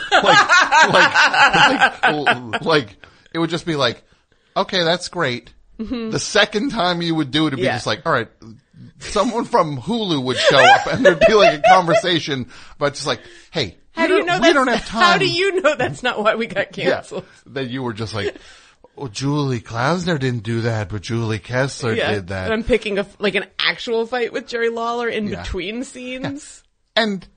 like, it would just be like, okay, that's great. The second time you would do it, it'd be just like, all right, someone from Hulu would show up and there'd be like a conversation about just like, hey, we don't have time. How do you know that's not why we got canceled? Yeah, that you were just like, oh, Julie Klausner didn't do that, but Julie Kessler did that. And I'm picking an actual fight with Jerry Lawler in between scenes. Yeah. And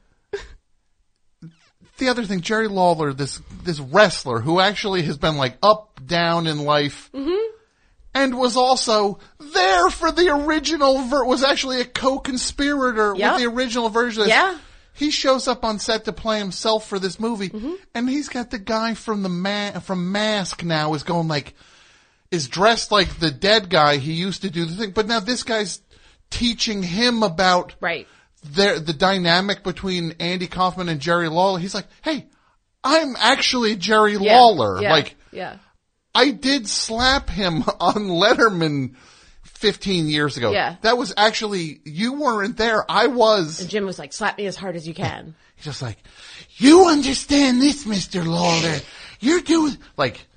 the other thing, Jerry Lawler, this wrestler who actually has been like up, down in life, and was also there for the original, was actually a co-conspirator with the original version. Yeah. He shows up on set to play himself for this movie, and he's got the guy from from Mask now is dressed like the dead guy he used to do the thing, but now this guy's teaching him about the dynamic between Andy Kaufman and Jerry Lawler. He's like, hey, I'm actually Jerry Lawler. I did slap him on Letterman 15 years ago. Yeah. That was actually, you weren't there. I was. And Jim was like, slap me as hard as you can. He's just like, you understand this, Mr. Lawler. You're doing, like,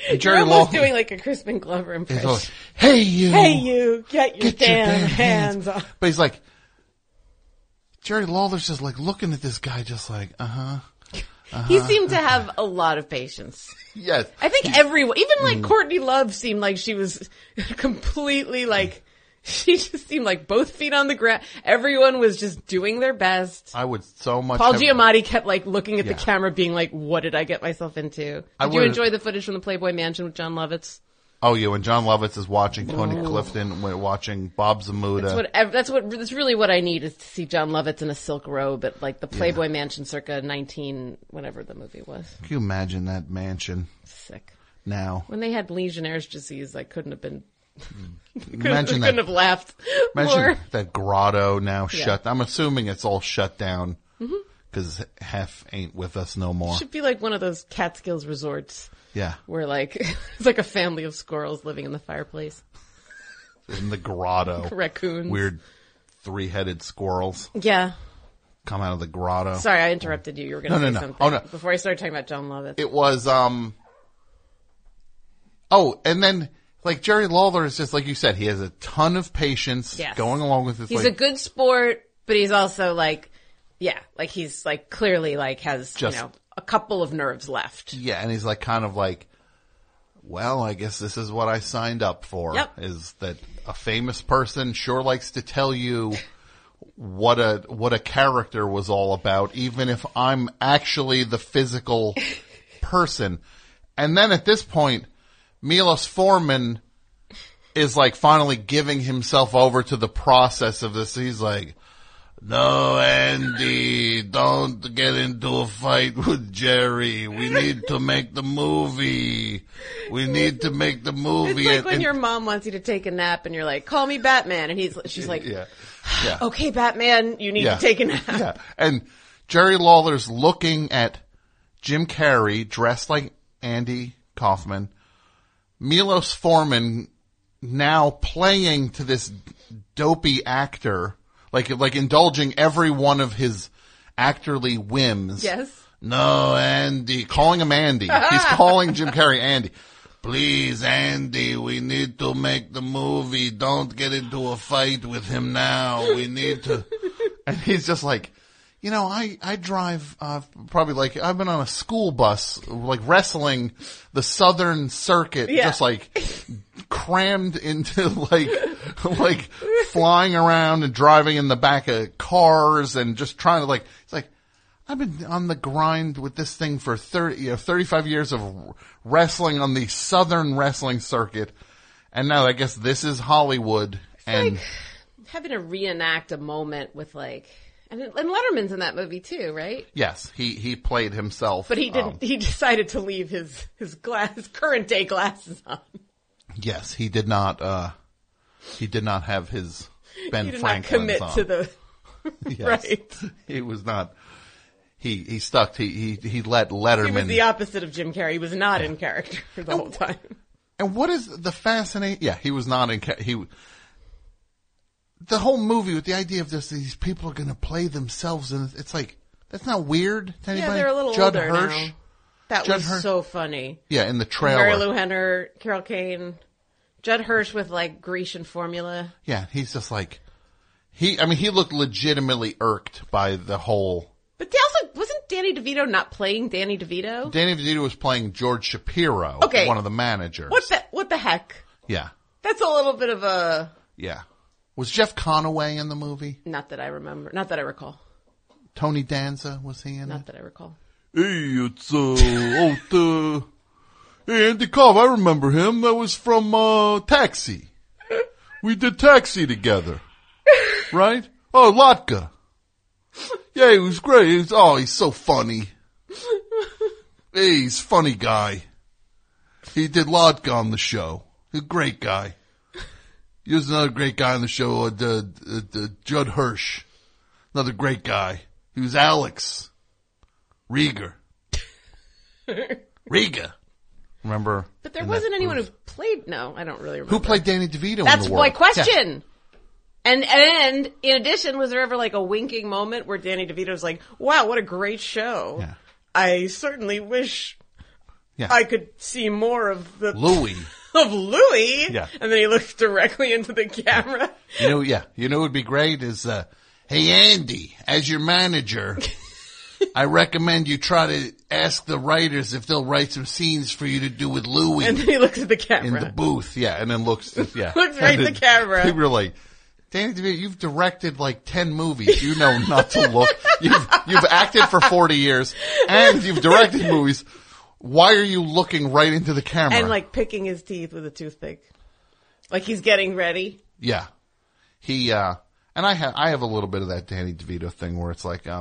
You're almost doing like a Crispin Glover impression. Like, hey you, get your damn hands off. But he's like, Jerry Lawler's just like looking at this guy, just like, He seemed to have a lot of patience. Yes, I think everyone, even like Courtney Love, seemed like she was completely like. She just seemed like both feet on the ground. Everyone was just doing their best. I would so much. Paul Giamatti kept like looking at the camera being like, what did I get myself into? Did you enjoy the footage from the Playboy Mansion with John Lovitz? Oh yeah, when John Lovitz is watching Tony Clifton, when watching Bob Zamuda. That's really what I need is to see John Lovitz in a silk robe at like the Playboy Mansion circa 19, whatever the movie was. Can you imagine that mansion? Sick. Now. When they had Legionnaire's disease, I couldn't have been... couldn't have laughed more. Imagine that grotto now shut. I'm assuming it's all shut down because Hef ain't with us no more. It should be like one of those Catskills resorts. Yeah, where like it's like a family of squirrels living in the fireplace. In the grotto, raccoons, weird 3-headed squirrels. Yeah, come out of the grotto. Sorry, I interrupted you. You were going to say something. Oh no! Before I started talking about John Lovitz, it was Oh, and then. Like, Jerry Lawler is just, like you said, he has a ton of patience going along with this. He's a good sport, but he's also like, like he's like clearly like has, just, a couple of nerves left. Yeah, and he's like kind of like, well, I guess this is what I signed up for. Yep. Is that a famous person sure likes to tell you what a character was all about, even if I'm actually the physical person. And then at this point, Milos Forman is like finally giving himself over to the process of this. He's like, no, Andy, don't get into a fight with Jerry. We need to make the movie. We need to make the movie. It's like when your mom wants you to take a nap and you're like, call me Batman. And she's like, okay, Batman, you need to take a nap. Yeah. And Jerry Lawler's looking at Jim Carrey dressed like Andy Kaufman. Milos Forman now playing to this dopey actor, like indulging every one of his actorly whims. Yes. No, Andy, calling him Andy. He's calling Jim Carrey Andy. Please, Andy, we need to make the movie. Don't get into a fight with him now. We need to. And he's just like, I drive, probably like, I've been on a school bus, like wrestling the Southern Circuit, just like crammed into like flying around and driving in the back of cars and just trying to it's like, I've been on the grind with this thing for 35 years of wrestling on the Southern Wrestling Circuit. And now I guess this is Hollywood. It's and like having to reenact a moment with and Letterman's in that movie too, right? Yes, he played himself, but he didn't. He decided to leave his current day glasses on. Yes, he did not. He did not have his Ben Franklin commit on. To the yes, right. He was not. He stuck. He let Letterman. He was the opposite of Jim Carrey. He was not in character for the whole time. And what is the fascinating? Yeah, he was not in. The whole movie with the idea of these people are going to play themselves, and it's like, that's not weird to anybody. Yeah, they're a little Judd older Hirsch. now. That Judd was Hirsch. So funny. Yeah, in the trailer. Mary Lou Henner, Carol Kane, Judd Hirsch with Grecian formula. Yeah, he's just like, he looked legitimately irked by the whole. But also, wasn't Danny DeVito not playing Danny DeVito? Danny DeVito was playing George Shapiro, one of the managers. What the heck? Yeah. That's a little bit of a... Yeah. Was Jeff Conaway in the movie? Not that I remember. Not that I recall. Tony Danza, was he in it? Not that I recall. Hey, it's, hey, Andy Kaufman, I remember him. That was from, Taxi. We did Taxi together. Right? Oh, Latka. Yeah, he was great. He's so funny. Hey, he's a funny guy. He did Latka on the show. He's a great guy. He was another great guy on the show, Judd Hirsch. Another great guy. He was Alex Rieger. Remember? But there wasn't anyone who played, no, I don't really remember. Who played Danny DeVito That's in the world? my question. Yeah. And in addition, was there ever a winking moment where Danny DeVito was like, wow, what a great show. Yeah. I certainly wish I could see more of the Louis. of Louis. Yeah. And then he looks directly into the camera. You know what would be great is, hey, Andy, as your manager, I recommend you try to ask the writers if they'll write some scenes for you to do with Louis. And then he looks at the camera. In the booth, and then looks looks right at the camera. People are like, Danny DeVito, you've directed like 10 movies. You know not to look. You've acted for 40 years, and you've directed movies. Why are you looking right into the camera? And like picking his teeth with a toothpick. Like he's getting ready. Yeah. He, and I have a little bit of that Danny DeVito thing where it's like,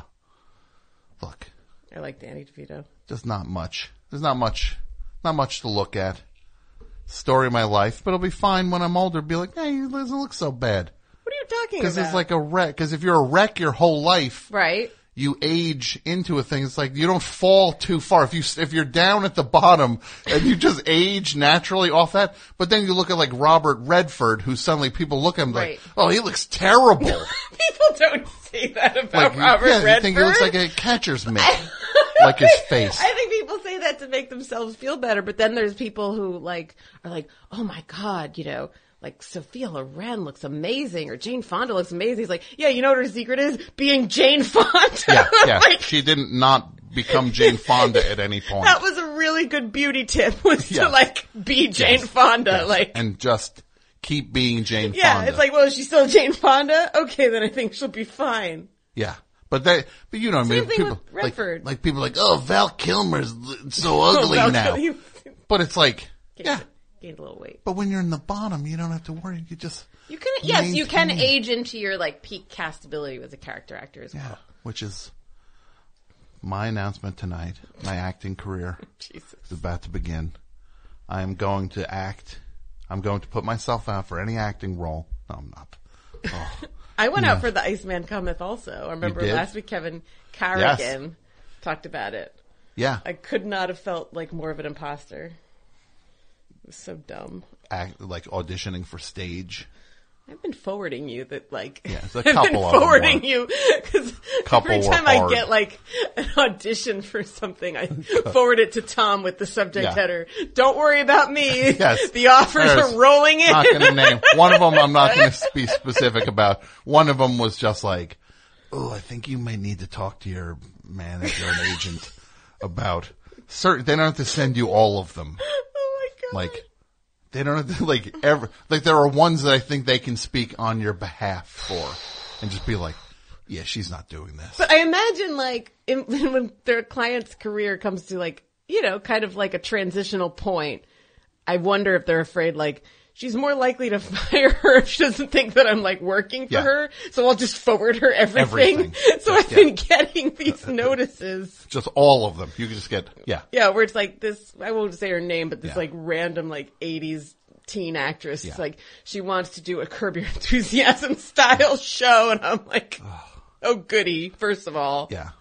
look. I like Danny DeVito. Just not much. There's not much to look at. Story of my life, but it'll be fine when I'm older. Be like, hey, it doesn't look so bad. What are you talking about? Because it's like a wreck. Because if you're a wreck your whole life. Right. You age into a thing. It's like you don't fall too far. If you're down at the bottom and you just age naturally off that, but then you look at like Robert Redford, who suddenly people look at him like, oh, he looks terrible. People don't say that about Robert Redford. You think he looks like a catcher's mitt, like his face. I think people say that to make themselves feel better, but then there's people who are like, oh my God, like Sophia Loren looks amazing or Jane Fonda looks amazing. He's like, yeah, you know what her secret is? Being Jane Fonda. Yeah. Like, she didn't not become Jane Fonda at any point. That was a really good beauty tip was to like be Jane Fonda. Like, and just keep being Jane Fonda. Yeah, it's like, well, is she still Jane Fonda? Okay, then I think she'll be fine. Yeah. But you know what I mean? Same thing with Redford. Like people are like, oh, Val Kilmer's so ugly now. But it's like, gained a little weight. But when you're in the bottom, you don't have to worry. You can age into your like peak castability as a character actor as well. Which is my announcement tonight. My acting career is about to begin. I am going to act. I'm going to put myself out for any acting role. No, I'm not. Oh, I went out for The Iceman Cometh also. I remember last week Kevin Carrigan talked about it. Yeah. I could not have felt like more of an imposter. So dumb. Like auditioning for stage. I've been forwarding you that it's a I've couple been of forwarding you because every time I hard. get like an audition for something, I forward it to Tom with the subject header. Don't worry about me. Yes. The offers are rolling in. Not going to name one of them. I'm not going to be specific about. One of them was just like, oh, I think you may need to talk to your manager and agent about certain. They don't have to send you all of them. Like, they don't have to, there are ones that I think they can speak on your behalf for and just be like, yeah, she's not doing this. But I imagine when their client's career comes to kind of like a transitional point, I wonder if they're afraid she's more likely to fire her if she doesn't think that I'm working for her. So I'll just forward her everything. So I've been getting these notices. Just all of them. You can just get, Yeah, where it's like this, I won't say her name, but this random 80s teen actress. It's like, she wants to do a Curb Your Enthusiasm style show. And I'm like, oh goody, first of all. Yeah.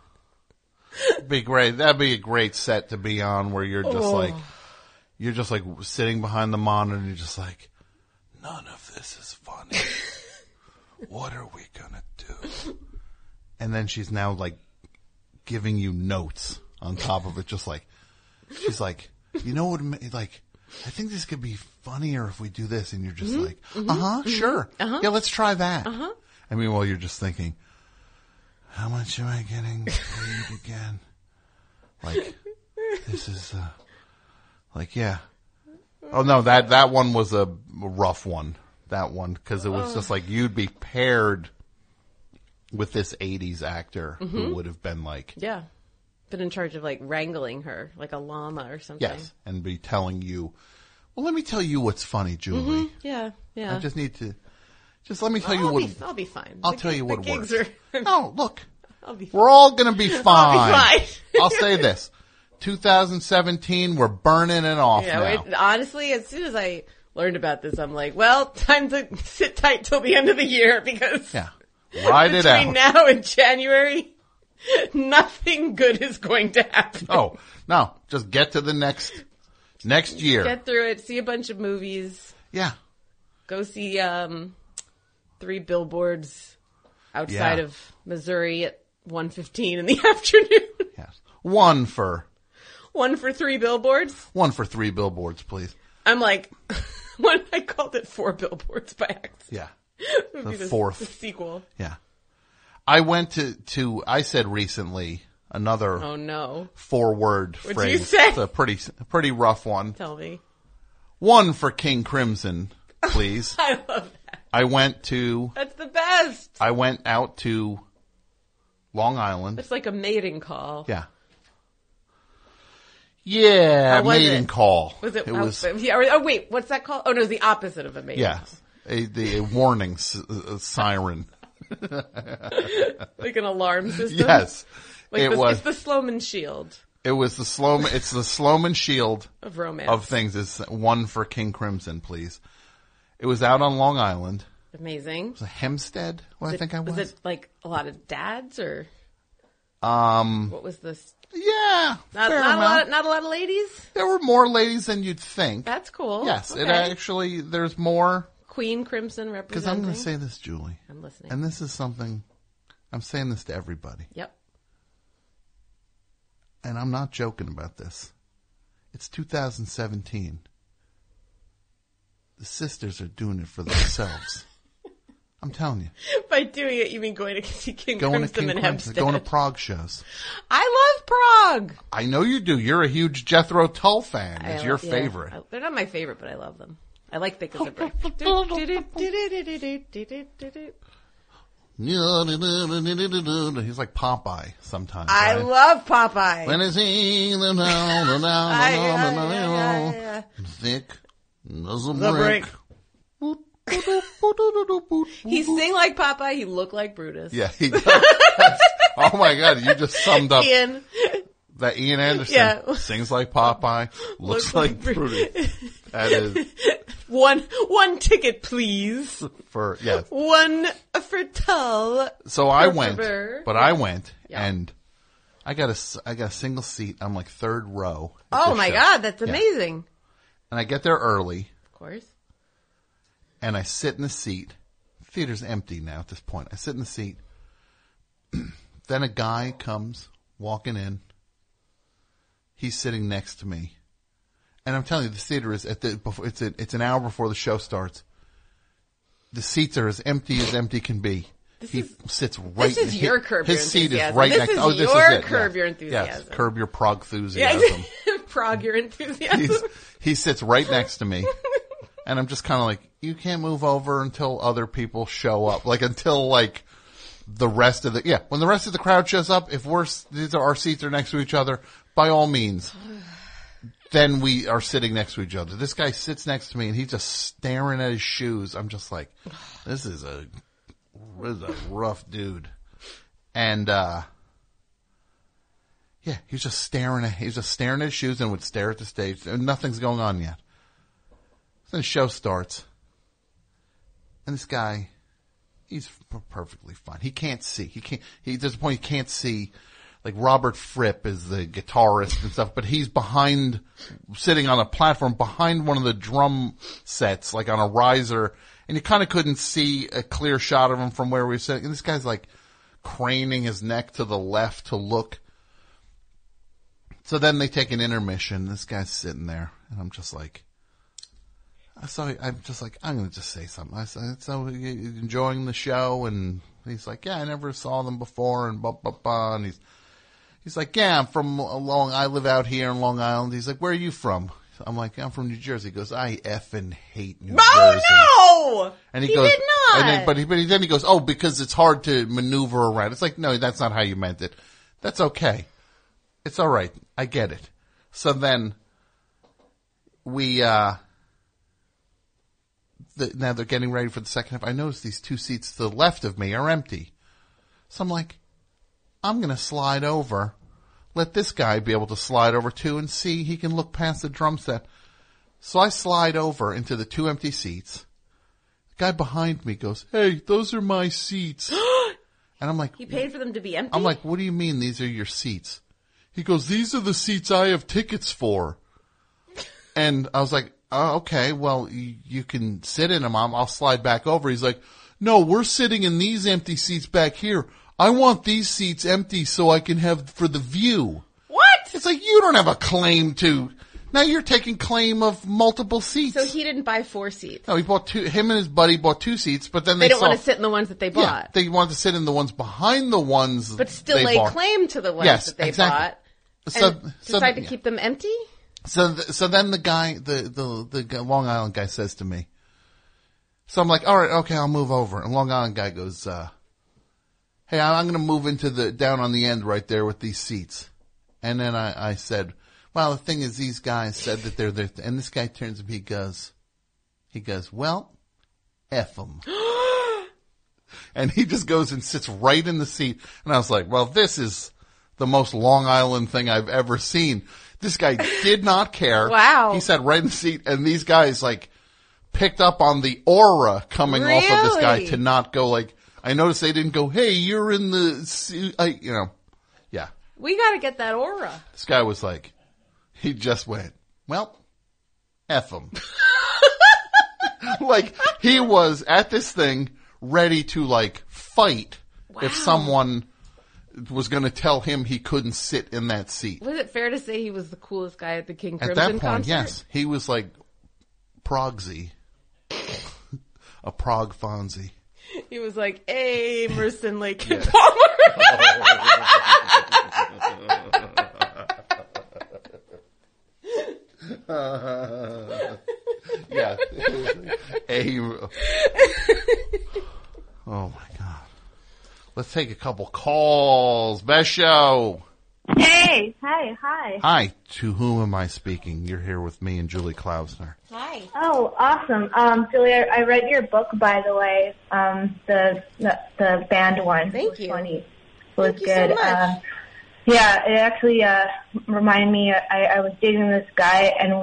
Be great. That'd be a great set to be on where you're just you're just sitting behind the monitor and you're just like, none of this is funny. What are we gonna do? And then she's now giving you notes on top of it, just she's like, you know what, I think this could be funnier if we do this. And you're just sure. Yeah, let's try that. I mean, while you're just thinking, how much am I getting paid again? This is, yeah. Oh no, that one was a rough one. That one, because it was just you'd be paired with this 80s actor who would have been been in charge of wrangling her like a llama or something. Yes, and be telling you, well, let me tell you what's funny, Julie. Yeah. I just need to, let me tell you what. I'll be fine. I'll tell you what works. No, oh, look, we're all gonna be fine. I'll be fine. I'll say this. 2017, we're burning it off now. Honestly, as soon as I learned about this, I'm like, well, time to sit tight till the end of the year because ride it out. Between now and January, nothing good is going to happen. Oh, no, just get to the next year. Get through it, see a bunch of movies. Yeah. Go see 3 billboards outside of Missouri at 1:15 in the afternoon. Yes. One for 1 for 3 billboards? 1 for 3 billboards, please. I'm like, when I called it 4 billboards by accident. Yeah. It would The be fourth. the sequel. Yeah. I went to I said recently another Oh no. 4-word What'd phrase. you say? It's a pretty rough one. Tell me. 1 for King Crimson, please. I love that. I went That's the best. I went out to Long Island. It's like a mating call. Yeah. Yeah, How was mating it? call. Was it? It was. Oh wait, what's that called? Oh no, it's the opposite of a mating Yeah. A warning siren. call. Like an alarm system. Yes. Like it was. It's the Sloman Shield It was the Sloman. It's the Sloman Shield of romance. of things. It's 1 for King Crimson, please. It was out on Long Island. Amazing. It was Hempstead. I think I was. Was it like a lot of dads or? What was this? Yeah. Not fair a amount. lot of ladies. There were more ladies than you'd think. That's cool. Yes, Okay. it actually. There's more. Queen Crimson representing. Because I'm going to say this, Julie. I'm listening. And this is something. I'm saying this to everybody. Yep. And I'm not joking about this. It's 2017. The sisters are doing it for themselves. I'm telling you. By doing it, you mean going to see King Going to Crimson King and Crimson, Hempstead. going to Prague shows. I love Prague. I know you do. You're a huge Jethro Tull fan. It's your Yeah. favorite. They're not my favorite, but I love them. I like Thick as a Brick. He's like Popeye sometimes. I right? love Popeye. When is he thick as a The brick. He sing like Popeye. He look like Brutus. Yeah, he does. Oh my God, you just summed up Ian. that Ian Anderson Yeah. sings like Popeye, looks like Brutus. That is One ticket, please. for, yes. One for Tull. So I For went, favor. but I went Yeah. and I got a single seat. I'm like third row. at Oh the my show. God, that's Yeah. amazing. And I get there early Of course. and I sit in the seat. Theater's empty now at this point. I sit in the seat. Then a guy comes walking in. He's sitting next to me. And I'm telling you, the theater is it's an hour before the show starts. The seats are as empty can be. He sits right. This is your Curb Your His seat is Enthusiasm. right This next. is Oh, this your is it. Curb Your Yes. Enthusiasm. Yes, Curb Your Prague Yeah, Enthusiasm. Prague Your Enthusiasm. He sits right next to me, and I'm just kind of like, you can't move over until other people show up. Like until like the rest of when the rest of the crowd shows up. If our seats are next to each other, by all means. Then we are sitting next to each other. This guy sits next to me and he's just staring at his shoes. I'm just like, this is a rough dude. And, he's just staring at his shoes and would stare at the stage. And nothing's going on yet. Then the show starts. And this guy, he's perfectly fine. He can't see. There's a point he can't see. Like Robert Fripp is the guitarist and stuff, but he's sitting on a platform behind one of the drum sets, like on a riser, and you kind of couldn't see a clear shot of him from where we were sitting. And this guy's like craning his neck to the left to look. So then they take an intermission. This guy's sitting there, and I'm just like, I'm going to just say something. I said, so you enjoying the show? And he's like, yeah, I never saw them before, and blah, blah, blah. And he's like, yeah, I live out here in Long Island. He's like, where are you from? I'm like, I'm from New Jersey. He goes, I effing hate New Jersey. Oh no! And he goes, did not. And then he goes, oh, because it's hard to maneuver around. It's like, no, that's not how you meant it. That's okay. It's all right. I get it. So then now they're getting ready for the second half. I notice these 2 seats to the left of me are empty. So I'm like, I'm going to slide over. Let this guy be able to slide over too and see he can look past the drum set. So I slide over into the 2 empty seats. The guy behind me goes, hey, those are my seats. And I'm like, He paid for them to be empty? I'm like, what do you mean these are your seats? He goes, these are the seats I have tickets for. And I was like, oh, okay, well, you can sit in them. I'll slide back over. He's like, no, we're sitting in these empty seats back here. I want these seats empty so I can have for the view. What? It's like, you don't have a claim to, now you're taking claim of multiple seats. So he didn't buy 4 seats. No, he bought 2, him and his buddy bought 2 seats, but then they don't want to sit in the ones that they bought. Yeah, they wanted to sit in the ones behind the ones but still lay claim to the ones that they bought. And decide to keep them empty? So then the guy, the Long Island guy says to me, so I'm like, all right, okay, I'll move over. And Long Island guy goes, hey, I'm going to move into down on the end right there with these seats. And then I said, well, the thing is, these guys said that they're there. And this guy turns to me, he goes, well, F them. And he just goes and sits right in the seat. And I was like, well, this is the most Long Island thing I've ever seen. This guy did not care. Wow. He sat right in the seat, and these guys, like, picked up on the aura coming off of this guy to not go, like, I noticed they didn't go, hey, you're in the seat, yeah. We gotta get that aura. This guy was like, he just went, well, F him. Like, he was at this thing ready to, like, fight if someone was going to tell him he couldn't sit in that seat. Was it fair to say he was the coolest guy at the King Crimson concert? At that point, concert? yes. He was like Progsy. A Prog Fonzie. He was like, hey, Emerson, Lake and Palmer. Yeah. Oh, my God. Let's take a couple calls. Best show. Hey. Hi. Hi. To whom am I speaking? You're here with me and Julie Klausner. Hi. Oh, awesome. Julie, I read your book, by the way, the band one. Thank you. Funny. It was Thank you good. so much. Yeah, it actually reminded me. I was dating this guy, and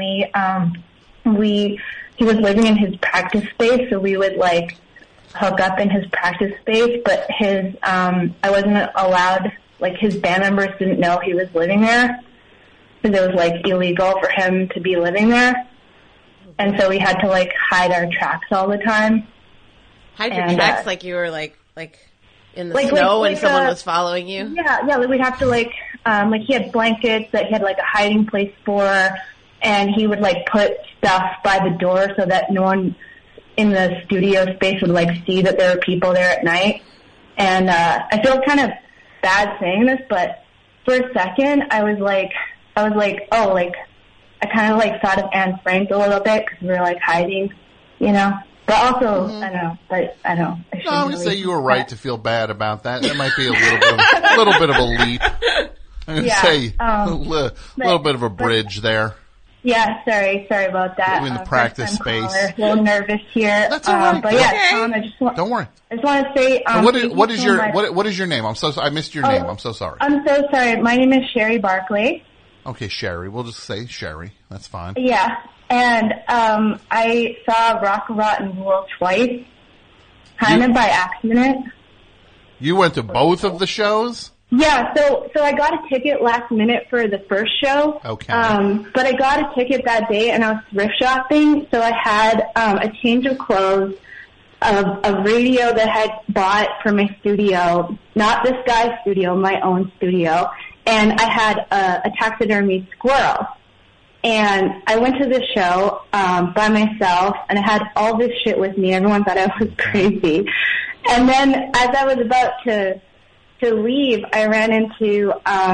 he was living in his practice space, so we would like hook up in his practice space. But I wasn't allowed. Like his band members didn't know he was living there, because it was like illegal for him to be living there, and so we had to like hide our tracks all the time. Hide your tracks like you were like in the snow when someone was following you? Yeah, like we'd have to like he had blankets that he had like a hiding place for, and he would like put stuff by the door so that no one in the studio space would like see that there were people there at night. And I feel kind of bad saying this, but for a second I was like, oh, like I kind of like thought of Anne Frank a little bit because we were like hiding, you know. But also, I don't know. I would say you were right to feel bad about that. That might be a little bit of a leap. I'm going to say a little bit of a bridge there. Yeah, sorry about that. In the practice space. Caller, a little nervous here. That's all right. But yeah, Tom, don't worry. I just want to say, what is your name? I missed your name. I'm so sorry. I'm so sorry. My name is Sherry Barkley. Okay, Sherry. We'll just say Sherry. That's fine. Yeah. And I saw Rock Rotten Rule twice, kind of by accident. You went to both of the shows? Yeah, so I got a ticket last minute for the first show. Okay. But I got a ticket that day, and I was thrift shopping, so I had a change of clothes, a radio that I had bought for my studio, not this guy's studio, my own studio, and I had a taxidermy squirrel. And I went to the show by myself, and I had all this shit with me. Everyone thought I was crazy. And then as I was about to leave, I ran into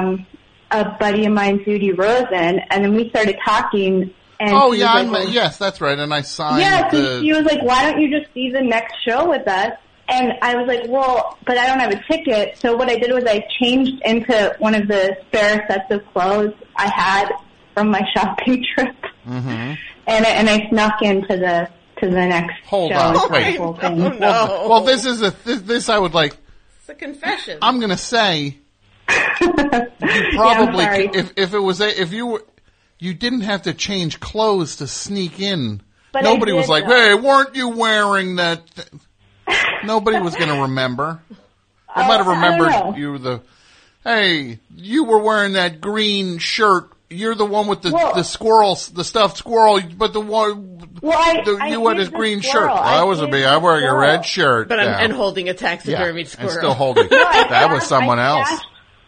a buddy of mine, Judy Rosen, and then we started talking. And yes, that's right. And I signed. Yeah, so she was like, "Why don't you just see the next show with us?" And I was like, "Well, but I don't have a ticket." So what I did was I changed into one of the spare sets of clothes I had from my shopping trip, and I snuck into the next show. Hold on, wait. No. Well, this I would like. It's a confession. I'm going to say, you probably, if you didn't have to change clothes to sneak in. But nobody was like, hey, weren't you wearing that? Nobody was going to remember. They might have remembered you were hey, you were wearing that green shirt. You're the one with the squirrel, the stuffed squirrel, but the one, you had this green shirt. Well, that wasn't me. I'm wearing a red shirt. But and holding a taxidermied squirrel. And still holding. That was someone else.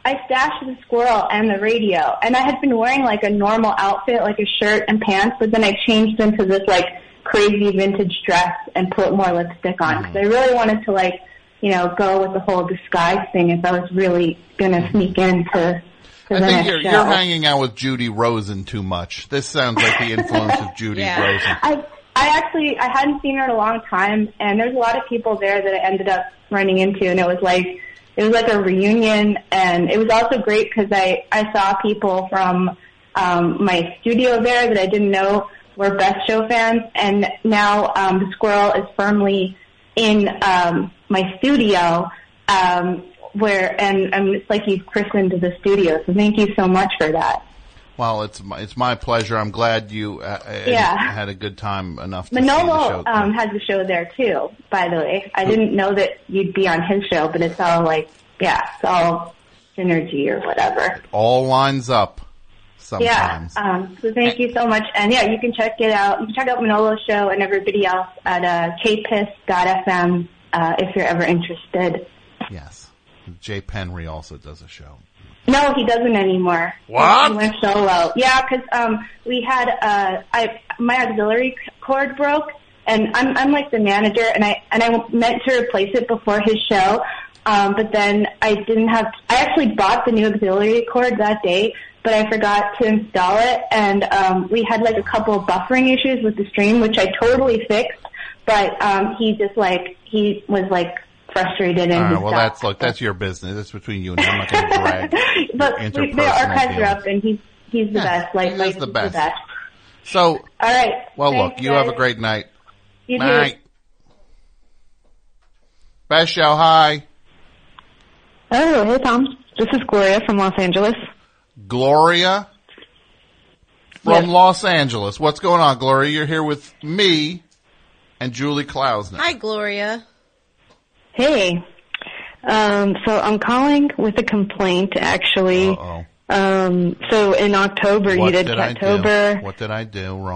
I stashed the squirrel and the radio, and I had been wearing like a normal outfit, like a shirt and pants, but then I changed into this like crazy vintage dress and put more lipstick on because I really wanted to like, you know, go with the whole disguise thing if I was really gonna sneak into. I think you're hanging out with Judy Rosen too much. This sounds like the influence of Judy Rosen. I hadn't seen her in a long time, and there's a lot of people there that I ended up running into, and it was like a reunion, and it was also great because I saw people from my studio there that I didn't know were Best Show fans, and now the squirrel is firmly in my studio, where it's like you've christened the studio. So thank you so much for that. Well, it's my pleasure. I'm glad you had a good time enough to Manolo see the show. has a show there too, by the way. I didn't know that you'd be on his show, but it's all like, it's all synergy or whatever. It all lines up sometimes. Yeah, so thank you so much. And you can check it out. You can check out Manolo's show and everybody else at kpiss.fm if you're ever interested. Yes. Jay Penry also does a show. No, he doesn't anymore. What? He went solo. Yeah, because we had my auxiliary cord broke, and I'm like the manager, and I meant to replace it before his show, but then I didn't have. I actually bought the new auxiliary cord that day, but I forgot to install it, and we had like a couple of buffering issues with the stream, which I totally fixed. But he was like frustrated and all right, well, that's your business. That's between you and him. I'm not going to drag. But the archives are up, and he's the best. Like, he's the best. best. So, all right. Well, thanks, look, you guys. have a great night. You night. too. Best Show, hi. Oh, hey, Tom. This is Gloria from Los Angeles. Gloria from Los Angeles. What's going on, Gloria? You're here with me and Julie Klausner. Hi, Gloria. Hey. So I'm calling with a complaint, actually. Uh-oh. So in October, you did Cattober. What did I do wrong?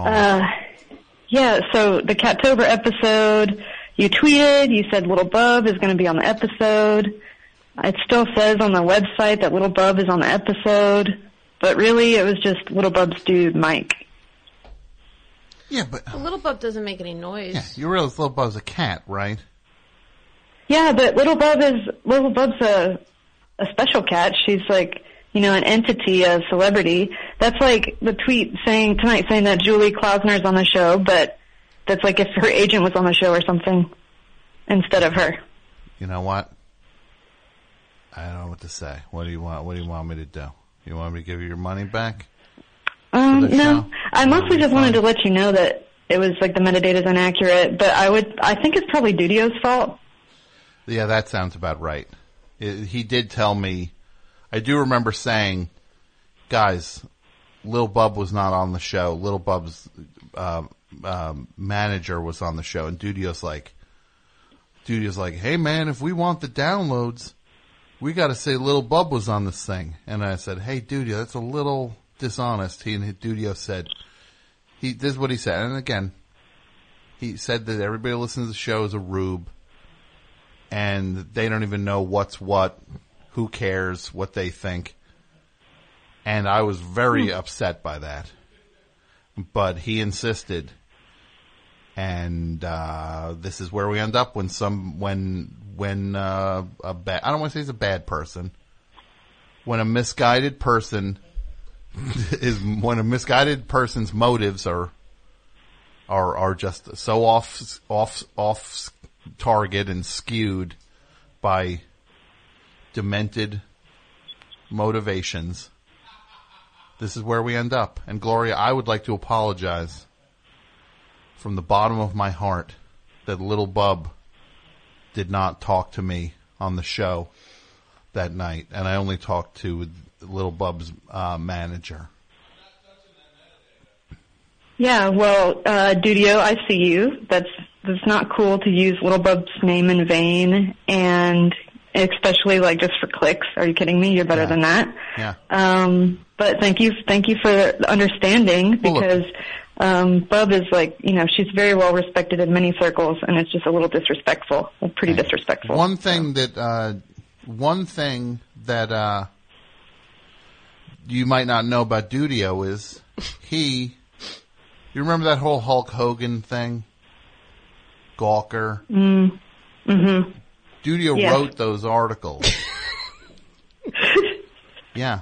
So the Cattober episode, you tweeted, you said Little Bub is going to be on the episode. It still says on the website that Little Bub is on the episode, but really it was just Little Bub's dude, Mike. Yeah, but Little Bub doesn't make any noise. Yeah, you realize Little Bub's a cat, right? Yeah, but Little Bub's a special cat. She's like, you know, an entity, a celebrity. That's like the tweet tonight saying that Julie Klausner is on the show, but that's like if her agent was on the show or something instead of her. You know what? I don't know what to say. What do you want? What do you want me to do? You want me to give you your money back? No. Show? I mostly just wanted to let you know that it was like the metadata is inaccurate, but I think it's probably Dudio's fault. Yeah, that sounds about right. He did tell me. I do remember saying, guys, Lil Bub was not on the show. Lil Bub's manager was on the show, and Dudio's like, hey man, if we want the downloads, we got to say Lil Bub was on this thing. And I said, hey Dudio, that's a little dishonest. Dudio said, this is what he said. And again, he said that everybody who listens to the show is a rube, and they don't even know what's what, who cares, what they think. And I was very upset by that. But he insisted. And this is where we end up when a bad, I don't want to say he's a bad person. When a misguided person when a misguided person's motives are just so off target and skewed by demented motivations. This is where we end up. And Gloria, I would like to apologize from the bottom of my heart that Little Bub did not talk to me on the show that night, and I only talked to Little Bub's manager. Yeah, well, Dudio, I see you. That's not cool to use Little Bub's name in vain, and especially like just for clicks. Are you kidding me? You're better than that. Yeah. But thank you for the understanding, because Bub is like, you know, she's very well respected in many circles, and it's just a little disrespectful, pretty disrespectful. One thing that you might not know about Dudio is you remember that whole Hulk Hogan thing? Gawker. Mm-hmm. Dudio wrote those articles. Yeah.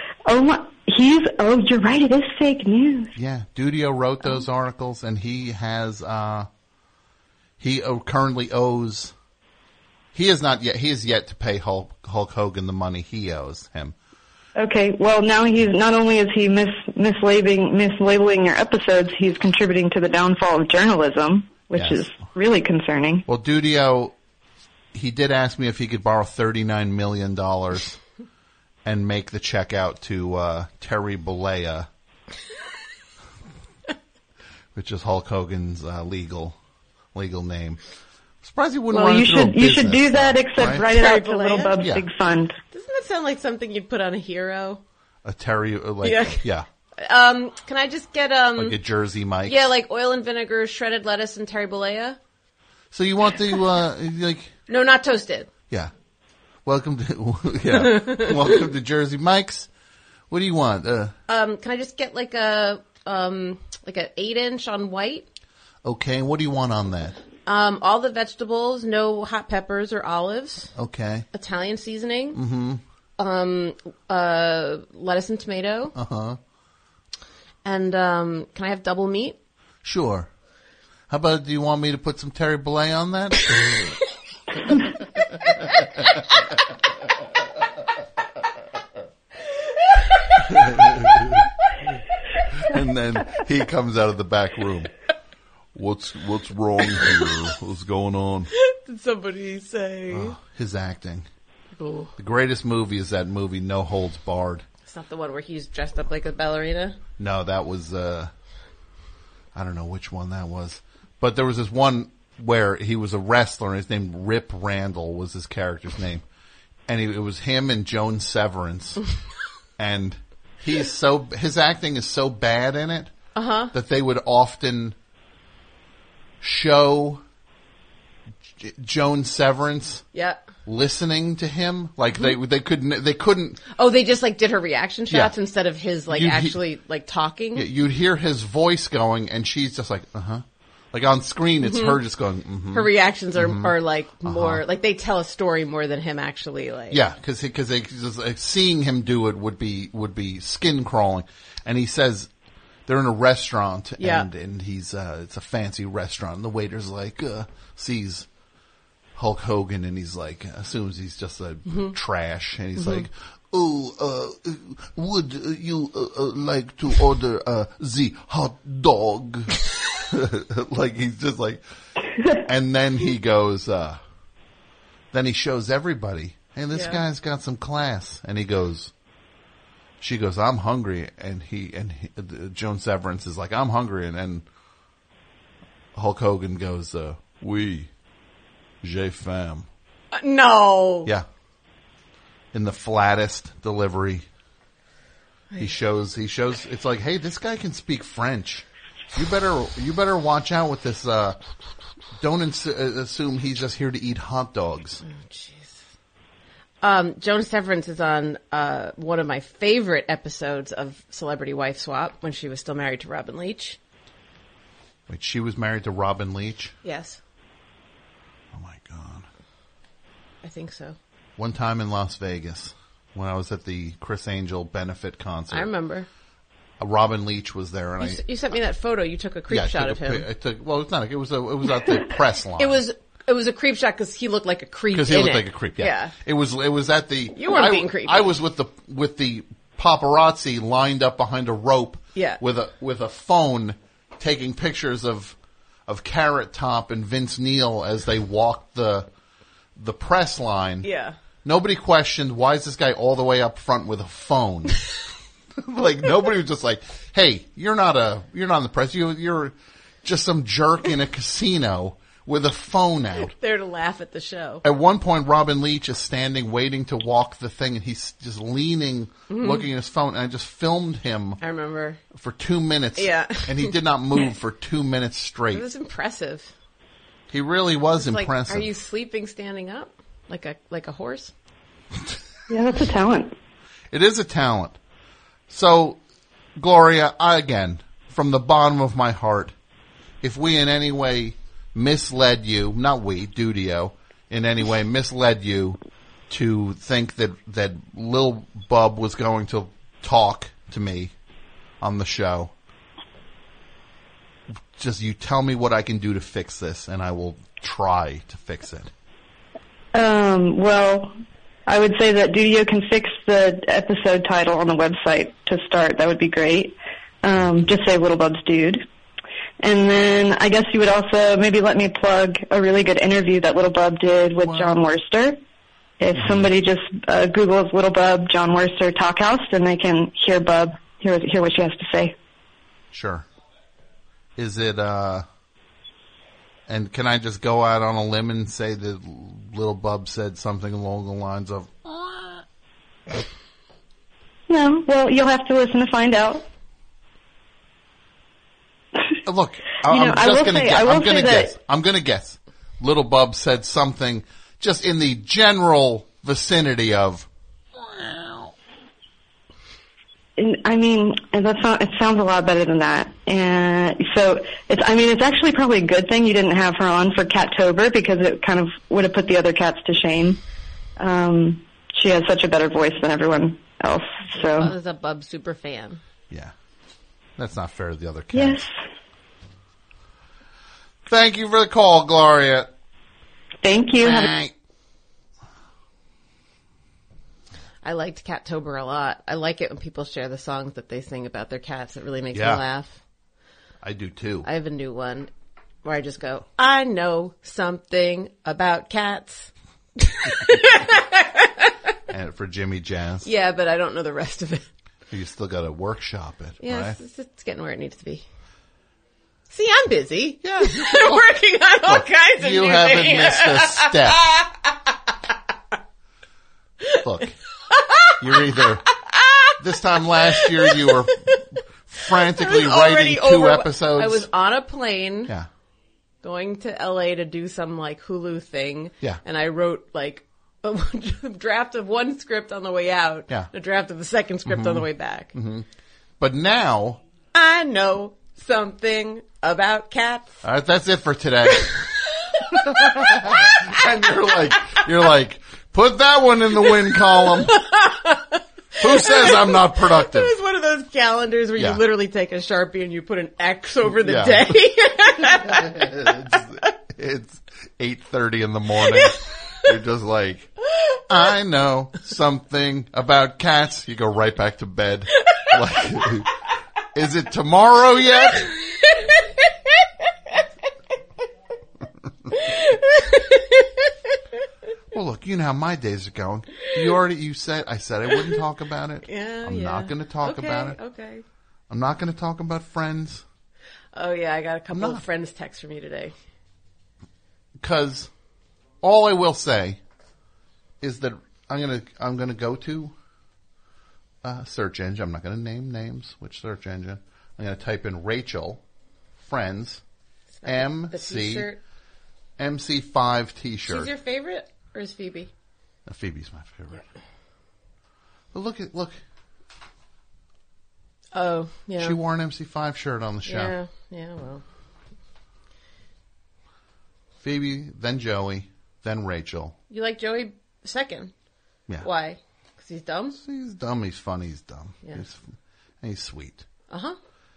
You're right, it is fake news. Yeah, Dudio wrote those articles, and he has, currently owes, he has yet to pay Hulk Hogan the money he owes him. Okay, well now he's, not only is he mislabeling your episodes, he's contributing to the downfall of journalism, which is really concerning. Well, Dudio, he did ask me if he could borrow $39 million and make the check out to Terry Bollea, which is Hulk Hogan's legal name. Surprised he wouldn't run through a business. You should do that, except write it out to Little Bub's Big Fund. Doesn't that sound like something you'd put on a hero? A Terry, yeah. Can I just get like a Jersey Mike? Yeah, like oil and vinegar, shredded lettuce, and Terry Bollea. So you want the No, not toasted. Yeah. Welcome to Jersey Mike's. What do you want? Can I just get like a 8-inch on white? Okay. What do you want on that? All the vegetables, no hot peppers or olives. Okay. Italian seasoning. Mm-hmm. Lettuce and tomato. Uh-huh. And can I have double meat? Sure. How about, do you want me to put some Terry Bollea on that? And then he comes out of the back room. What's wrong here? What's going on? Did somebody say? His acting. Ooh. The greatest movie is that movie No Holds Barred. It's not the one where he's dressed up like a ballerina? No, that was, I don't know which one that was. But there was this one where he was a wrestler, and his name Rip Randall was his character's name. And it was him and Joan Severance. And his acting is so bad in it that they would often show Joan Severance listening to him. Like they couldn't. Oh, they just like did her reaction shots instead of his actually talking. Yeah, you'd hear his voice going, and she's just like, Like on screen, it's her just going. Her reactions are like more like they tell a story more than him actually like. Yeah, because seeing him do it would be skin crawling, and he says they're in a restaurant and he's it's a fancy restaurant, and the waiter's like sees Hulk Hogan, and he's like assumes he's just a trash, and he's like, oh, would you like to order the hot dog? Like he's just like, and then he goes, then he shows everybody, hey, this guy's got some class, and she goes, I'm hungry, and Joan Severance is like, I'm hungry, and Hulk Hogan goes, oui, j'ai faim. No. Yeah. In the flattest delivery. He shows, it's like, hey, this guy can speak French. You better watch out with this, don't assume he's just here to eat hot dogs. Oh, jeez. Joan Severance is on, one of my favorite episodes of Celebrity Wife Swap when she was still married to Robin Leach. Wait, she was married to Robin Leach? Yes. Oh my God. I think so. One time in Las Vegas, when I was at the Chris Angel benefit concert. I remember. Robin Leach was there, and you sent me that photo. You took a creep shot of him. Well, it's not. It was at the press line. It was a creep shot because he looked like a creep. Because he looked like a creep. Yeah. It was at the. You weren't being creepy. I was with the paparazzi lined up behind a rope. Yeah. With a phone, taking pictures of Carrot Top and Vince Neil as they walked the press line. Yeah. Nobody questioned, why is this guy all the way up front with a phone? Like, nobody was just like, hey, you're not in the press. You're just some jerk in a casino with a phone out. There to laugh at the show. At one point, Robin Leach is standing waiting to walk the thing, and he's just leaning, looking at his phone, and I just filmed him. I remember. For 2 minutes. Yeah. And he did not move for 2 minutes straight. It was impressive. He really was impressive. Like, are you sleeping standing up? Like a horse? Yeah, that's a talent. It is a talent. So, Gloria, again, from the bottom of my heart, if we in any way misled you, not we, Dudio, in any way misled you to think that Lil Bub was going to talk to me on the show, just you tell me what I can do to fix this, and I will try to fix it. Well, I would say that Dudio can fix the episode title on the website to start. That would be great. Just say Little Bub's Dude. And then I guess you would also maybe let me plug a really good interview that Little Bub did with John Worster. If somebody just Googles Little Bub, John Worster, Talk House, then they can hear Bub, hear what she has to say. Sure. Is it, and can I just go out on a limb and say that Little Bub said something along the lines of, No, well, you'll have to listen to find out. Look, I'm just going to guess. I'm going to guess. Little Bub said something just in the general vicinity of. I mean, it sounds a lot better than that. And so it's actually probably a good thing you didn't have her on for Cattober, because it kind of would have put the other cats to shame. She has such a better voice than everyone else. So I was a Bub super fan. Yeah. That's not fair to the other cats. Yes. Thank you for the call, Gloria. Thank you. I liked Cattober a lot. I like it when people share the songs that they sing about their cats. It really makes me laugh. I do too. I have a new one where I just go, I know something about cats. And for Jimmy Jazz. Yeah, but I don't know the rest of it. You still got to workshop it, yeah, right? It's getting where it needs to be. See, I'm busy. Yeah. I'm working on all kinds of You new haven't things. missed a step. Look, you're either, this time last year you were frantically writing 2 episodes. I was on a plane. Yeah. Going to LA to do some like Hulu thing. Yeah. And I wrote like a draft of one script on the way out. Yeah. A draft of the second script on the way back. Mm-hmm. But now I know something about cats. All right, that's it for today. And you're like, put that one in the win column. Who says I'm not productive? It was one of those calendars where you literally take a Sharpie and you put an X over the day. It's 8:30 in the morning. You're just like, I know something about cats. You go right back to bed. Like, is it tomorrow yet? Well, look, you know how my days are going. I said I wouldn't talk about it. Yeah, I'm not going to talk about it. Okay. I'm not going to talk about Friends. Oh yeah, I got a couple of Friends texts from you today. Because all I will say is that I'm gonna go to a search engine. I'm not going to name names. Which search engine? I'm going to type in Rachel Friends MC5 T-shirt. She's your favorite, or is Phoebe? Phoebe's my favorite. But look. Oh, yeah. She wore an MC5 shirt on the show. Yeah, well. Phoebe, then Joey, then Rachel. You like Joey second? Yeah. Why? Because he's dumb? He's dumb, he's funny, he's dumb. Yeah. He's sweet. Uh-huh.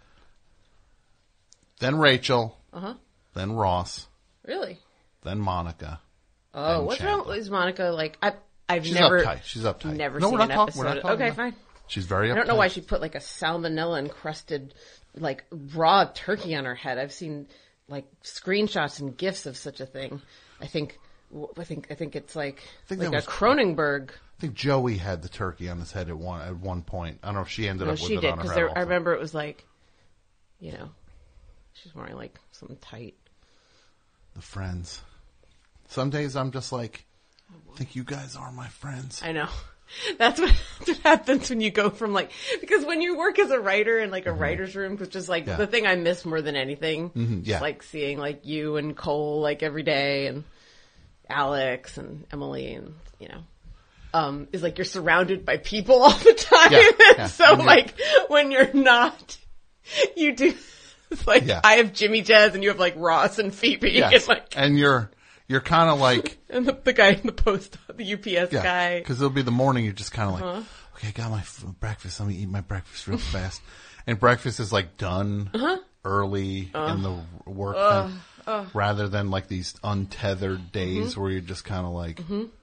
Then Rachel. Uh-huh. Then Ross. Really? Then Monica. Oh, what's wrong with Monica? Like, She's uptight. She's uptight. Never no, seen we're not an talking. episode. We're not talking okay, about. fine. She's very uptight. I don't know why she put like a salmonella encrusted like raw turkey on her head. I've seen like screenshots and gifs of such a thing. I think it's like a Cronenberg. I think Joey had the turkey on his head at one point. I don't know if she ended up with it on her head. I remember it was like, you know, she's wearing like something tight. The Friends. Some days I'm just like, I think you guys are my friends. I know. That's what happens when you go from like, because when you work as a writer in like a writer's room, which is like the thing I miss more than anything, just like seeing like you and Cole like every day and Alex and Emily and, you know. is like you're surrounded by people all the time. So like when you're not, you do, it's like I have Jimmy Jazz and you have like Ross and Phoebe. Yes. And you're kind of like. And the guy in the post, the UPS guy. Because it'll be the morning, you're just kind of like, okay, I got my breakfast. Let me eat my breakfast real fast. And breakfast is like done early in the work thing, rather than like these untethered days where you're just kind of like,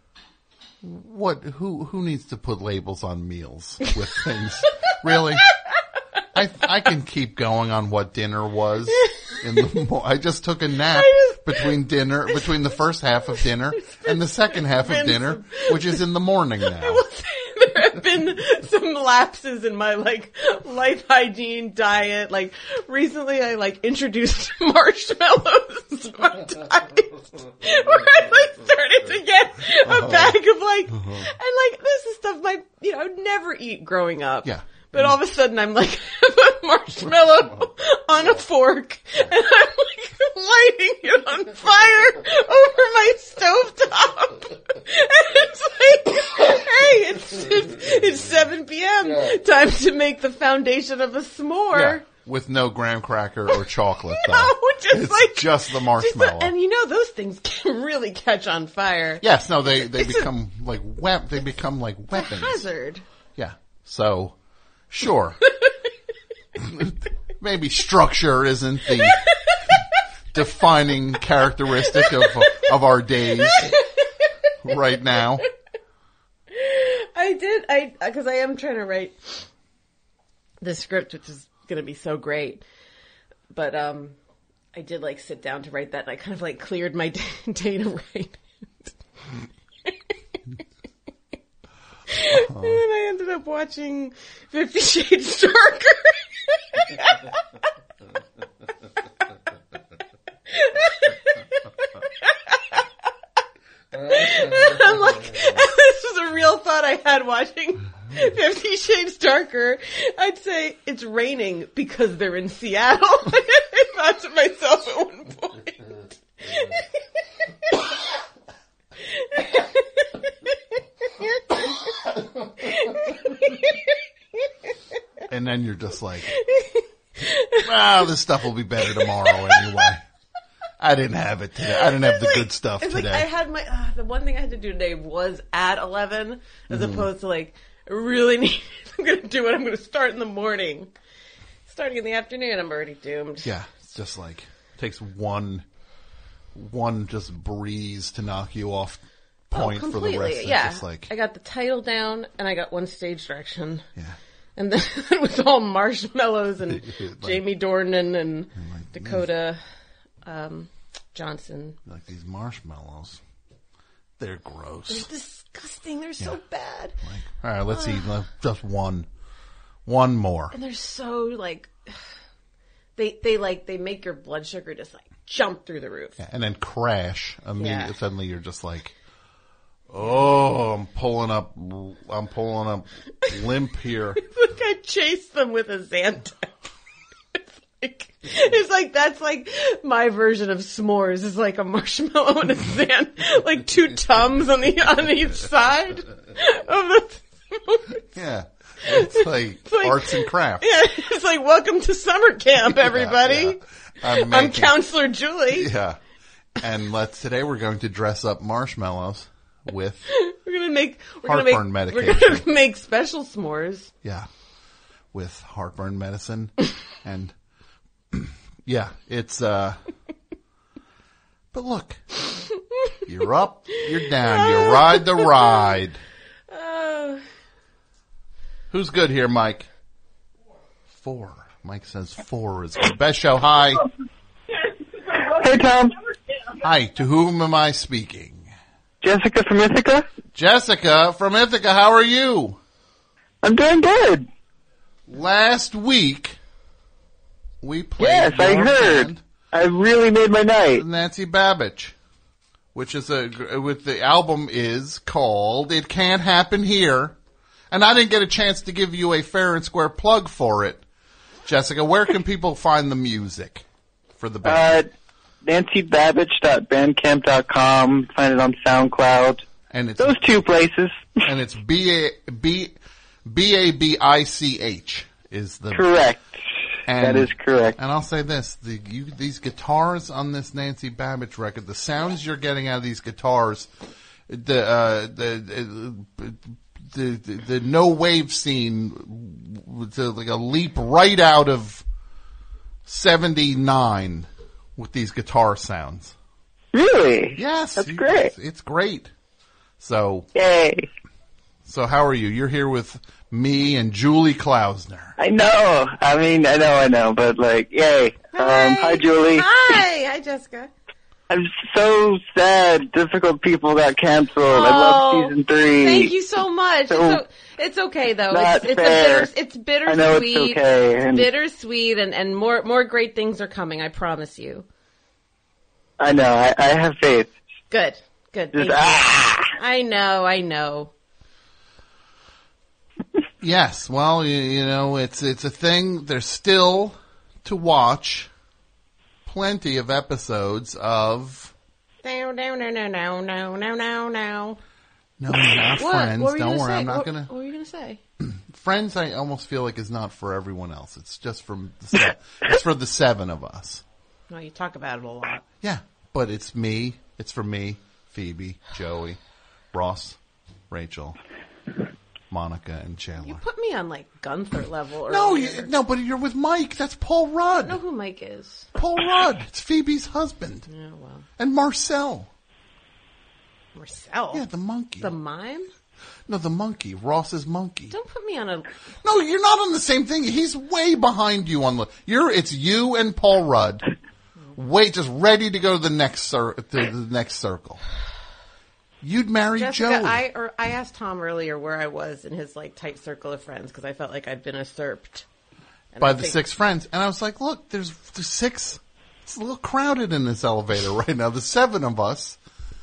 who needs to put labels on meals with things? Really? I can keep going on what dinner was in the I just took a nap between the first half of dinner and the second half of dinner, which is in the morning now. I will say there have been some lapses in my like life hygiene diet. Like recently I like introduced marshmallows to my diet where I like started to get a bag of like, and like this is stuff like, I would never eat growing up. Yeah. But all of a sudden I'm like, I have a marshmallow on a fork and I'm like lighting it on fire over my stovetop. And it's like, hey, it's 7 p.m. Time to make the foundation of a s'more. Yeah. With no graham cracker or chocolate though. No, just the marshmallow. And those things can really catch on fire. Yes, no, they become like weapons. It's a hazard. Yeah. So, sure. Maybe structure isn't the defining characteristic of our days right now. Because I am trying to write the script, which is going to be so great. But, I did like sit down to write that and I kind of like cleared my day to write it. And then I ended up watching 50 Shades Darker. I'm like, this was a real thought I had watching 50 Shades Darker. I'd say it's raining because they're in Seattle. I thought to myself at one point. And then you're just like, this stuff will be better tomorrow anyway. I didn't have it today. I didn't have the good stuff today. Like I had the one thing I had to do today was at 11 as opposed to like, I really need, I'm going to do it. I'm going to start in the morning. Starting in the afternoon, I'm already doomed. Yeah. It's just like, it takes one just breeze to knock you off point for the rest. Yeah. Just like, I got the title down and I got one stage direction. Yeah. And then it was all marshmallows and Jamie Dornan and like Dakota Johnson. Like these marshmallows. They're gross. They're disgusting. They're so bad. Like, all right, let's eat just one more. And they're so like, they make your blood sugar just like jump through the roof. Yeah, and then crash immediately. Yeah. Suddenly you're just like, oh, I'm pulling up limp here. It's like I chased them with a Zantac. It's like that's like my version of s'mores is like a marshmallow and a Xan, like 2 Tums on each side of the s'mores. Yeah. It's like arts and crafts. Yeah, it's like welcome to summer camp, everybody. Yeah. I'm Counselor Julie. Yeah. And today we're going to dress up marshmallows with heartburn medication. We're gonna make special s'mores. Yeah. With heartburn medicine and yeah, it's but look. You're up, you're down, you ride the ride. Who's good here, Mike? 4. Mike says 4 is good. Best show, hi. Hey, Tom. Hi, to whom am I speaking? Jessica from Ithaca. Jessica from Ithaca, how are you? I'm doing good. Last week, we played. Yes, I heard. I really made my night. Nancy Babbage, which is the album is called "It Can't Happen Here," and I didn't get a chance to give you a fair and square plug for it. Jessica, where can people find the music for the band? NancyBabbage.bandcamp.com. Find it on SoundCloud. And it's those two places. And it's BABICH is the correct. And, that is correct. And I'll say this: these guitars on this Nancy Babbage record, the sounds you're getting out of these guitars, the no wave scene, was like a leap right out of '79 with these guitar sounds. Really? Yes, that's great. It's great. So, yay! So how are you? You're here with me and Julie Klausner. I know. I know. But yay! Hi, Julie. Hi, Jessica. I'm so sad. Difficult People got canceled. I love season 3. Thank you so much. It's okay though. It's bittersweet. I know it's okay. It's bittersweet, and more great things are coming. I promise you. I know. I have faith. Good. Thank you. I know. Yes. Well, you know, it's a thing. There's still to watch plenty of episodes of. No. No, not what? Friends. What Don't worry, say? I'm not gonna. What were you gonna say? Friends, I almost feel like is not for everyone else. It's just it's for the 7 of us. No, you talk about it a lot. Yeah, but it's me. It's for me, Phoebe, Joey, Ross, Rachel, Monica, and Chandler. You put me on Gunther level. No, but you're with Mike. That's Paul Rudd. I know who Mike is. Paul Rudd. It's Phoebe's husband. Yeah, well. And Marcel. Marcel? Yeah, the monkey. The mime? No, the monkey. Ross's monkey. Don't put me on a... No, you're not on the same thing. He's way behind you on the... It's you and Paul Rudd. Just ready to go to the next circle. You'd marry Jessica, Joey. I asked Tom earlier where I was in his tight circle of friends because I felt like I'd been usurped. By the 6 friends. And I was like, look, there's 6. It's a little crowded in this elevator right now. The 7 of us.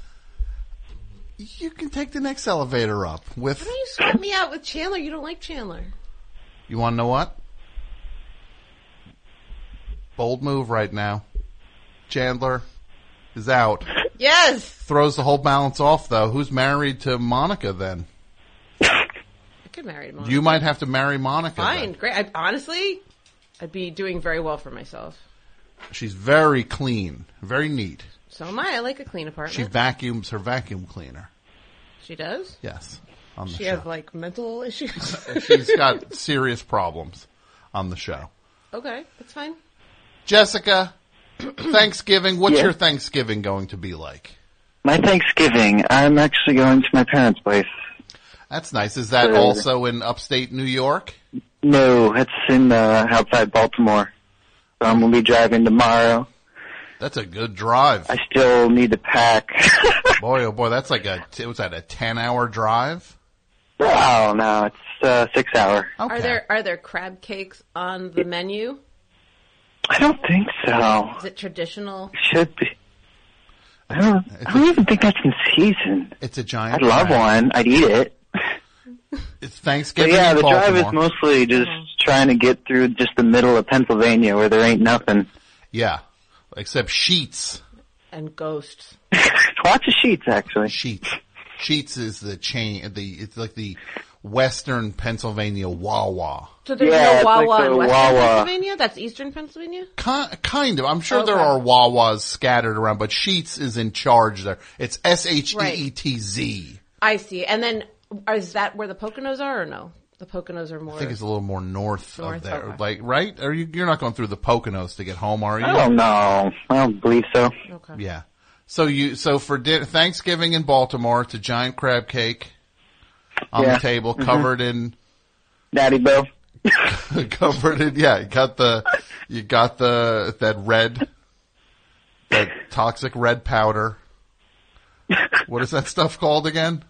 You can take the next elevator up with... Why don't you swap me out with Chandler? You don't like Chandler. You want to know what? Bold move right now. Chandler is out. Yes! Throws the whole balance off, though. Who's married to Monica, then? I could marry Monica. You might have to marry Monica. Fine, then. great. Honestly, I'd be doing very well for myself. She's very clean, very neat. So am I. I like a clean apartment. She vacuums her vacuum cleaner. She does? Yes. On the she show. has mental issues? She's got serious problems on the show. Okay, that's fine. Jessica, Thanksgiving. What's your Thanksgiving going to be like? My Thanksgiving, I'm actually going to my parents' place. That's nice. Is that also in upstate New York? No, it's in outside Baltimore. So I'm going to be driving tomorrow. That's a good drive. I still need to pack. Boy, oh boy, that's was that a 10-hour drive? Oh, no, it's 6 hour. Okay. Are there crab cakes on the menu? I don't think so. Is it traditional? Should be. I don't even think that's in season. It's a giant I'd love crab. one. I'd eat it. It's Thanksgiving. But yeah, the Baltimore. drive is mostly just trying to get through just the middle of Pennsylvania where there ain't nothing. Yeah, except Sheetz. And ghosts. Lots of Sheets, actually. Sheetz. Sheetz is the chain. It's like the Western Pennsylvania Wawa. So there's no Wawa in Western Wawa. Pennsylvania? That's Eastern Pennsylvania? Kind of. I'm sure there are Wawas scattered around, but Sheetz is in charge there. It's SHEETZ. I see. And then, is that where the Poconos are or no? The Poconos are more... I think it's a little more north of there. Okay. Right? You're not going through the Poconos to get home, are you? I don't know. I don't believe so. Okay. Yeah. So for Thanksgiving in Baltimore, it's a giant crab cake on the table, covered in Natty Bo. covered in you got that toxic red powder. What is that stuff called again?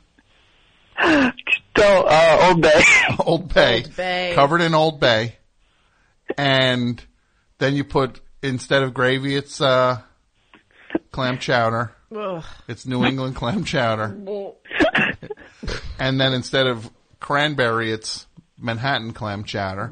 Old Bay. Old Bay. Old Bay. Covered in Old Bay. And then you put, instead of gravy, it's clam chowder. Ugh. It's New England clam chowder. And then instead of cranberry, it's Manhattan clam chowder.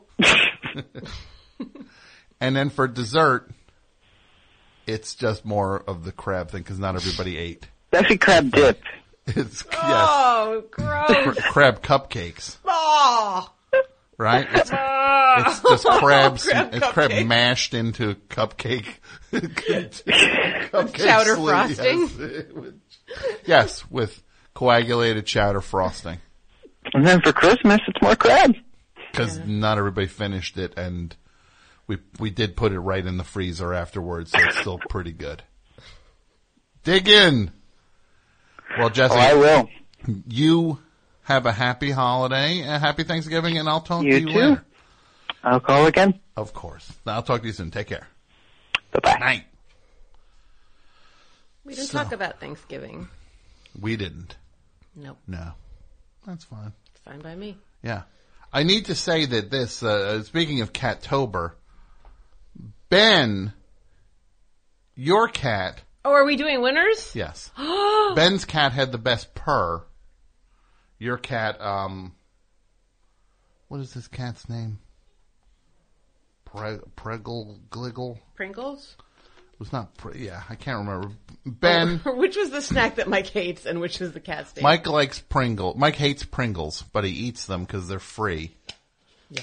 And then for dessert, it's just more of the crab thing because not everybody ate. It's actually crab dip. It's Oh, gross. crab cupcakes. Oh. Right? It's just crabs. Crab It's crab cupcake. mashed into cupcake. Cupcake Chowder sleeve, frosting? Yes, with coagulated chowder frosting. And then for Christmas, it's more crab. Because not everybody finished it, and we did put it right in the freezer afterwards, so it's still pretty good. Dig in. Well, Jesse, I will. You have a happy holiday, a happy Thanksgiving, and I'll talk to you too. later. I'll call again. Of course. I'll talk to you soon. Take care. Bye-bye. Night. We didn't talk about Thanksgiving. We didn't. Nope. No. That's fine. It's fine by me. Yeah. I need to say that this, speaking of Cattober, Ben, your cat. Oh, are we doing winners? Yes. Ben's cat had the best purr. Your cat, what is this cat's name? Pringles? It was not, I can't remember. Ben. Which was the snack that Mike hates and which was the cat's name? Mike likes Pringles. Mike hates Pringles, but he eats them because they're free. Yeah.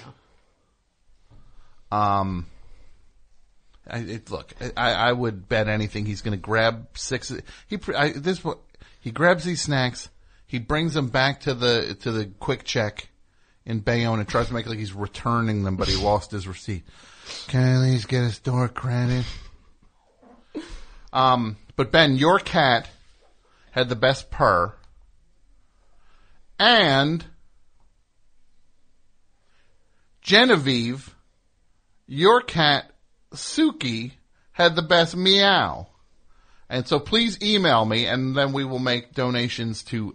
I would bet anything he's going to grab 6. He grabs these snacks. He brings them back to the Quick Check in Bayonne and tries to make it like he's returning them, but he lost his receipt. Can I at least get a store credit? But Ben, your cat had the best purr, and Genevieve, your cat Suki, had the best meow. And so please email me, and then we will make donations to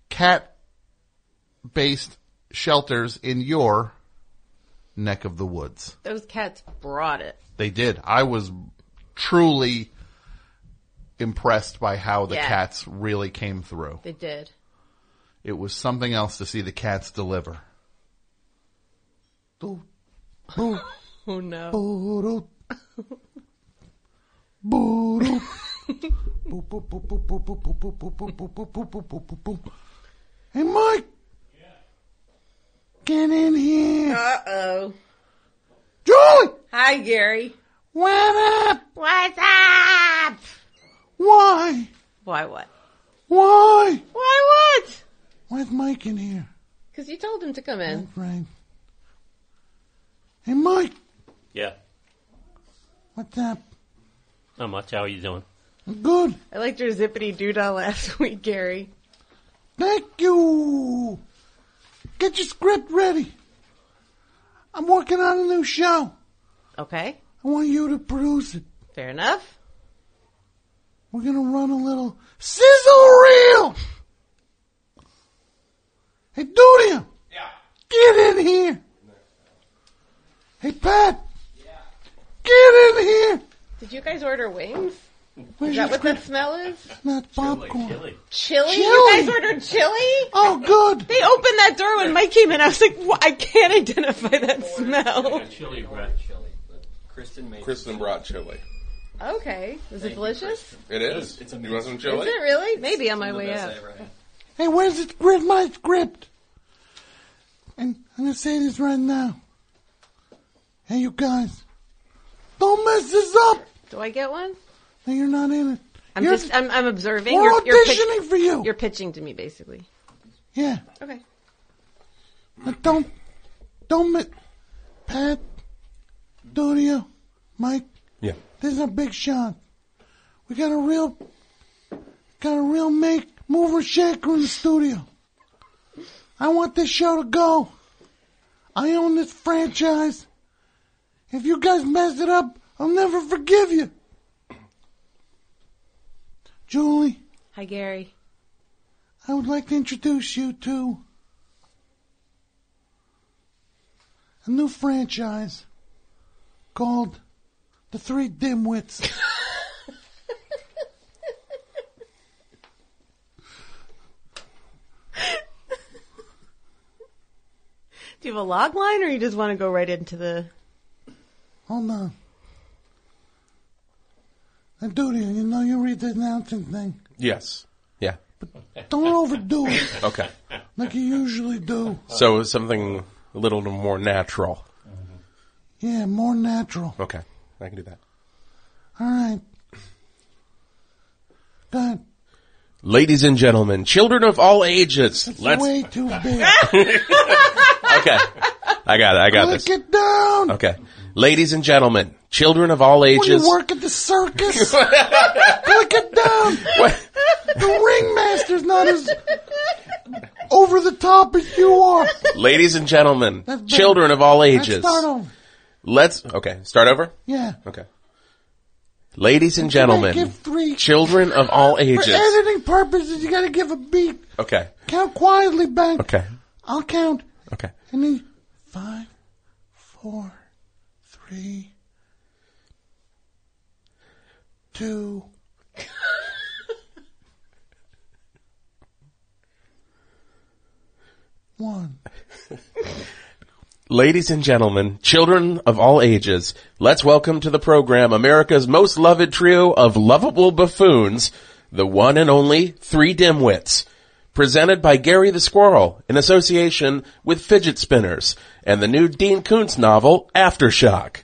cat-based shelters in your neck of the woods. Those cats brought it. They did. I was truly impressed by how the cats really came through. They did. It was something else to see the cats deliver. Oh no. Hey, Mike. Get in here. Uh-oh. Julie. Hi, Gary. What up? What's up? Why? Why what? Why? Why what? Why's Mike in here? Because you told him to come in. That's right. Hey, Mike. Yeah. What's up? Not much. How are you doing? Good. I liked your zippity doodah last week, Gary. Thank you. Get your script ready. I'm working on a new show. Okay. I want you to produce it. Fair enough. We're going to run a little sizzle reel. Hey, Dudia. Yeah. Get in here. Hey, Pat. Yeah. Get in here. Did you guys order wings? Where's Is that what that smell is? Not popcorn. Chili? You guys ordered chili? Oh, good. They opened that door when Mike came in. I was like, I can't identify that smell. Chili, red chili. Kristen brought chili. Okay. Is it delicious? It is. You want some chili? Is it really? Maybe on my way out. Hey, where's my script? And I'm going to say this right now. Hey, you guys. Don't mess this up. Do I get one? No, you're not in it. I'm observing. We're You're auditioning for you. You're pitching to me, basically. Yeah. Okay. But don't Pat, Dudio, Mike. Yeah. This is a big shot. We got a real mover shaker in the studio. I want this show to go. I own this franchise. If you guys mess it up, I'll never forgive you. Julie. Hi, Gary. I would like to introduce you to a new franchise called The Three Dimwits. Do you have a log line, or you just want to go right into the... Hold on. Now, Dudy, you know you read the announcing thing? Yes. Yeah. But don't overdo it. Okay. Like you usually do. So something a little more natural. Yeah, more natural. Okay, I can do that. All right. Go ahead. Ladies and gentlemen, children of all ages. It's way too big. Okay. I got this. Click it down. Okay. Ladies and gentlemen, children of all ages. When you work at the circus, click it down. What? The ringmaster's not as over the top as you are. Ladies and gentlemen, children of all ages. Let's start over. Start over? Yeah. Okay. Ladies and gentlemen, give 3. children of all ages. For editing purposes, you gotta give a beat. Okay. Count quietly, Bank. Okay. I'll count. Okay. And then 5, 4, 3, 2. One. Ladies and gentlemen, children of all ages, let's welcome to the program America's most loved trio of lovable buffoons, the one and only Three Dimwits, presented by Gary the Squirrel in association with Fidget Spinners and the new Dean Koontz novel, Aftershock.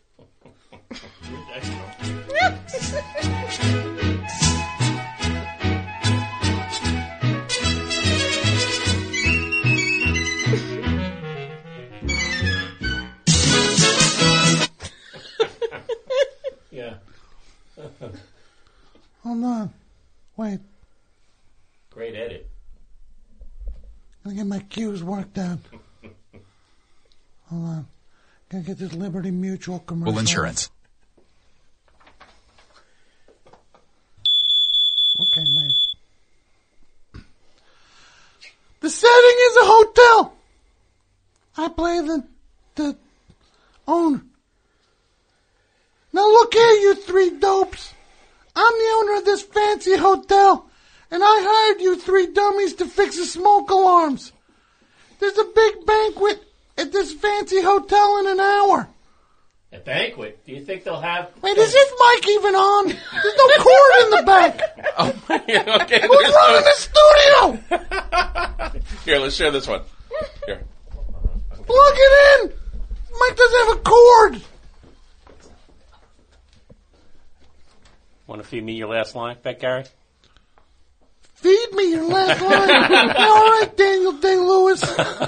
Hold on. Wait. Great edit. Gotta get my cues worked out. Hold on. Gotta get this Liberty Mutual commercial. Full insurance. Okay, mate. The setting is a hotel. I play the owner. Now look here, you 3 dopes. I'm the owner of this fancy hotel, and I hired you 3 dummies to fix the smoke alarms. There's a big banquet at this fancy hotel in an hour. A banquet? Do you think they'll have... Wait, is this mic even on? There's no cord in the back. Oh, okay. Who's running the studio? Here, let's share this one. Here. Plug it in. Mike doesn't have a cord. Want to feed me your last line, Bet Gary? Feed me your last line. All right, Daniel Day-Lewis.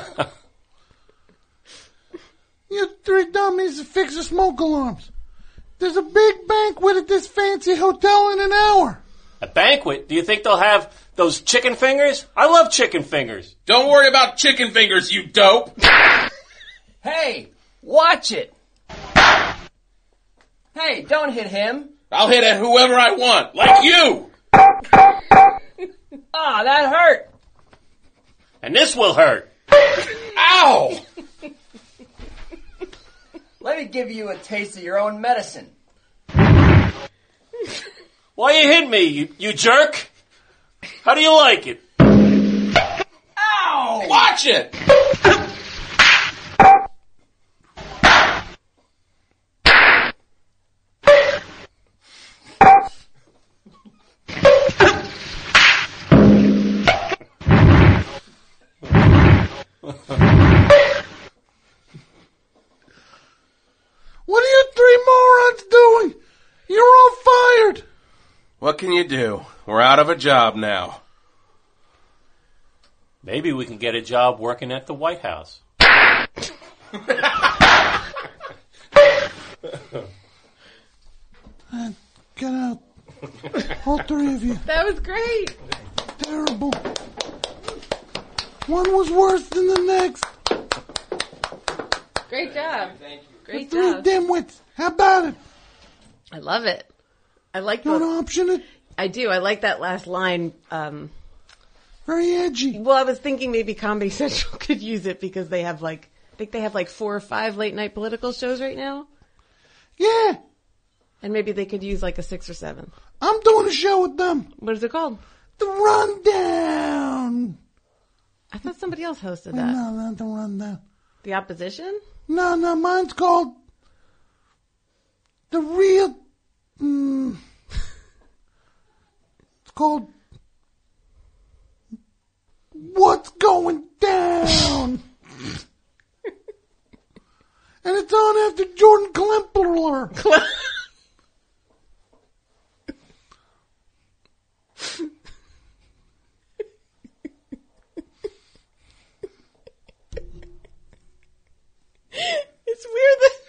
You 3 dummies to fix the smoke alarms. There's a big banquet at this fancy hotel in an hour. A banquet? Do you think they'll have those chicken fingers? I love chicken fingers. Don't worry about chicken fingers, you dope. Hey, watch it. Hey, don't hit him. I'll hit at whoever I want, like you. Ah, that hurt. And this will hurt. Ow! Let me give you a taste of your own medicine. Why you hit me, you jerk? How do you like it? Ow! Watch it! What are you 3 morons doing? You're all fired. What can you do? We're out of a job now. Maybe we can get a job working at the White House. Get out. All 3 of you. That was great. Terrible. One was worse than the next. Great job. Thank you. Great The 3 job. dimwits. How about it? I love it. I like You want to option it? I do. I like that last line. Very edgy. Well, I was thinking maybe Comedy Central could use it because they have I think they have 4 or 5 late night political shows right now. Yeah. And maybe they could use a 6 or 7. I'm doing a show with them. What is it called? The Rundown. I thought somebody else hosted Wait, that. no, not The Rundown. The Opposition? No, mine's called The Real... It's called What's going down? And it's on after Jordan Klempler. It's weird that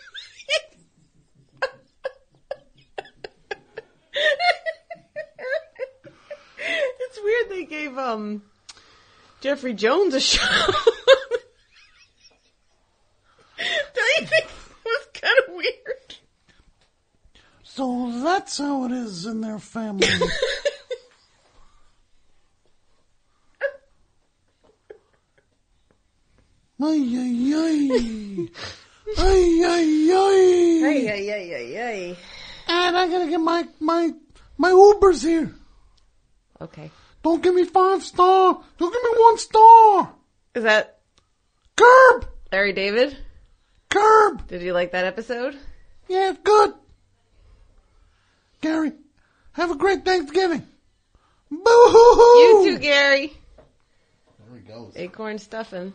it's weird they gave Jeffrey Jones a show. Don't you think it was kind of weird? So that's how it is in their family. Ay, ay, ay. Ay, ay, ay. Ay, ay, ay, ay, ay. And I gotta get my Ubers here. Okay. Don't give me 5 star. Don't give me 1 star. Is that Curb? Larry David? Curb. Did you like that episode? Yeah, it's good. Gary, have a great Thanksgiving. Boo-hoo-hoo. You too, Gary. There he goes. Acorn stuffing.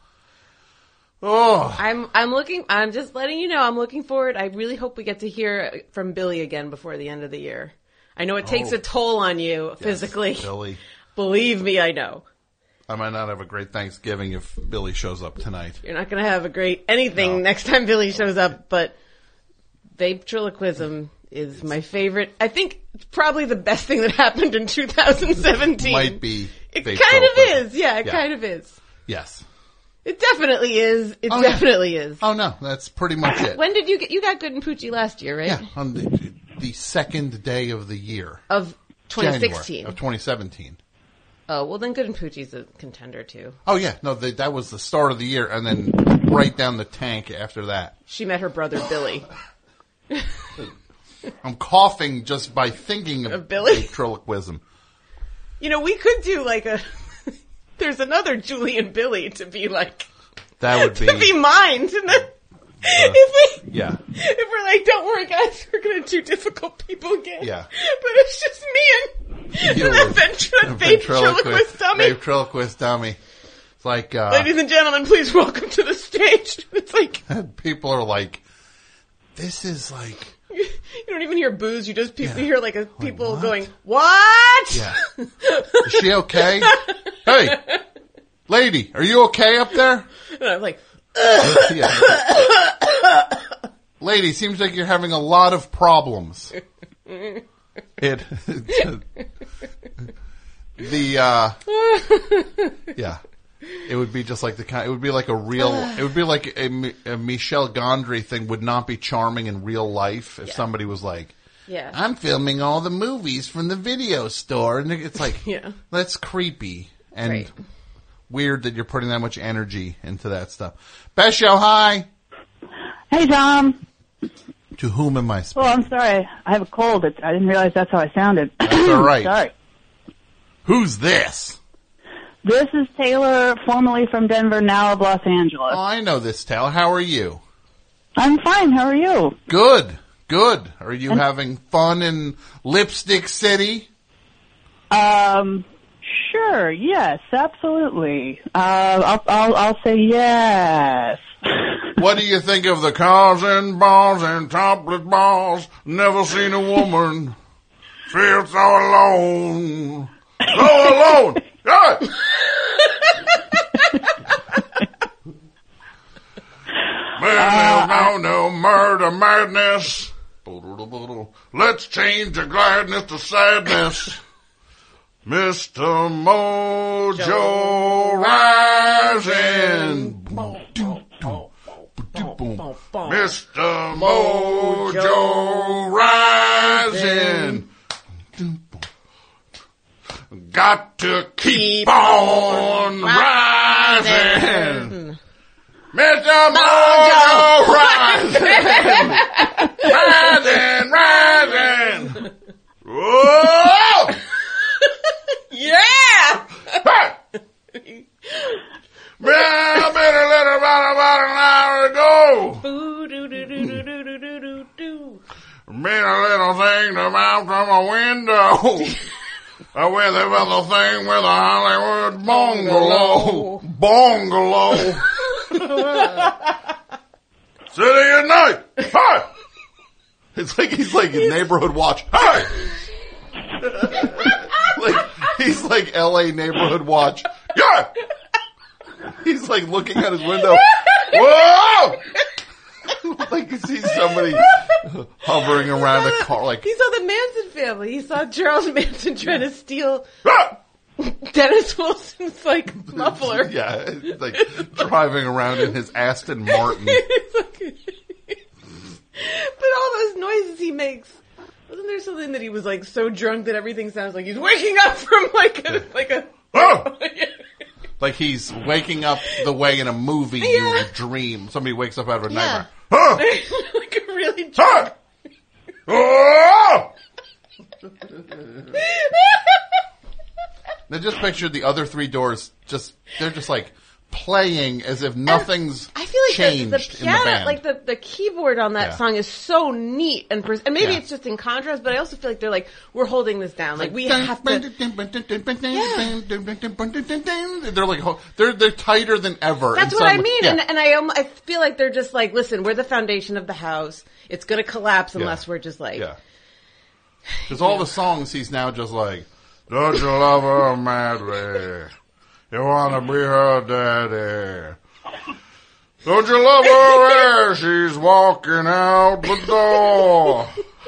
Oh. I'm just letting you know, I'm looking forward. I really hope we get to hear from Billy again before the end of the year. I know it takes a toll on you physically. Billy. Believe me, I know. I might not have a great Thanksgiving if Billy shows up tonight. You're not going to have a great anything next time Billy shows up, but Vapetriloquism is my favorite. I think it's probably the best thing that happened in 2017. Might be. It kind of is. Yeah, it kind of is. Yes. It definitely is. It definitely is. Oh no, that's pretty much it. When did you got Good and Poochie last year, right? Yeah, on the second day of the year. Of 2016. January of 2017. Oh, well then Good and Poochie's a contender too. Oh yeah, no, that was the start of the year and then right down the tank after that. She met her brother Billy. I'm coughing just by thinking of Billy? Vapetriloquism. You know, we could do like there's another Julie and Billy to be like, that would to be mine. If we're like, don't worry guys, we're going to do difficult people again. Yeah. But it's just me and the ventriloquist dummy. Ventriloquist dummy. It's like, ladies and gentlemen, please welcome to the stage. It's like, people are like, this is like, you don't even hear boos. You just hear like people going, "What?" Yeah. Is she okay? Hey, lady, are you okay up there? And I'm like, lady, seems like you're having a lot of problems. It would be just like it would be like a real, it would be like a Michel Gondry thing would not be charming in real life if somebody was like, I'm filming all the movies from the video store. And it's like, that's creepy and weird that you're putting that much energy into that stuff. Besho, hi. Hey, Tom. To whom am I speaking? Oh, I'm sorry. I have a cold. I didn't realize that's how I sounded. That's all right. Sorry. Who's this? This is Taylor, formerly from Denver, now of Los Angeles. Oh, I know this, Taylor. How are you? I'm fine. How are you? Good. Good. Are you having fun in Lipstick City? Sure. Yes, absolutely. I'll say yes. What do you think of the cars and bars and topless balls? Never seen a woman feel so alone. So alone. Good. No murder madness. Let's change the gladness to sadness. Mr. Mojo rising. Mr. Mojo rising. Got to keep on rising. Mr. Mojo rising. Rising. Whoa! Yeah! Well, better let about an hour ago. Been a little thing come out from a window. I wear the other thing with a Hollywood bungalow. City at night. Hi. It's like he's like Neighborhood Watch. Hi. Like he's like L.A. Neighborhood Watch. Yeah. He's like looking out his window. Whoa! Like you see somebody hovering around a car. Like he saw the Manson family. He saw Charles Manson trying to steal Dennis Wilson's like muffler. Yeah, like driving around in his Aston Martin. But all those noises he makes. Wasn't there something that he was like so drunk that everything sounds like he's waking up from like a like he's waking up the way in a movie you would dream. Somebody wakes up out of a nightmare. Like a really drunk. They just pictured the other three doors they're just like playing as if nothing's I feel like changed the piano, in the band. like the keyboard on that song is so neat and maybe it's just in contrast, but I also feel like they're like, we're holding this down. Like we have to. They're like they're tighter than ever. That's what I mean, and I feel like they're just like, listen, we're the foundation of the house. It's going to collapse unless we're just like. Yeah. Because all the songs he's now just like, don't you love her madly? You wanna be her daddy. Don't you love her as she's walking out the door?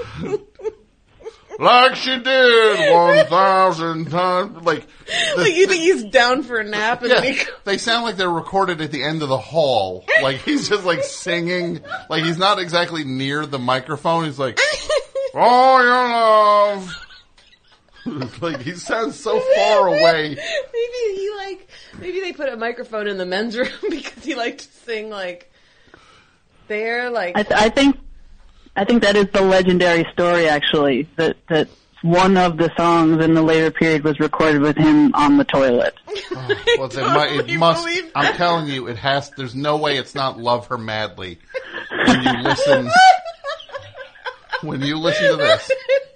Like she did 1,000 times. Like you think he's down for a nap? And they sound like they're recorded at the end of the hall. Like he's just like singing. Like he's not exactly near the microphone. He's like, oh, your love. Like he sounds so far away. Maybe they put a microphone in the men's room because he liked to sing like there. Like I think that is the legendary story. Actually, that one of the songs in the later period was recorded with him on the toilet. Well, it must. I'm telling you, it has. There's no way it's not "Love Her Madly" when you listen. When you listen to this.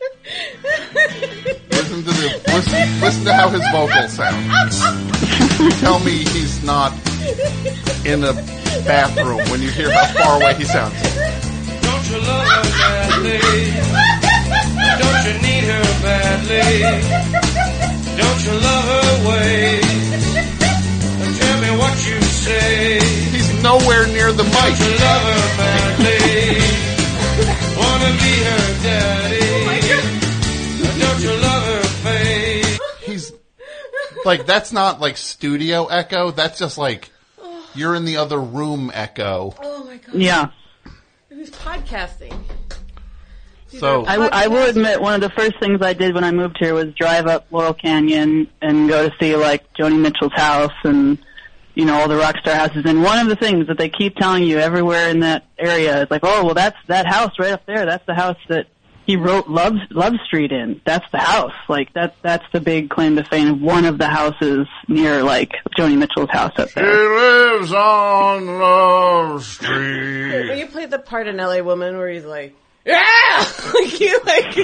Listen to how his vocals sound. Tell me he's not in a bathroom when you hear how far away he sounds. Don't you love her badly? Don't you need her badly? Don't you love her way? Tell me what you say. He's nowhere near the mic. Don't you love her badly? Wanna be her daddy? Don't you love her face? He's like, that's not like studio echo. That's just like you're in the other room echo. Oh my god. Yeah. Who's podcasting? So I will admit, one of the first things I did when I moved here was drive up Laurel Canyon and go to see like Joni Mitchell's house and all the rock star houses. And one of the things that they keep telling you everywhere in that area is like, oh, well, that's that house right up there. That's the house that he wrote Love Street in. That's the house. Like that's the big claim to fame. One of the houses near like Joni Mitchell's house up there. She lives on Love Street. When you played the part in L.A. Woman where he's like, yeah, he's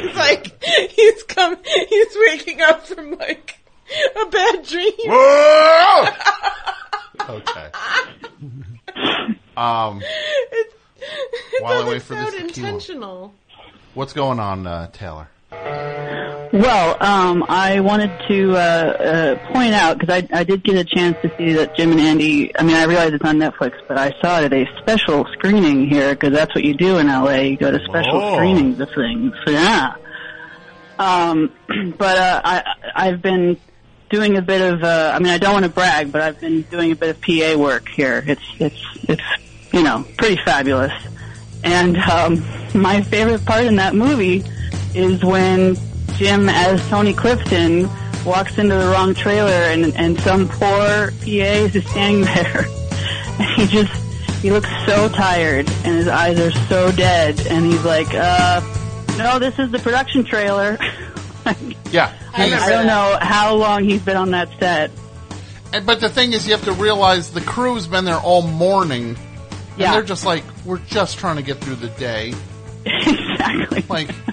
waking up from like a bad dream. Whoa! Okay. While I wait for this tequila. Intentional. What's going on, Taylor? Well, I wanted to point out, because I did get a chance to see that Jim and Andy, I realize it's on Netflix, but I saw it at a special screening here, because that's what you do in LA. You go to special screenings of things. So, yeah. I've been doing a bit of, I don't want to brag, but I've been doing a bit of PA work here. It's pretty fabulous. And my favorite part in that movie is when Jim, as Tony Clifton, walks into the wrong trailer and some poor PA is just standing there. And he looks so tired and his eyes are so dead. And he's like, no, this is the production trailer. Yeah. I don't know how long he's been on that set. But the thing is, you have to realize the crew's been there all morning. And they're just like, we're just trying to get through the day. Exactly. Like,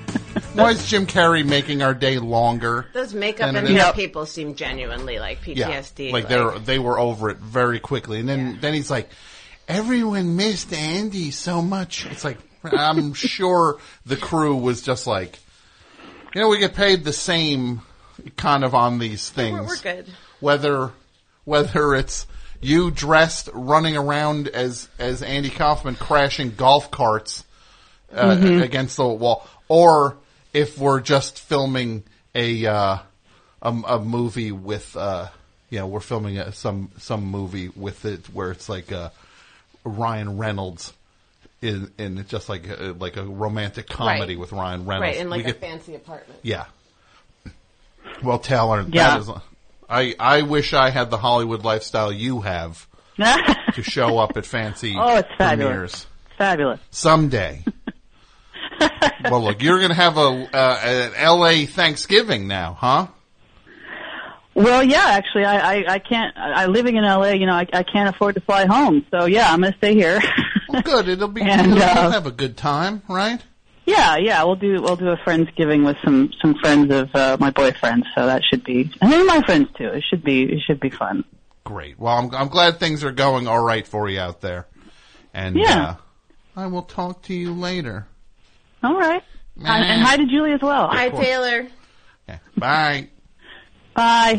Why is Jim Carrey making our day longer? Those makeup And and then- hair people seem genuinely like PTSD. Yeah, they were over it very quickly, and then he's like, everyone missed Andy so much. It's like, I'm sure the crew was just like, we get paid the same kind of on these things. We're good. Whether it's you dressed running around as Andy Kaufman crashing golf carts against the wall, or if we're just filming a movie with we're filming some movie with it where it's like Ryan Reynolds in just like a romantic comedy with Ryan Reynolds, right? In like a fancy apartment. Yeah. Well, Taylor, that is. I wish I had the Hollywood lifestyle you have to show up at fancy it's fabulous. premieres. Fabulous. Someday. Well, look, you're going to have an L.A. Thanksgiving now, huh? Well, yeah, actually, I can't. Living in LA, I can't afford to fly home. So yeah, I'm going to stay here. Well, good. It'll be. And, we'll have a good time, right? Yeah. We'll do a Friendsgiving with some friends of my boyfriend. So that should be, and maybe my friends too. It should be fun. Great. Well, I'm glad things are going all right for you out there. And I will talk to you later. All right. And hi to Julie as well. Hi, Taylor. Okay. Bye. Bye.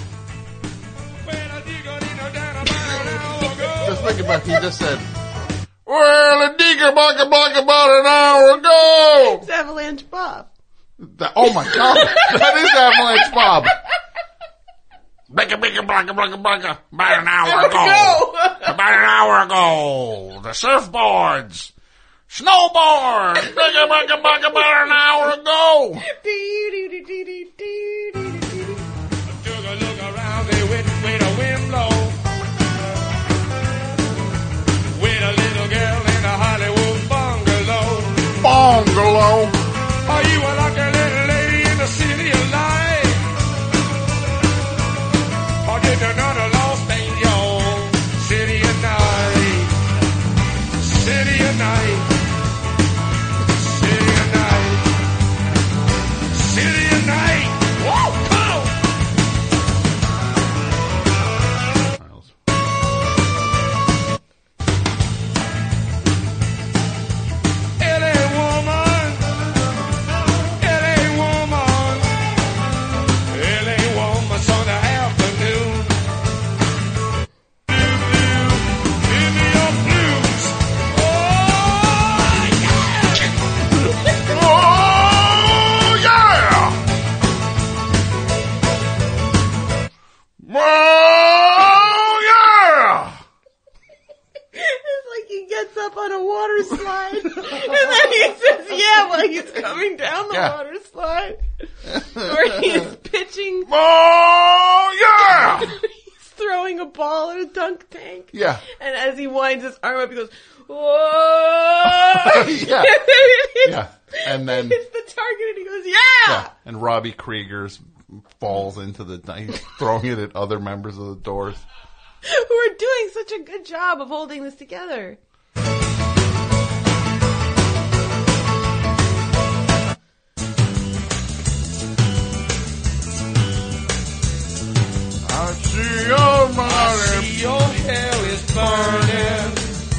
Just think about it. He just said, well, a digger buck about an hour ago. It's Avalanche Bob. Oh, my God. That is Avalanche Bob. About an hour ago. About an hour ago. The surfboards. Snowboards. About an hour ago. Took a look around there with a wind blow. With a little girl in a Hollywood bungalow. Bungalow. Are you a lucky little lady in the city of light? Or did another lost in your city of night? City of night. City of night. City of night. Whoa, come on. Up on a water slide, and then he says, "Yeah," while he's coming down the water slide, or he's pitching. Oh yeah! He's throwing a ball in a dunk tank. Yeah. And as he winds his arm up, he goes, "Whoa!" Yeah. Yeah. And then he hits the target, and he goes, "Yeah!" And Robbie Krieger's falls into he's throwing it at other members of the Doors, who are doing such a good job of holding this together. I see your money. I see your hell is burning.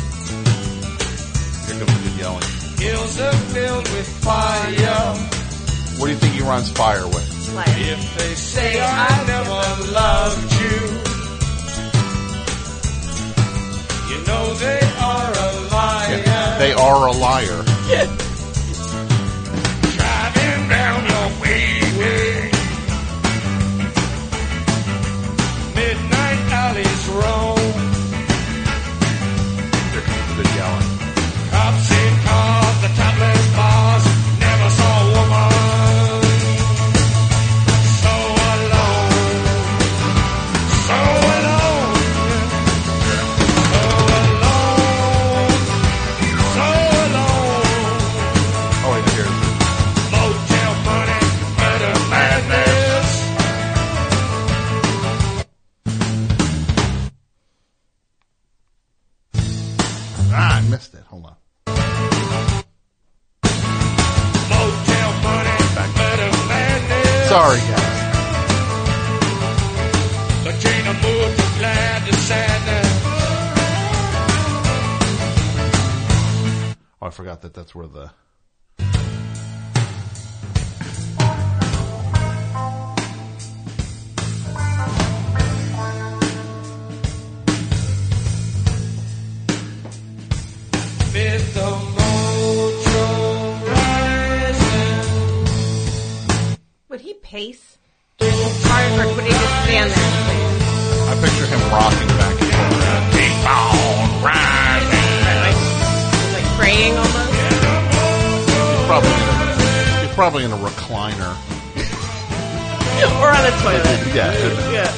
Here comes the yelling. Hills are filled with fire. What do you think he runs fire with? If they say I never loved you, you know they are a liar. Yeah, they are a liar. Driving down your way. Midnight alleys roam. Here comes the yelling. Cops in cars, the topless bars. Never saw a woman so alone. So alone. So alone. So alone. Oh, wait, here's it. Motel money, murder madness. I missed it. Hold on. Motel money, Sorry, guys. But ain't no more too glad to sadness. Oh, I forgot that's where the... With the mojo rising. Would he pace? Hard, would he just stand there? I picture him rocking back and forth. Keep on rising. Like praying almost? He's probably in a recliner. Or on a toilet. Yeah.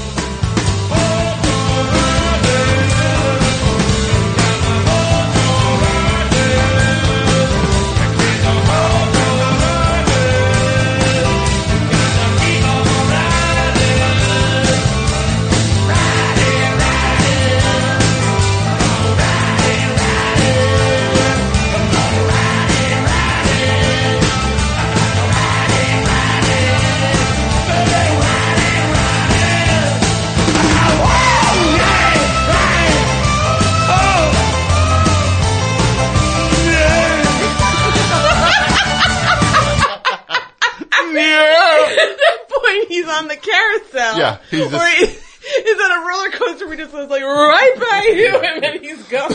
He's on the carousel. Yeah, he's or he's on a roller coaster. We just was like right by you, and then he's gone.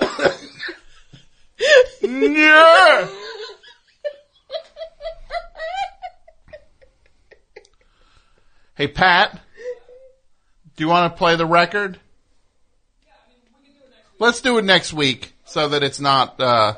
Yeah. Hey, Pat, do you want to play the record? Let's do it next week so that it's not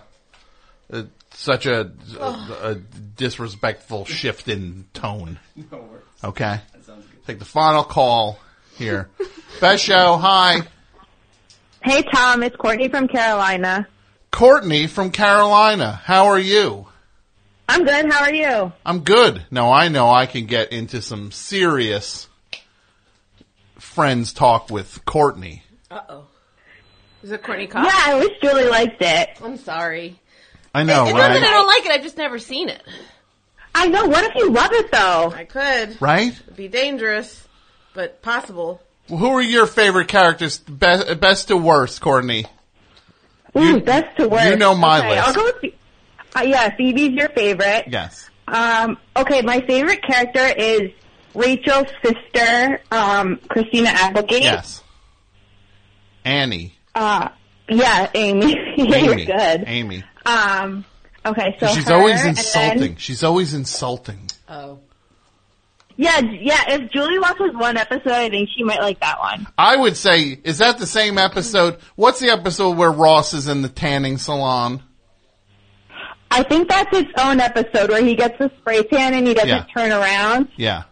such a disrespectful shift in tone. No worries. Okay. That sounds good. Take the final call here. Best show, hi. Hey, Tom, it's Courtney from Carolina. Courtney from Carolina. How are you? I'm good. How are you? I'm good. Now, I know I can get into some serious friends talk with Courtney. Uh-oh. Is it Courtney Cox? Yeah, I wish Julie liked it. I'm sorry. I know, It's right? not that I don't like it. I've just never seen it. I know. What if you love it, though? I could. Right? It'd be dangerous, but possible. Well, who are your favorite characters, best to worst, Courtney? Ooh, best to worst. You know my okay, list. I'll go with yeah, Phoebe's your favorite. Yes. Okay, my favorite character is Rachel's sister, Christina Applegate. Yes. Annie. Yeah, Amy. You're good. Amy. Okay, so she's her, always and insulting. then- She's always insulting. Oh. Yeah. If Julie watches one episode, I think she might like that one. I would say, is that the same episode? What's the episode where Ross is in the tanning salon? I think that's its own episode where he gets the spray tan and he doesn't turn around. Yeah.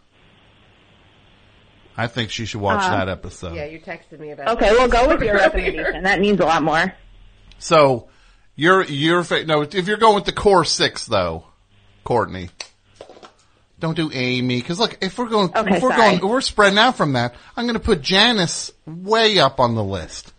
I think she should watch that episode. Yeah, you texted me about Okay, we'll go with your recommendation. That means a lot more. So, no, if you're going with the core six though, Courtney, don't do Amy. Because look, if we're spreading out from that, I'm going to put Janice way up on the list.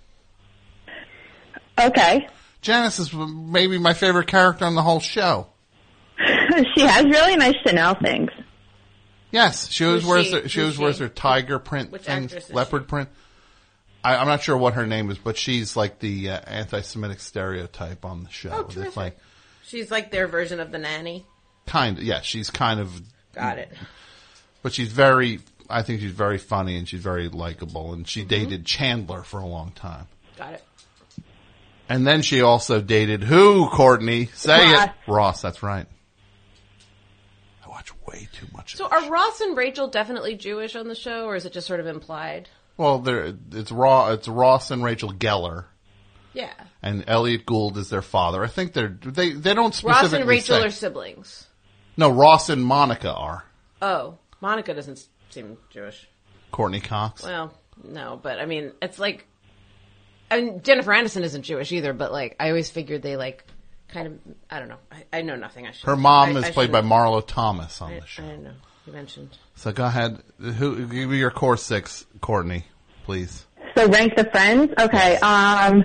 Okay. Janice is maybe my favorite character on the whole show. She has really nice Chanel things. Yes, she always wears her tiger print thing, leopard print. I'm not sure what her name is, but she's like the anti-Semitic stereotype on the show. Oh, terrific. She's like their version of the nanny. Kind of, yeah. She's kind of got it. But I think she's very funny and she's very likable. And she dated Chandler for a long time. Got it. And then she also dated who, Courtney? Say it. Ross, that's right. I watch way too much. So are Ross and Rachel definitely Jewish on the show, or is it just sort of implied? Well, it's Ross and Rachel Geller. Yeah. And Elliot Gould is their father. I think they don't specifically Ross and Rachel say. are siblings. No, Ross and Monica are. Oh, Monica doesn't seem Jewish. Courtney Cox. Well, no, but I mean, it's like, I mean, Jennifer Aniston isn't Jewish either, but like, I always figured they like, kind of, I don't know. I know nothing. Her mom is played by Marlo Thomas on the show. I don't know. You mentioned. So go ahead. Give me your core six, Courtney, please. So rank the friends? Okay. All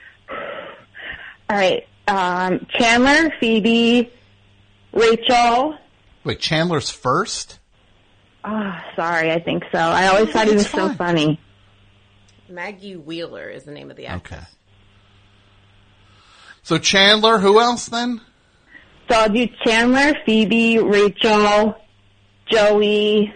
right. Chandler, Phoebe, Rachel. Wait, Chandler's first? Oh, sorry, I think so. I always thought he was so funny. Maggie Wheeler is the name of the actress. Okay. So Chandler, who else then? So I'll do Chandler, Phoebe, Rachel, Joey,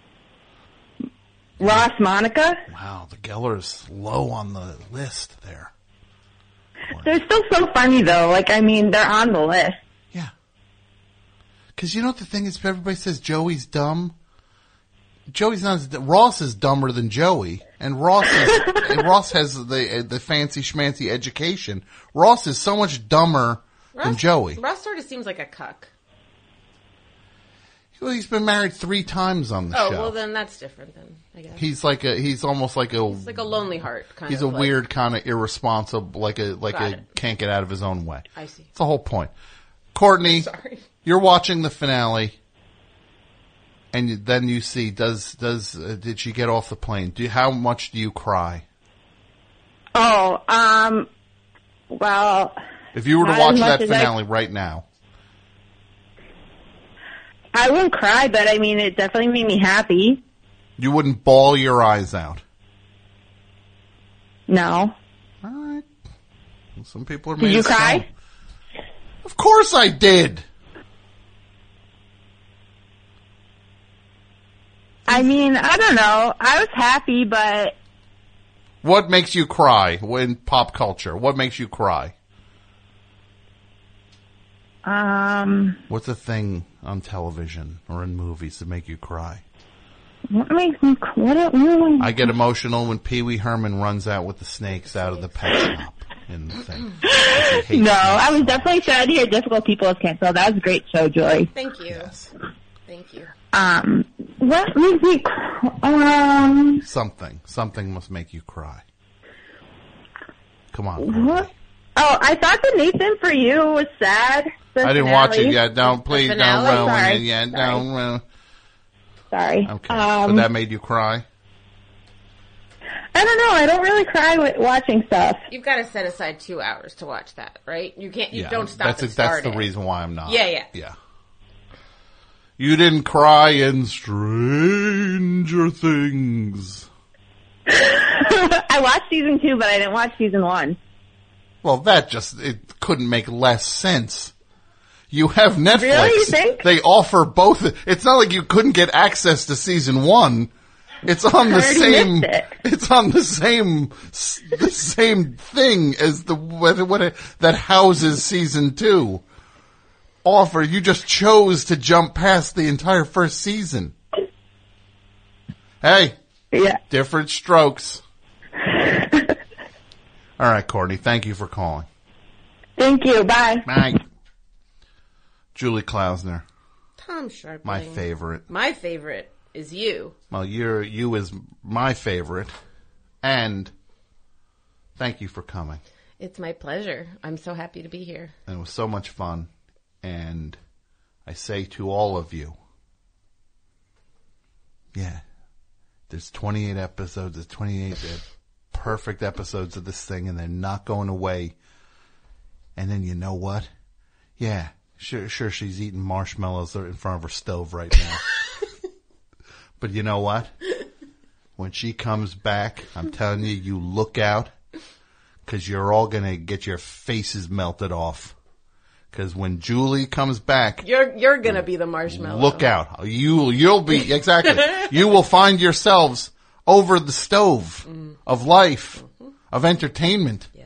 Ross, Monica. Wow, the Geller's low on the list there. They're still so funny, though. Like, I mean, they're on the list. Yeah. Because you know what the thing is? Everybody says Joey's dumb. Joey's not. Ross is dumber than Joey, and Ross has the fancy schmancy education. Ross is so much dumber than Joey. Ross sort of seems like a cuck. Well, he's been married 3 times on the show. Oh, well, then that's different. Then I guess he's almost like a. He's like a lonely heart kind he's of. He's a weird kind of irresponsible, can't get out of his own way. I see. It's the whole point. Courtney, sorry. You're watching the finale. And then you see, did she get off the plane? How much do you cry? Oh, well. If you were to watch that finale right now. I wouldn't cry, but I mean, it definitely made me happy. You wouldn't bawl your eyes out? No. All right. Well, some people are made Did you cry? Of course I did. I mean, I don't know. I was happy, but... What makes you cry in pop culture? What makes you cry? What's a thing on television or in movies that make you cry? What makes me... I get emotional when Pee Wee Herman runs out with the snakes out of the pet shop in the thing. No, I was definitely sad to hear Difficult People was canceled. That was a great show, Joy. Thank you. Yes. Thank you. What makes me cry? Something must make you cry. Come on. What? Oh, I thought the Nathan For You was sad. I didn't watch it yet. Don't please don't ruin it yet. Sorry. Don't ruin. Sorry. Okay. But that made you cry? I don't know. I don't really cry with watching stuff. You've got to set aside 2 hours to watch that, right? You can't. You don't stop. That's the reason why I'm not. Yeah. You didn't cry in Stranger Things. I watched season 2, but I didn't watch season 1. Well, it couldn't make less sense. You have Netflix. Really, you think? They offer both. It's not like you couldn't get access to season 1. It's on the same. It's on the same thing as that houses season 2. Offer. You just chose to jump past the entire first season. Hey. Yeah. Different strokes. All right, Courtney. Thank you for calling. Thank you. Bye. Bye. Julie Klausner. Tom Sharpling. My favorite. My favorite is you. Well, you is my favorite. And thank you for coming. It's my pleasure. I'm so happy to be here. And it was so much fun. And I say to all of you, there's 28 episodes, there's 28 perfect episodes of this thing, and they're not going away. And then you know what? Yeah, sure she's eating marshmallows in front of her stove right now. But you know what? When she comes back, I'm telling you, you look out, because you're all going to get your faces melted off. Because when Julie comes back, you're gonna be the marshmallow. Look out! You'll be exactly. You will find yourselves over the stove of life, of entertainment. Yes.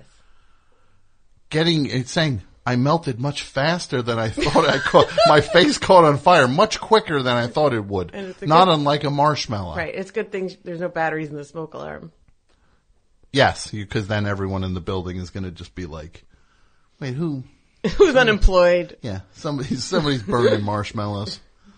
It's saying I melted much faster than I thought. My face caught on fire much quicker than I thought it would. Not unlike a marshmallow. Right. It's a good thing there's no batteries in the smoke alarm. Yes, because then everyone in the building is going to just be like, "Wait, who?" Who's unemployed? Yeah, somebody's burning marshmallows.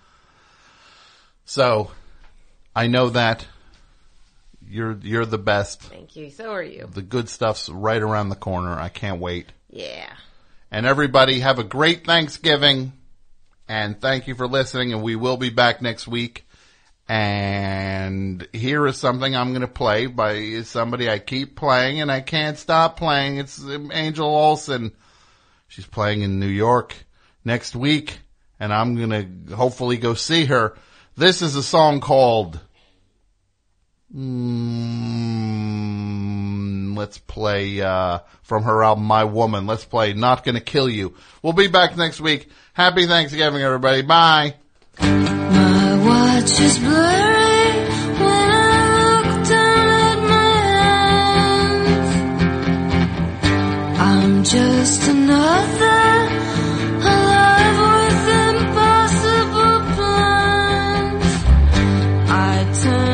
So, I know that you're the best. Thank you. So are you. The good stuff's right around the corner. I can't wait. Yeah. And everybody have a great Thanksgiving. And thank you for listening. And we will be back next week. And here is something I'm going to play by somebody I keep playing and I can't stop playing. It's Angel Olsen. She's playing in New York next week, and I'm going to hopefully go see her. This is a song called... let's play from her album My Woman. Let's play Not Gonna Kill You. We'll be back next week. Happy Thanksgiving, everybody. Bye. My watch is blurry when I look down at my hands. I'm just another alive with impossible plans. I turn